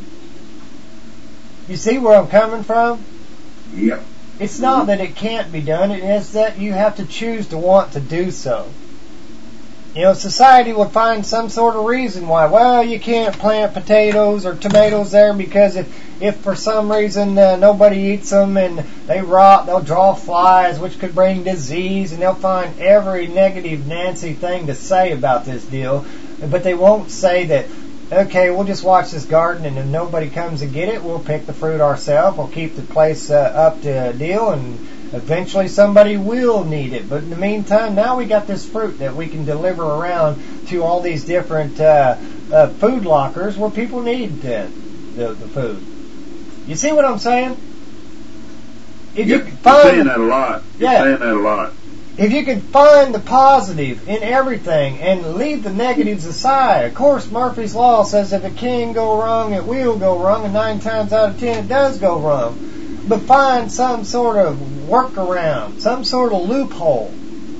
You see where I'm coming from? Yep. It's not that it can't be done. It is that you have to choose to want to do so. You know, society would find some sort of reason why, well, you can't plant potatoes or tomatoes there because if, if for some reason uh, nobody eats them and they rot, they'll draw flies, which could bring disease, and they'll find every negative Nancy thing to say about this deal. But they won't say that, okay, we'll just watch this garden, and if nobody comes to get it, we'll pick the fruit ourselves. We'll keep the place uh, up to a deal, and eventually somebody will need it. But in the meantime, now we got this fruit that we can deliver around to all these different uh, uh, food lockers where people need uh, the, the food. You see what I'm saying? If You're, you can find, you're saying that a lot. You're yeah. saying that a lot. If you can find the positive in everything and leave the negatives aside. Of course, Murphy's Law says if it can go wrong, it will go wrong, and nine times out of ten it does go wrong. But find some sort of workaround, some sort of loophole.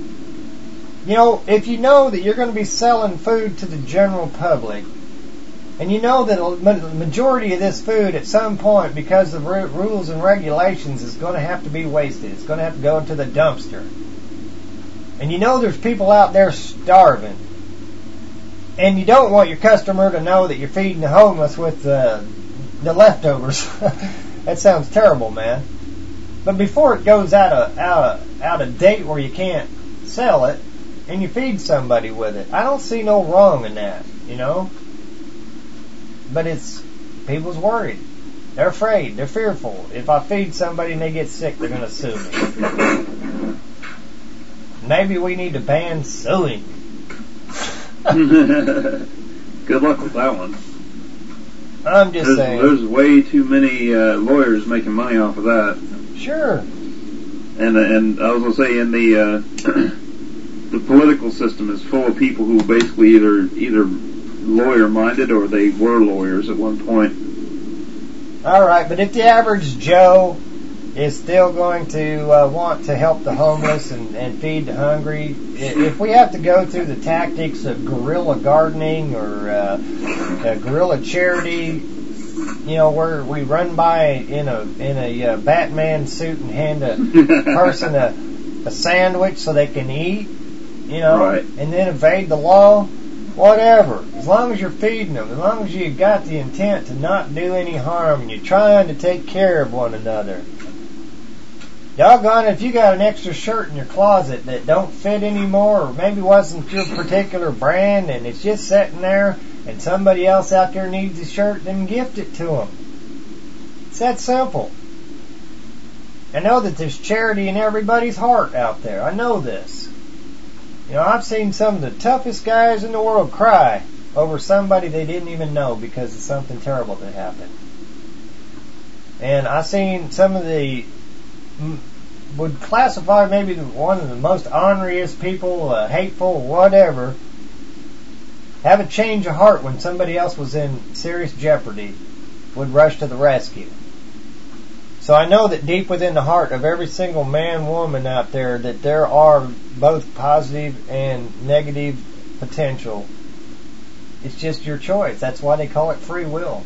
You know, if you know that you're going to be selling food to the general public, And you know that the majority of this food at some point, because of r- rules and regulations, is going to have to be wasted. It's going to have to go into the dumpster. And you know there's people out there starving. And you don't want your customer to know that you're feeding the homeless with the, the leftovers. That sounds terrible, man. But before it goes out of, out of, out of date where you can't sell it, and you feed somebody with it, I don't see no wrong in that, you know? But it's, people's worried. They're afraid. They're fearful. If I feed somebody and they get sick, they're going to sue me. Maybe we need to ban suing. Good luck with that one. I'm just there's, saying. There's way too many uh, lawyers making money off of that. Sure. And and I was going to say, in the uh, the political system is full of people who basically either either lawyer-minded or they were lawyers at one point. All right, but if the average Joe is still going to uh, want to help the homeless and, and feed the hungry, if we have to go through the tactics of guerrilla gardening or uh, uh, guerrilla charity, you know, where we run by in a in a uh, Batman suit and hand a person a, a sandwich so they can eat, you know, right. and then evade the law, whatever. As long as you're feeding them, as long as you got the intent to not do any harm and you're trying to take care of one another. Doggone it, if you got an extra shirt in your closet that don't fit anymore, or maybe wasn't your particular brand, and it's just sitting there, and somebody else out there needs a shirt, then gift it to them. It's that simple. I know that there's charity in everybody's heart out there. I know this. You know, I've seen some of the toughest guys in the world cry over somebody they didn't even know because of something terrible that happened. And I've seen some of the would classify maybe one of the most honoriest people, uh, hateful, whatever, have a change of heart when somebody else was in serious jeopardy, would rush to the rescue. So I know that deep within the heart of every single man, woman out there, that there are both positive and negative potential. It's just your choice. That's why they call it free will.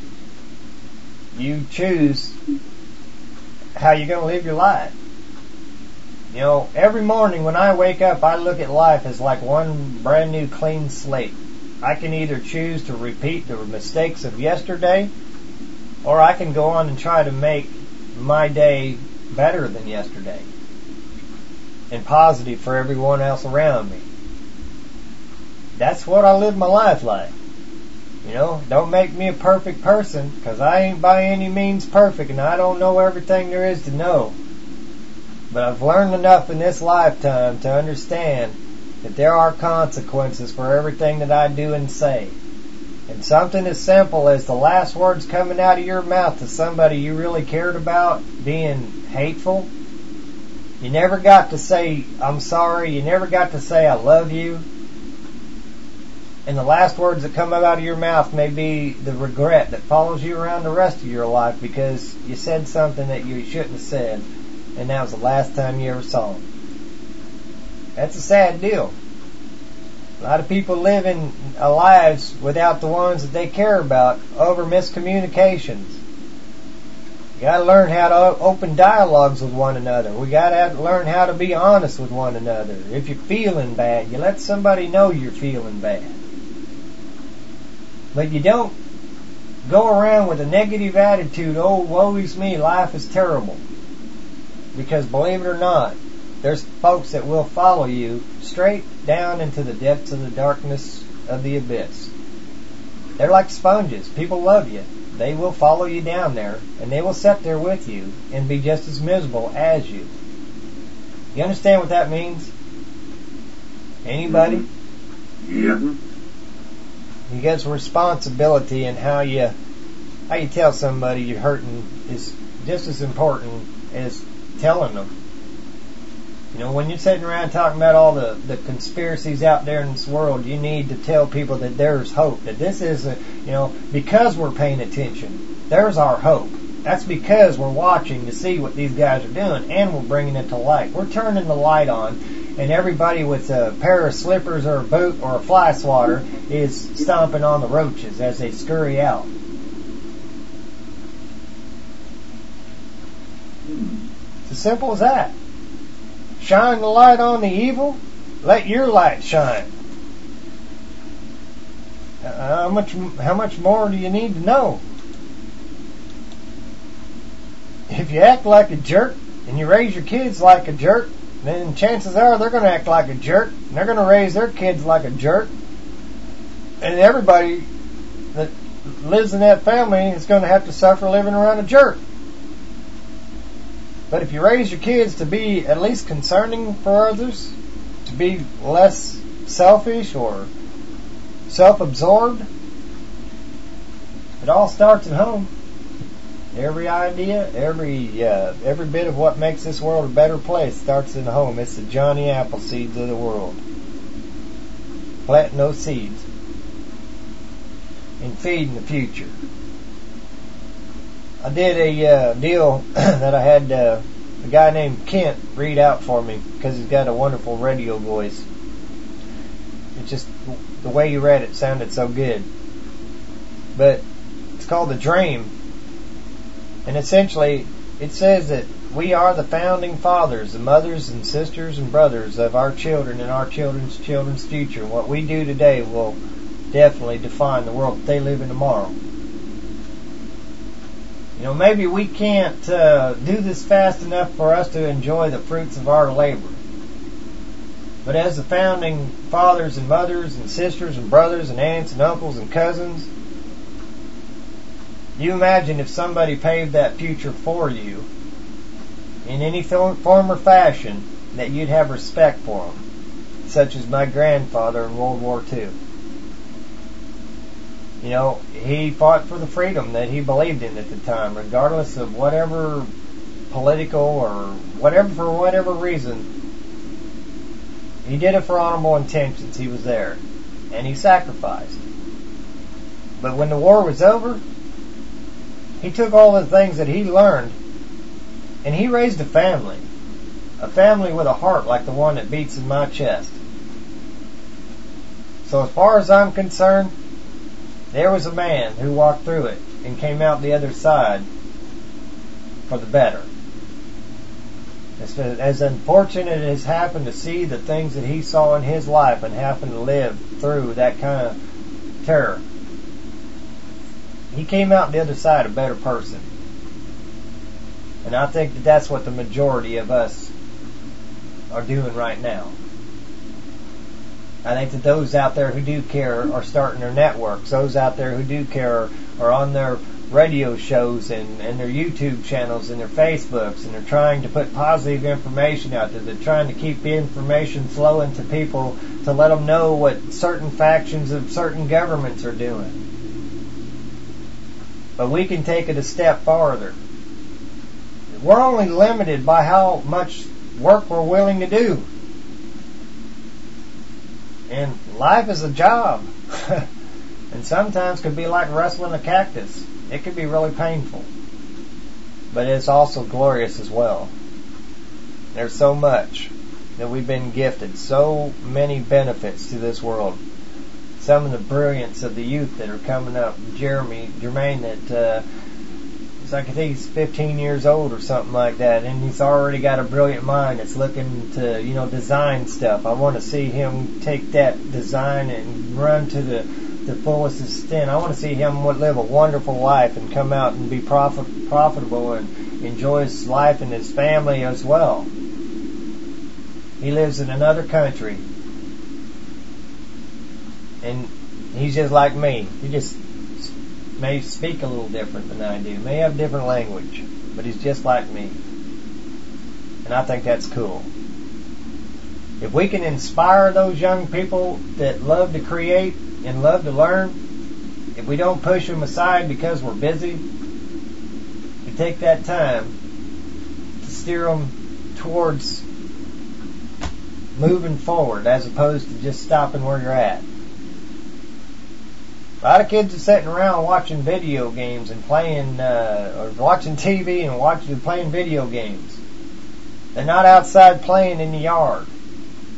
You choose how you're going to live your life. You know, every morning when I wake up, I look at life as like one brand new clean slate. I can either choose to repeat the mistakes of yesterday, or I can go on and try to make my day better than yesterday and positive for everyone else around me. That's what I live my life like. You know, don't make me a perfect person, because I ain't by any means perfect and I don't know everything there is to know. But I've learned enough in this lifetime to understand that there are consequences for everything that I do and say. And something as simple as the last words coming out of your mouth to somebody you really cared about being hateful, you never got to say, I'm sorry, you never got to say, I love you. And the last words that come out of your mouth may be the regret that follows you around the rest of your life because you said something that you shouldn't have said, and that was the last time you ever saw them. That's a sad deal. A lot of people living lives without the ones that they care about over miscommunications. You got to learn how to open dialogues with one another. We got to learn how to be honest with one another. If you're feeling bad, you let somebody know you're feeling bad. But you don't go around with a negative attitude, oh, woe is me, life is terrible. Because believe it or not, there's folks that will follow you straight down into the depths of the darkness of the abyss. They're like sponges. People love you. They will follow you down there, and they will sit there with you and be just as miserable as you. You understand what that means? Anybody? Yeah. You get some responsibility in how you how you tell somebody you're hurting is just as important as telling them. You know, when you're sitting around talking about all the, the conspiracies out there in this world, you need to tell people that there's hope. That this is, a, you know, because we're paying attention, there's our hope. That's because we're watching to see what these guys are doing, and we're bringing it to light. We're turning the light on, and everybody with a pair of slippers or a boot or a fly swatter is stomping on the roaches as they scurry out. It's as simple as that. Shine the light on the evil, let your light shine. How much, how much more do you need to know? If you act like a jerk and you raise your kids like a jerk, then chances are they're going to act like a jerk, and they're going to raise their kids like a jerk, and everybody that lives in that family is going to have to suffer living around a jerk. But if you raise your kids to be at least concerning for others, to be less selfish or self-absorbed, it all starts at home. Every idea, every uh, every bit of what makes this world a better place starts in the home. It's the Johnny Appleseeds of the world. Planting those seeds and feeding the future. I did a uh, deal that I had uh, a guy named Kent read out for me because he's got a wonderful radio voice. It's just the way he read it sounded so good. But it's called The Dream. And essentially, it says that we are the founding fathers, the mothers and sisters and brothers of our children and our children's children's future. What we do today will definitely define the world that they live in tomorrow. You know, maybe we can't uh, do this fast enough for us to enjoy the fruits of our labor. But as the founding fathers and mothers and sisters and brothers and aunts and uncles and cousins, you imagine if somebody paved that future for you in any form or fashion, that you'd have respect for them, such as my grandfather in World War Two. You know, he fought for the freedom that he believed in at the time, regardless of whatever political or whatever, for whatever reason. He did it for honorable intentions. He was there. And he sacrificed. But when the war was over, he took all the things that he learned and he raised a family. A family with a heart like the one that beats in my chest. So as far as I'm concerned, there was a man who walked through it and came out the other side for the better. As, as unfortunate as happened to see the things that he saw in his life and happened to live through that kind of terror, he came out the other side a better person. And I think that that's what the majority of us are doing right now. I think that those out there who do care are starting their networks. Those out there who do care are on their radio shows and, and their YouTube channels and their Facebooks, and they're trying to put positive information out there. They're trying to keep the information flowing to people to let them know what certain factions of certain governments are doing. But we can take it a step farther. We're only limited by how much work we're willing to do. And life is a job. And sometimes could be like wrestling a cactus. It could be really painful. But it's also glorious as well. There's so much that we've been gifted. So many benefits to this world. Some of the brilliance of the youth that are coming up. Jeremy, Jermaine, that uh, it's like I think he's fifteen years old or something like that, and he's already got a brilliant mind that's looking to, you know, design stuff. I want to see him take that design and run to the, the fullest extent. I want to see him live a wonderful life and come out and be profit, profitable and enjoy his life and his family as well. He lives in another country. And he's just like me. He just may speak a little different than I do. May have different language. But he's just like me. And I think that's cool. If we can inspire those young people that love to create and love to learn, if we don't push them aside because we're busy, we take that time to steer them towards moving forward as opposed to just stopping where you're at. A lot of kids are sitting around watching video games and playing, uh, or watching T V and watching playing video games. They're not outside playing in the yard.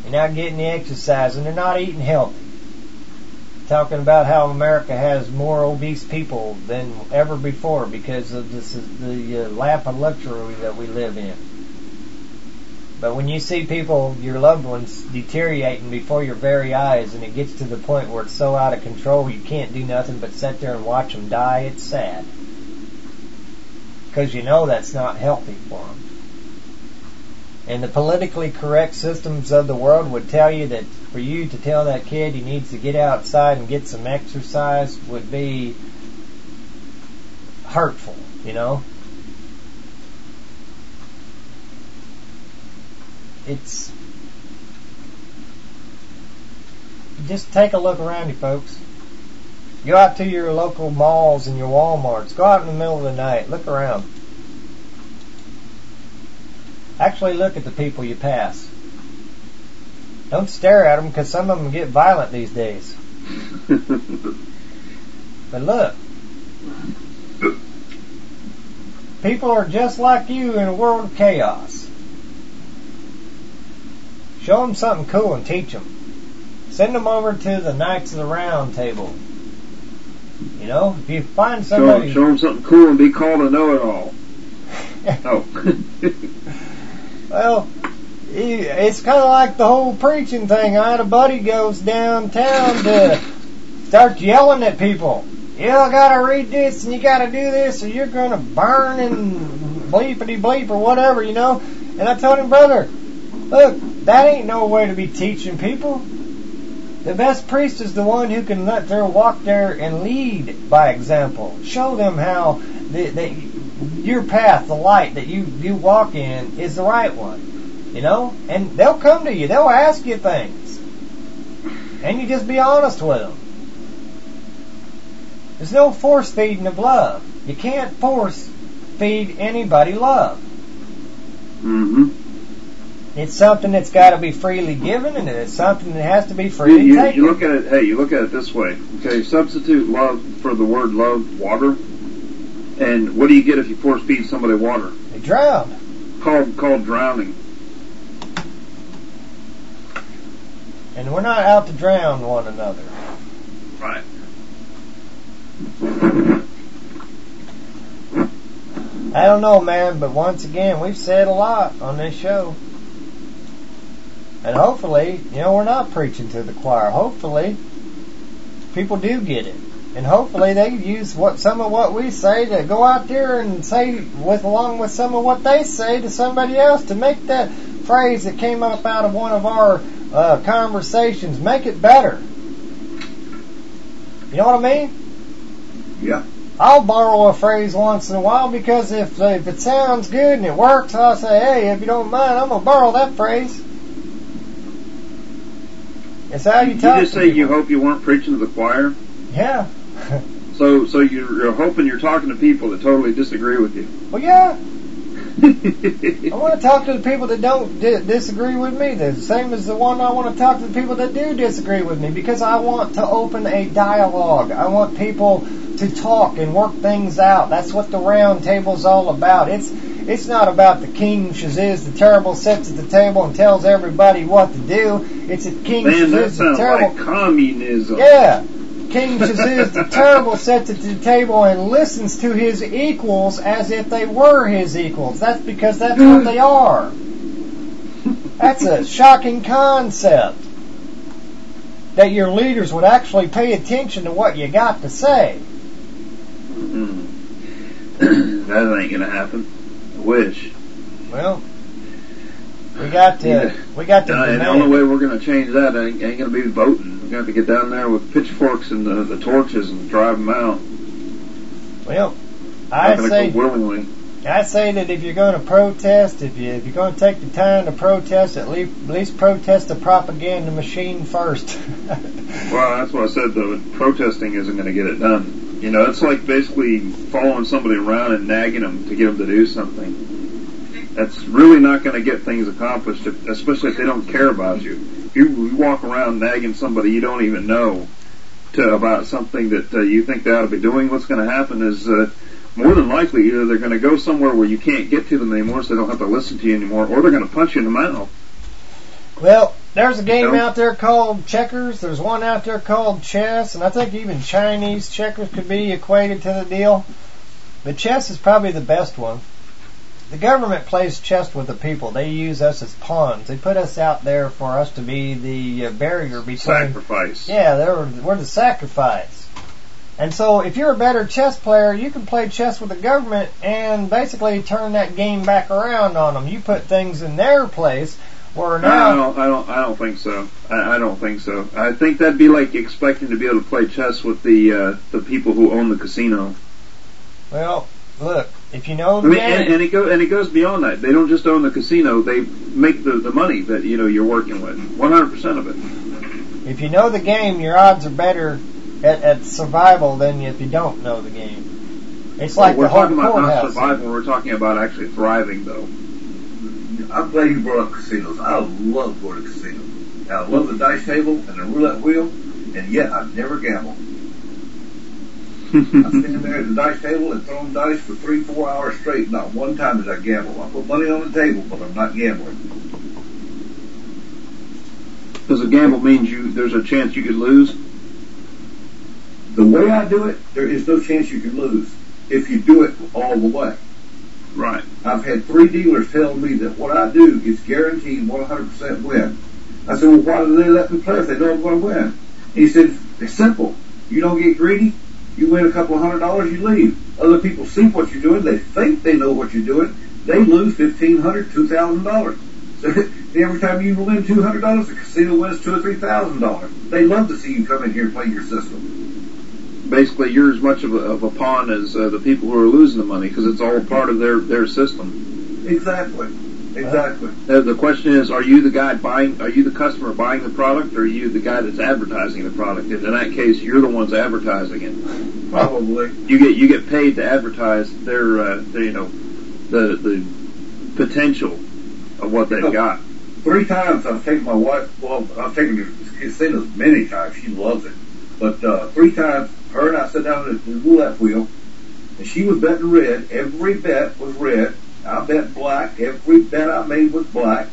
They're not getting the exercise, and they're not eating healthy. Talking about how America has more obese people than ever before because of this the uh, lap of luxury that we live in. But when you see people, your loved ones, deteriorating before your very eyes, and it gets to the point where it's so out of control you can't do nothing but sit there and watch them die, it's sad. Because you know that's not healthy for them. And the politically correct systems of the world would tell you that for you to tell that kid he needs to get outside and get some exercise would be hurtful, you know? It's... Just take a look around you, folks. Go out to your local malls and your Walmarts. Go out in the middle of the night. Look around. Actually look at the people you pass. Don't stare at them because some of them get violent these days. But look. People are just like you in a world of chaos. Show them something cool and teach them. Send them over to the Knights of the Round Table. You know, if you find somebody... Show, show them something cool and be called a know-it-all. Oh. Well, it's kind of like the whole preaching thing. I had a buddy goes downtown to start yelling at people. You gotta read this and you gotta do this or you're gonna burn and bleepity bleep or whatever, you know. And I told him, brother, look, that ain't no way to be teaching people. The best priest is the one who can let their walk there and lead by example. Show them how the, the, your path, the light that you, you walk in is the right one. You know? And they'll come to you. They'll ask you things. And you just be honest with them. There's no force feeding of love. You can't force feed anybody love. Mm-hmm. It's something that's got to be freely given, and it's something that has to be freely you, you, taken. You look at it. Hey, you look at it this way. Okay, substitute love for the word love, water, and what do you get if you force feed somebody water? They drown. Called called drowning. And we're not out to drown one another. Right. I don't know, man, but once again, we've said a lot on this show. And hopefully, you know, we're not preaching to the choir. Hopefully, people do get it. And hopefully they use what some of what we say to go out there and say, with along with some of what they say to somebody else, to make that phrase that came up out of one of our uh, conversations, make it better. You know what I mean? Yeah. I'll borrow a phrase once in a while because if if it sounds good and it works, I'll say, hey, if you don't mind, I'm going to borrow that phrase. It's how you Did talk you just to say people. you hope you weren't preaching to the choir? Yeah. so so you're, you're hoping you're talking to people that totally disagree with you. Well, yeah. I want to talk to the people that don't di- disagree with me. The same as the one I want to talk to the people that do disagree with me, because I want to open a dialogue. I want people to talk and work things out. That's what the round table's all about. It's it's not about the King Shaziz the Terrible sits at the table and tells everybody what to do. It's that King Man, that Shaziz the sounds Terrible. like communism. Yeah. King Shaziz the Terrible sits at the table and listens to his equals as if they were his equals. That's because that's what they are. That's a shocking concept. That your leaders would actually pay attention to what you got to say. Mm-hmm. That ain't gonna happen. I wish. Well, we got to. Yeah. We got to. Uh, and the only way we're gonna change that ain't, ain't gonna be voting. We're gonna have to get down there with pitchforks and the, the torches and drive them out. Well, I say go willingly. I say that if you're going to protest, if you if you're going to take the time to protest, at least at least protest the propaganda machine first. Well, that's what I said though. Protesting isn't going to get it done. You know, it's like basically following somebody around and nagging them to get them to do something. That's really not going to get things accomplished, if, especially if they don't care about you. If you, you walk around nagging somebody you don't even know to about something that uh, you think they ought to be doing, what's going to happen is uh, more than likely either they're going to go somewhere where you can't get to them anymore so they don't have to listen to you anymore, or they're going to punch you in the mouth. Well, there's a game No. out there called checkers. There's one out there called chess, and I think even Chinese checkers could be equated to the deal. But chess is probably the best one. The government plays chess with the people. They use us as pawns. They put us out there for us to be the uh, barrier between... Sacrifice. Yeah, they're, we're the sacrifice. And so if you're a better chess player, you can play chess with the government and basically turn that game back around on them. You put things in their place where now... I don't, I don't, I don't think so. I, I don't think so. I think that'd be like expecting to be able to play chess with the uh, the people who own the casino. Well, look, if you know the I mean, game... and, and it go, and it goes beyond that. They don't just own the casino; they make the, the money that you know you're working with. One hundred percent of it. If you know the game, your odds are better at, at survival than if you don't know the game. It's like we're the whole talking about not courthouse. surviving. We're talking about actually thriving, though. I'm glad you brought up casinos. I love going to casinos. I love the dice table and the roulette wheel, and yet I never gamble. I'm standing there at the dice table and throwing dice for three, four hours straight. Not one time did I gamble. I put money on the table, but I'm not gambling. Because a gamble means you there's a chance you could lose. The way I do it, there is no chance you can lose if you do it all the way. Right. I've had three dealers tell me that what I do is guaranteed one hundred percent win. I said, well, why do they let me play if they know I'm going to win? He said, it's simple. You don't get greedy. You win a couple of hundred dollars, you leave. Other people see what you're doing. They think they know what you're doing. They lose fifteen hundred dollars, two thousand dollars. So every time you win two hundred dollars, the casino wins two or three thousand dollars. They love to see you come in here and play your system. Basically, you're as much of a, of a pawn as uh, the people who are losing the money because it's all part of their, their system. Exactly. Exactly. Uh, the question is, are you the guy buying, are you the customer buying the product, or are you the guy that's advertising the product? And in that case, you're the ones advertising it. Probably. You get you get paid to advertise their, uh, their you know, the the potential of what they've You know, got. Three times I've taken my wife, well, I've taken her to casinos many times. She loves it. But uh, three times, her and I sat down at the roulette wheel, and she was betting red. Every bet was red. I bet black. Every bet I made was black.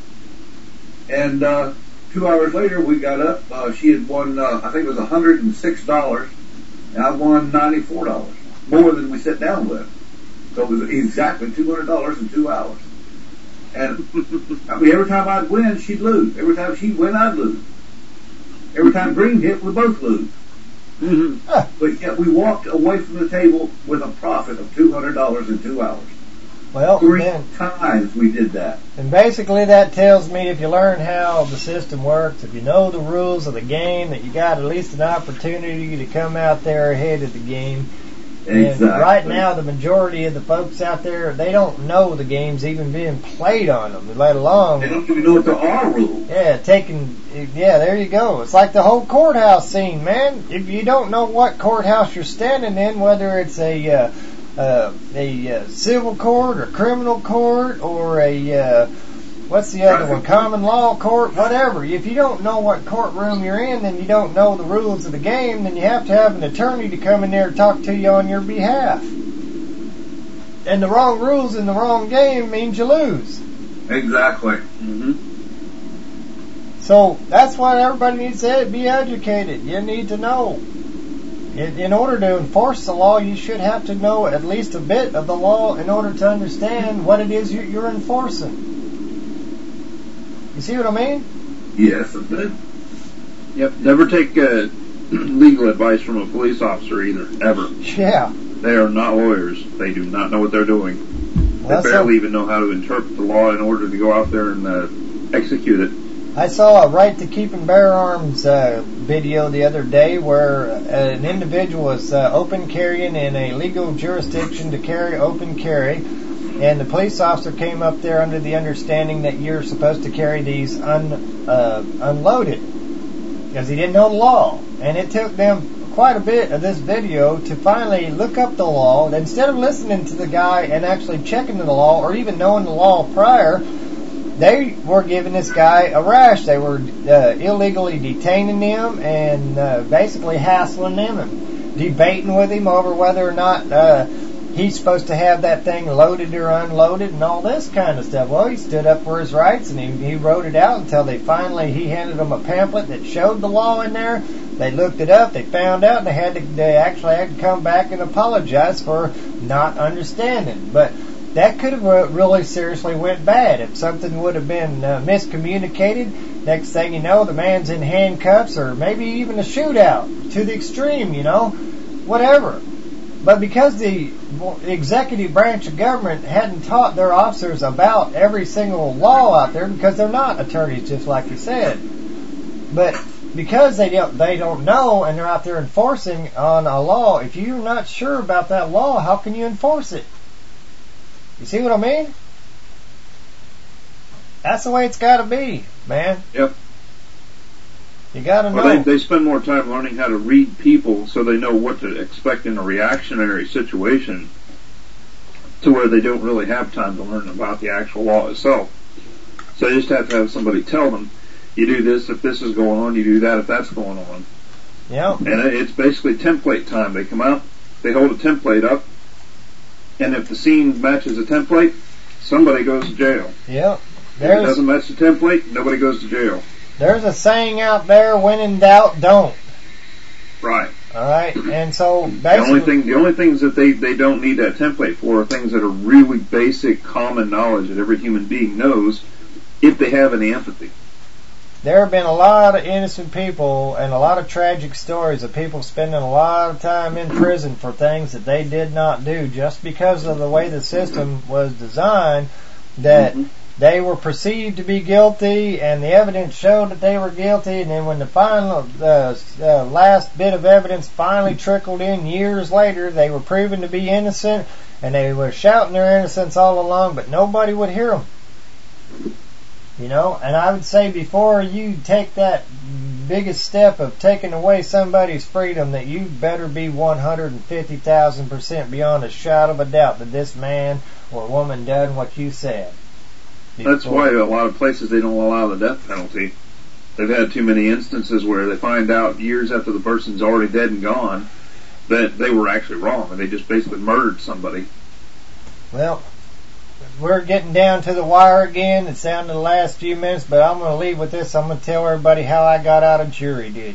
And uh, two hours later, we got up. Uh, she had won, uh, I think it was one hundred six dollars, and I won ninety-four dollars, more than we sat down with. So it was exactly two hundred dollars in two hours. And I mean, every time I'd win, she'd lose. Every time she'd win, I'd lose. Every time green hit, we both lose. Mm-hmm. But yet we walked away from the table with a profit of two hundred dollars in two hours. Well, Three then, times we did that. and basically that tells me if you learn how the system works, if you know the rules of the game, that you got at least an opportunity to come out there ahead of the game. Exactly. And right now, the majority of the folks out there, they don't know the game's even being played on them, let alone... They don't even know what there are rules. Yeah, taking... Yeah, there you go. It's like the whole courthouse scene, man. If you don't know what courthouse you're standing in, whether it's a... Uh, Uh, a uh, civil court or criminal court or a uh, what's the other one, common law court, whatever. If you don't know what courtroom you're in, then you don't know the rules of the game, then you have to have an attorney to come in there and talk to you on your behalf. And the wrong rules in the wrong game means you lose. Exactly. Mm-hmm. So that's why everybody needs to be educated. You need to know. In order to enforce the law, you should have to know at least a bit of the law in order to understand what it is you're enforcing. You see what I mean? Yes, I did. Yep. Never take uh, legal advice from a police officer either, ever. Yeah. They are not lawyers. They do not know what they're doing. Well, they barely so- even know how to interpret the law in order to go out there and uh, execute it. I saw a right to keep and bear arms uh, video the other day where uh, an individual was uh, open carrying in a legal jurisdiction to carry open carry, and the police officer came up there under the understanding that you're supposed to carry these un, uh, unloaded because he didn't know the law. And it took them quite a bit of this video to finally look up the law. Instead of listening to the guy and actually checking the law or even knowing the law prior, they were giving this guy a rash. They were uh, illegally detaining him and uh, basically hassling him and debating with him over whether or not uh, he's supposed to have that thing loaded or unloaded and all this kind of stuff. Well, he stood up for his rights and he, he wrote it out until they finally, he handed them a pamphlet that showed the law in there. They looked it up, they found out, and they had to, they actually had to come back and apologize for not understanding. But that could have really seriously went bad if something would have been uh, miscommunicated. Next thing you know, the man's in handcuffs or maybe even a shootout to the extreme, you know, whatever. But because the executive branch of government hadn't taught their officers about every single law out there, because they're not attorneys, just like you said, but because they don't, they don't know and they're out there enforcing on a law, if you're not sure about that law, how can you enforce it? You see what I mean? That's the way it's got to be, man. Yep. You got to know. Well, they, they spend more time learning how to read people so they know what to expect in a reactionary situation, to where they don't really have time to learn about the actual law itself. So they just have to have somebody tell them, you do this if this is going on, you do that if that's going on. Yeah. And it's basically template time. They come out, they hold a template up, and if the scene matches the template, somebody goes to jail. Yeah. If it doesn't match the template, nobody goes to jail. There's a saying out there, when in doubt, don't. Right. Alright, and so basically... The only thing, the only things that they, they don't need that template for are things that are really basic, common knowledge that every human being knows, if they have any empathy. There have been a lot of innocent people and a lot of tragic stories of people spending a lot of time in prison for things that they did not do, just because of the way the system was designed, that mm-hmm. they were perceived to be guilty and the evidence showed that they were guilty, and then when the final uh, uh, last bit of evidence finally trickled in years later, they were proven to be innocent, and they were shouting their innocence all along, but nobody would hear them. You know, and I would say before you take that biggest step of taking away somebody's freedom, that you better be one hundred fifty thousand percent beyond a shadow of a doubt that this man or woman done what you said. Before. That's why a lot of places they don't allow the death penalty. They've had too many instances where they find out years after the person's already dead and gone that they were actually wrong and they just basically murdered somebody. Well, we're getting down to the wire again. It's down to the last few minutes, but I'm going to leave with this. I'm going to tell everybody how I got out of jury duty.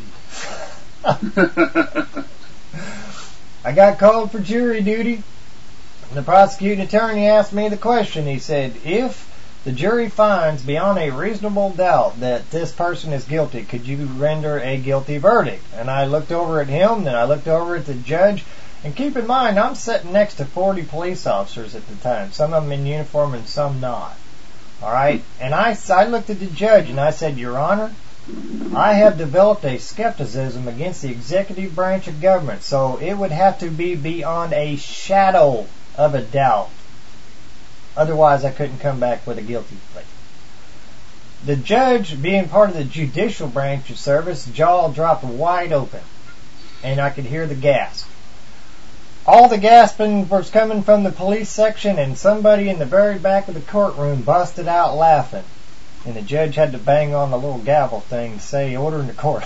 I got called for jury duty. The prosecuting attorney asked me the question. He said, if the jury finds beyond a reasonable doubt that this person is guilty, could you render a guilty verdict? And I looked over at him, then I looked over at the judge. And keep in mind, I'm sitting next to forty police officers at the time. Some of them in uniform and some not. Alright? And I, I looked at the judge and I said, Your Honor, I have developed a skepticism against the executive branch of government, so it would have to be beyond a shadow of a doubt. Otherwise, I couldn't come back with a guilty plea. The judge, being part of the judicial branch of service, jaw dropped wide open. And I could hear the gasp. All the gasping was coming from the police section, and somebody in the very back of the courtroom busted out laughing. And the judge had to bang on the little gavel thing to say, order in the court.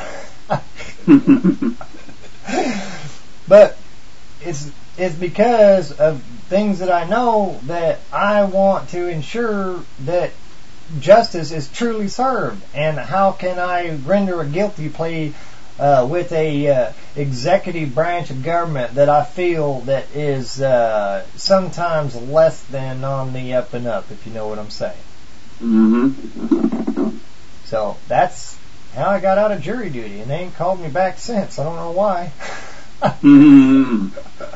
But it's it's because of things that I know that I want to ensure that justice is truly served. And how can I render a guilty plea Uh, with a uh, executive branch of government that I feel that is uh, sometimes less than on the up and up, if you know what I'm saying. Mm-hmm. So that's how I got out of jury duty, and they ain't called me back since. I don't know why. Mm-hmm.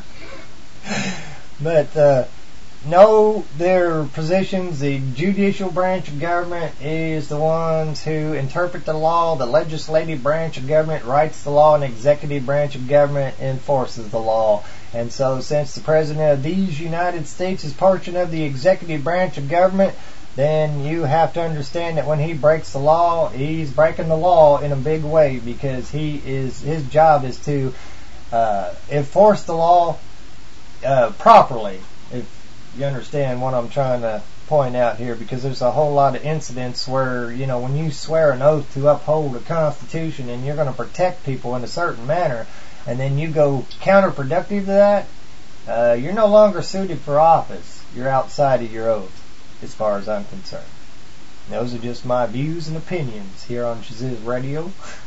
But uh, no, their positions, the judicial branch of government is the ones who interpret the law, the legislative branch of government writes the law, and the executive branch of government enforces the law. And so since the President of these United States is portion of the executive branch of government, then you have to understand that when he breaks the law, he's breaking the law in a big way, because he is his job is to uh, enforce the law uh, properly. If you understand what I'm trying to point out here, because there's a whole lot of incidents where, you know, when you swear an oath to uphold the Constitution and you're going to protect people in a certain manner, and then you go counterproductive to that, uh, you're no longer suited for office. You're outside of your oath, as far as I'm concerned. And those are just my views and opinions here on Shaziz Radio.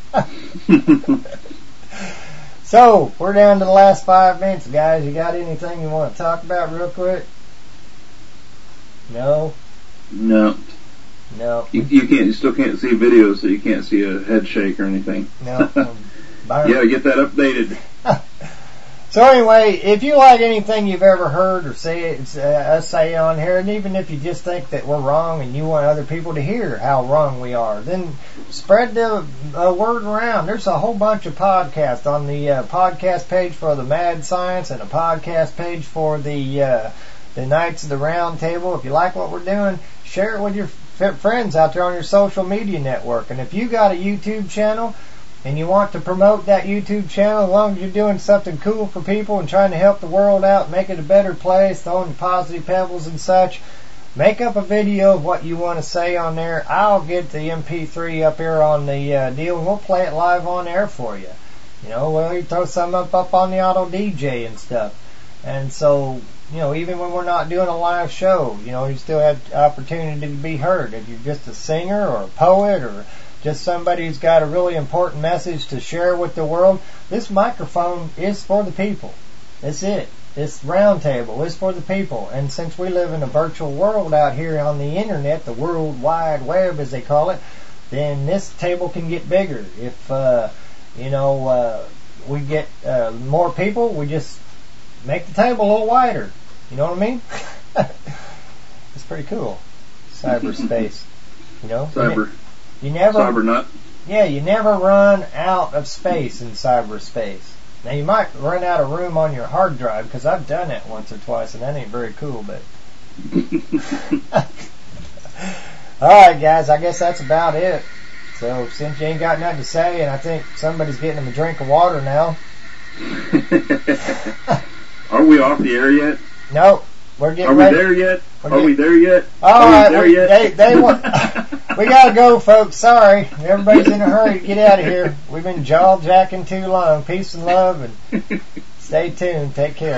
So, we're down to the last five minutes, guys. You got anything you want to talk about real quick? No? No. No. You, you can't. You still can't see videos, so you can't see a head shake or anything. No. Yeah, get that updated. So anyway, if you like anything you've ever heard or say uh, us say on here, and even if you just think that we're wrong and you want other people to hear how wrong we are, then spread the uh, word around. There's a whole bunch of podcasts on the uh, podcast page for the Mad Science and a podcast page for the uh, the Knights of the Round Table. If you like what we're doing, share it with your f- friends out there on your social media network. And if you got a YouTube channel and you want to promote that YouTube channel, as long as you're doing something cool for people and trying to help the world out, make it a better place, throwing positive pebbles and such, make up a video of what you want to say on there. I'll get the M P three up here on the uh, deal, and we'll play it live on air for you. You know, well, you throw some up, up on the auto D J and stuff. And so, you know, even when we're not doing a live show, you know, you still have opportunity to be heard. If you're just a singer or a poet or just somebody who's got a really important message to share with the world, this microphone is for the people. That's it. This round table is for the people. And since we live in a virtual world out here on the internet, the World Wide Web as they call it, then this table can get bigger. If, uh, you know, uh, we get uh, more people, we just make the table a little wider. You know what I mean? It's pretty cool. Cyberspace. You know? Cyber. You never, Cybernut. Yeah, you never run out of space in cyberspace. Now, you might run out of room on your hard drive, because I've done that once or twice, and that ain't very cool, but... Alright, guys, I guess that's about it. So, since you ain't got nothing to say, and I think somebody's getting them a drink of water now... Are we off the air yet? No. We're getting Are we ready. there yet? We're Are get- we there yet? All Are right, we there we, yet? They, they want, we gotta go, folks. Sorry. Everybody's in a hurry to get out of here. We've been jaw jacking too long. Peace and love, and stay tuned. Take care.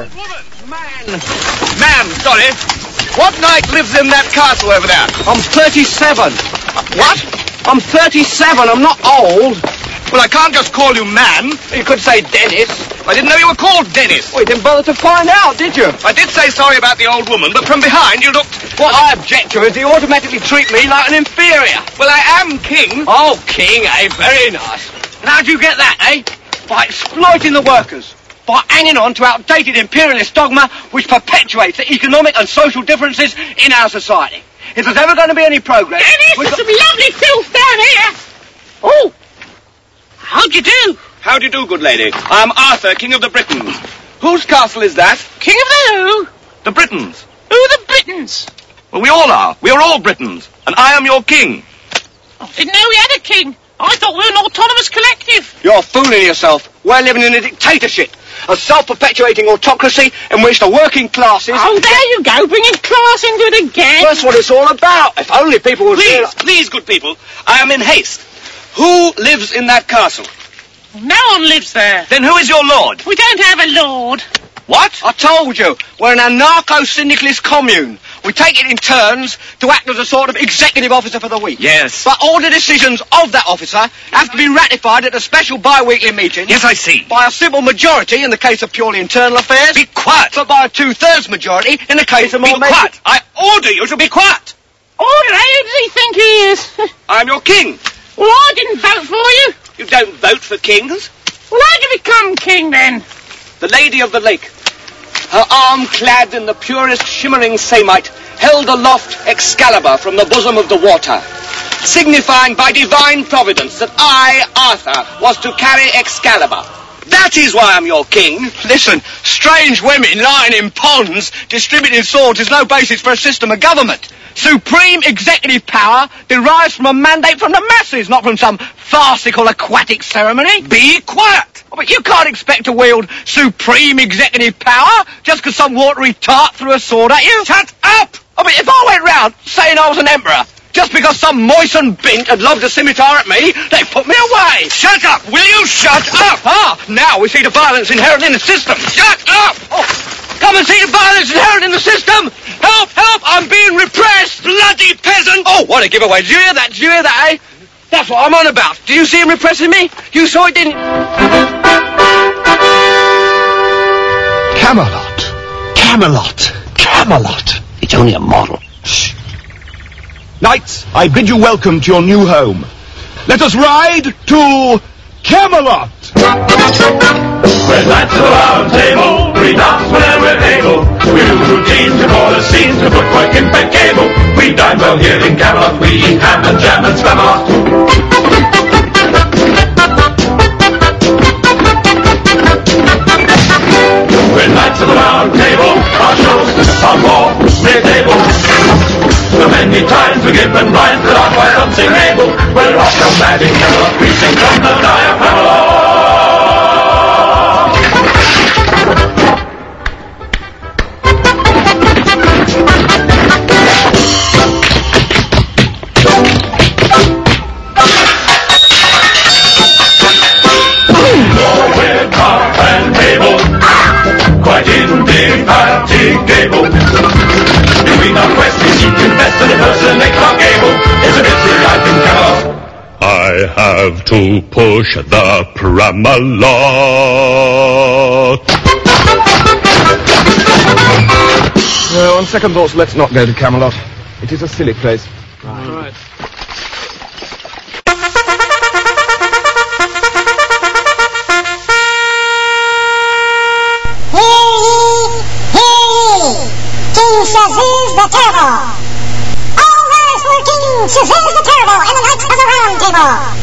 Ma'am, sorry. What knight lives in that castle over there? I'm thirty-seven. What? I'm thirty-seven. I'm not old. Well, I can't just call you man. You could say Dennis. I didn't know you were called Dennis. Well, you didn't bother to find out, did you? I did say sorry about the old woman, but from behind you looked... What I object to is you automatically treat me like an inferior. Well, I am king. Oh, king, eh? Very nice. And how'd you get that, eh? By exploiting the workers. By hanging on to outdated imperialist dogma which perpetuates the economic and social differences in our society. If there's ever going to be any progress... Dennis, we've there's got- some lovely filth down here. Oh, how'd you do? How do you do, good lady? I am Arthur, King of the Britons. Whose castle is that? King of the who? The Britons. Who are the Britons? Well, we all are. We are all Britons. And I am your king. I didn't know we had a king. I thought we were an autonomous collective. You're fooling yourself. We're living in a dictatorship. A self-perpetuating autocracy in which the working classes... Oh, there you go, bringing class into it again. That's what it's all about. If only people would... Please, realize- please, good people. I am in haste. Who lives in that castle? No one lives there. Then who is your lord? We don't have a lord. What? I told you. We're an anarcho-syndicalist commune. We take it in turns to act as a sort of executive officer for the week. Yes. But all the decisions of that officer have to be ratified at a special bi-weekly meeting. Yes, I see. By a simple majority in the case of purely internal affairs. Be quiet. But by a two-thirds majority in the case of more... Be quiet. I order you to be quiet. Order, eh? Who does he think he is? I'm your king. Well, I didn't vote for you. You don't vote for kings. Well, how'd you become king, then? The Lady of the Lake, her arm clad in the purest shimmering samite, held aloft Excalibur from the bosom of the water, signifying by divine providence that I, Arthur, was to carry Excalibur. That is why I'm your king. Listen, strange women lying in ponds distributing swords is no basis for a system of government. Supreme executive power derives from a mandate from the masses, not from some farcical aquatic ceremony. Be quiet. Oh, but you can't expect to wield supreme executive power just because some watery tart threw a sword at you. Shut up! I mean, if I went round saying I was an emperor, just because some moistened bint had lobbed a scimitar at me, they put me away. Shut up! Will you shut up? Ah, now we see the violence inherent in the system. Shut up! Oh. Come and see the violence inherent in the system! Help! Help! I'm being repressed! Bloody peasant! Oh, what a giveaway. Did you hear that? Did you hear that, eh? That's what I'm on about. Do you see him repressing me? You saw it, didn't you? Camelot. Camelot. Camelot. It's only a model. Shh. Knights, I bid you welcome to your new home. Let us ride to Camelot. We're knights of the round table, we dance whenever we're able. We do routines to corner scenes to footwork in bed cable. We dine well here in Camelot, we eat ham and jam and spamalot. We're knights of the round table, our shows are more mid-table. So many times we give and rhymes that are quite unsingable. We're off no mad in Camelot, we sing from the diaphragm. Quite indefatigable. Between our quests we seek to best and impersonate Clark Gable. It's a busy life in Camelot. I have to push the Pramalot. No, on second thoughts, let's not go to Camelot. It is a silly place. Right. Right. Shazuz the Terrible! All rise for King Shazuz the Terrible and the Knights of the Round Table!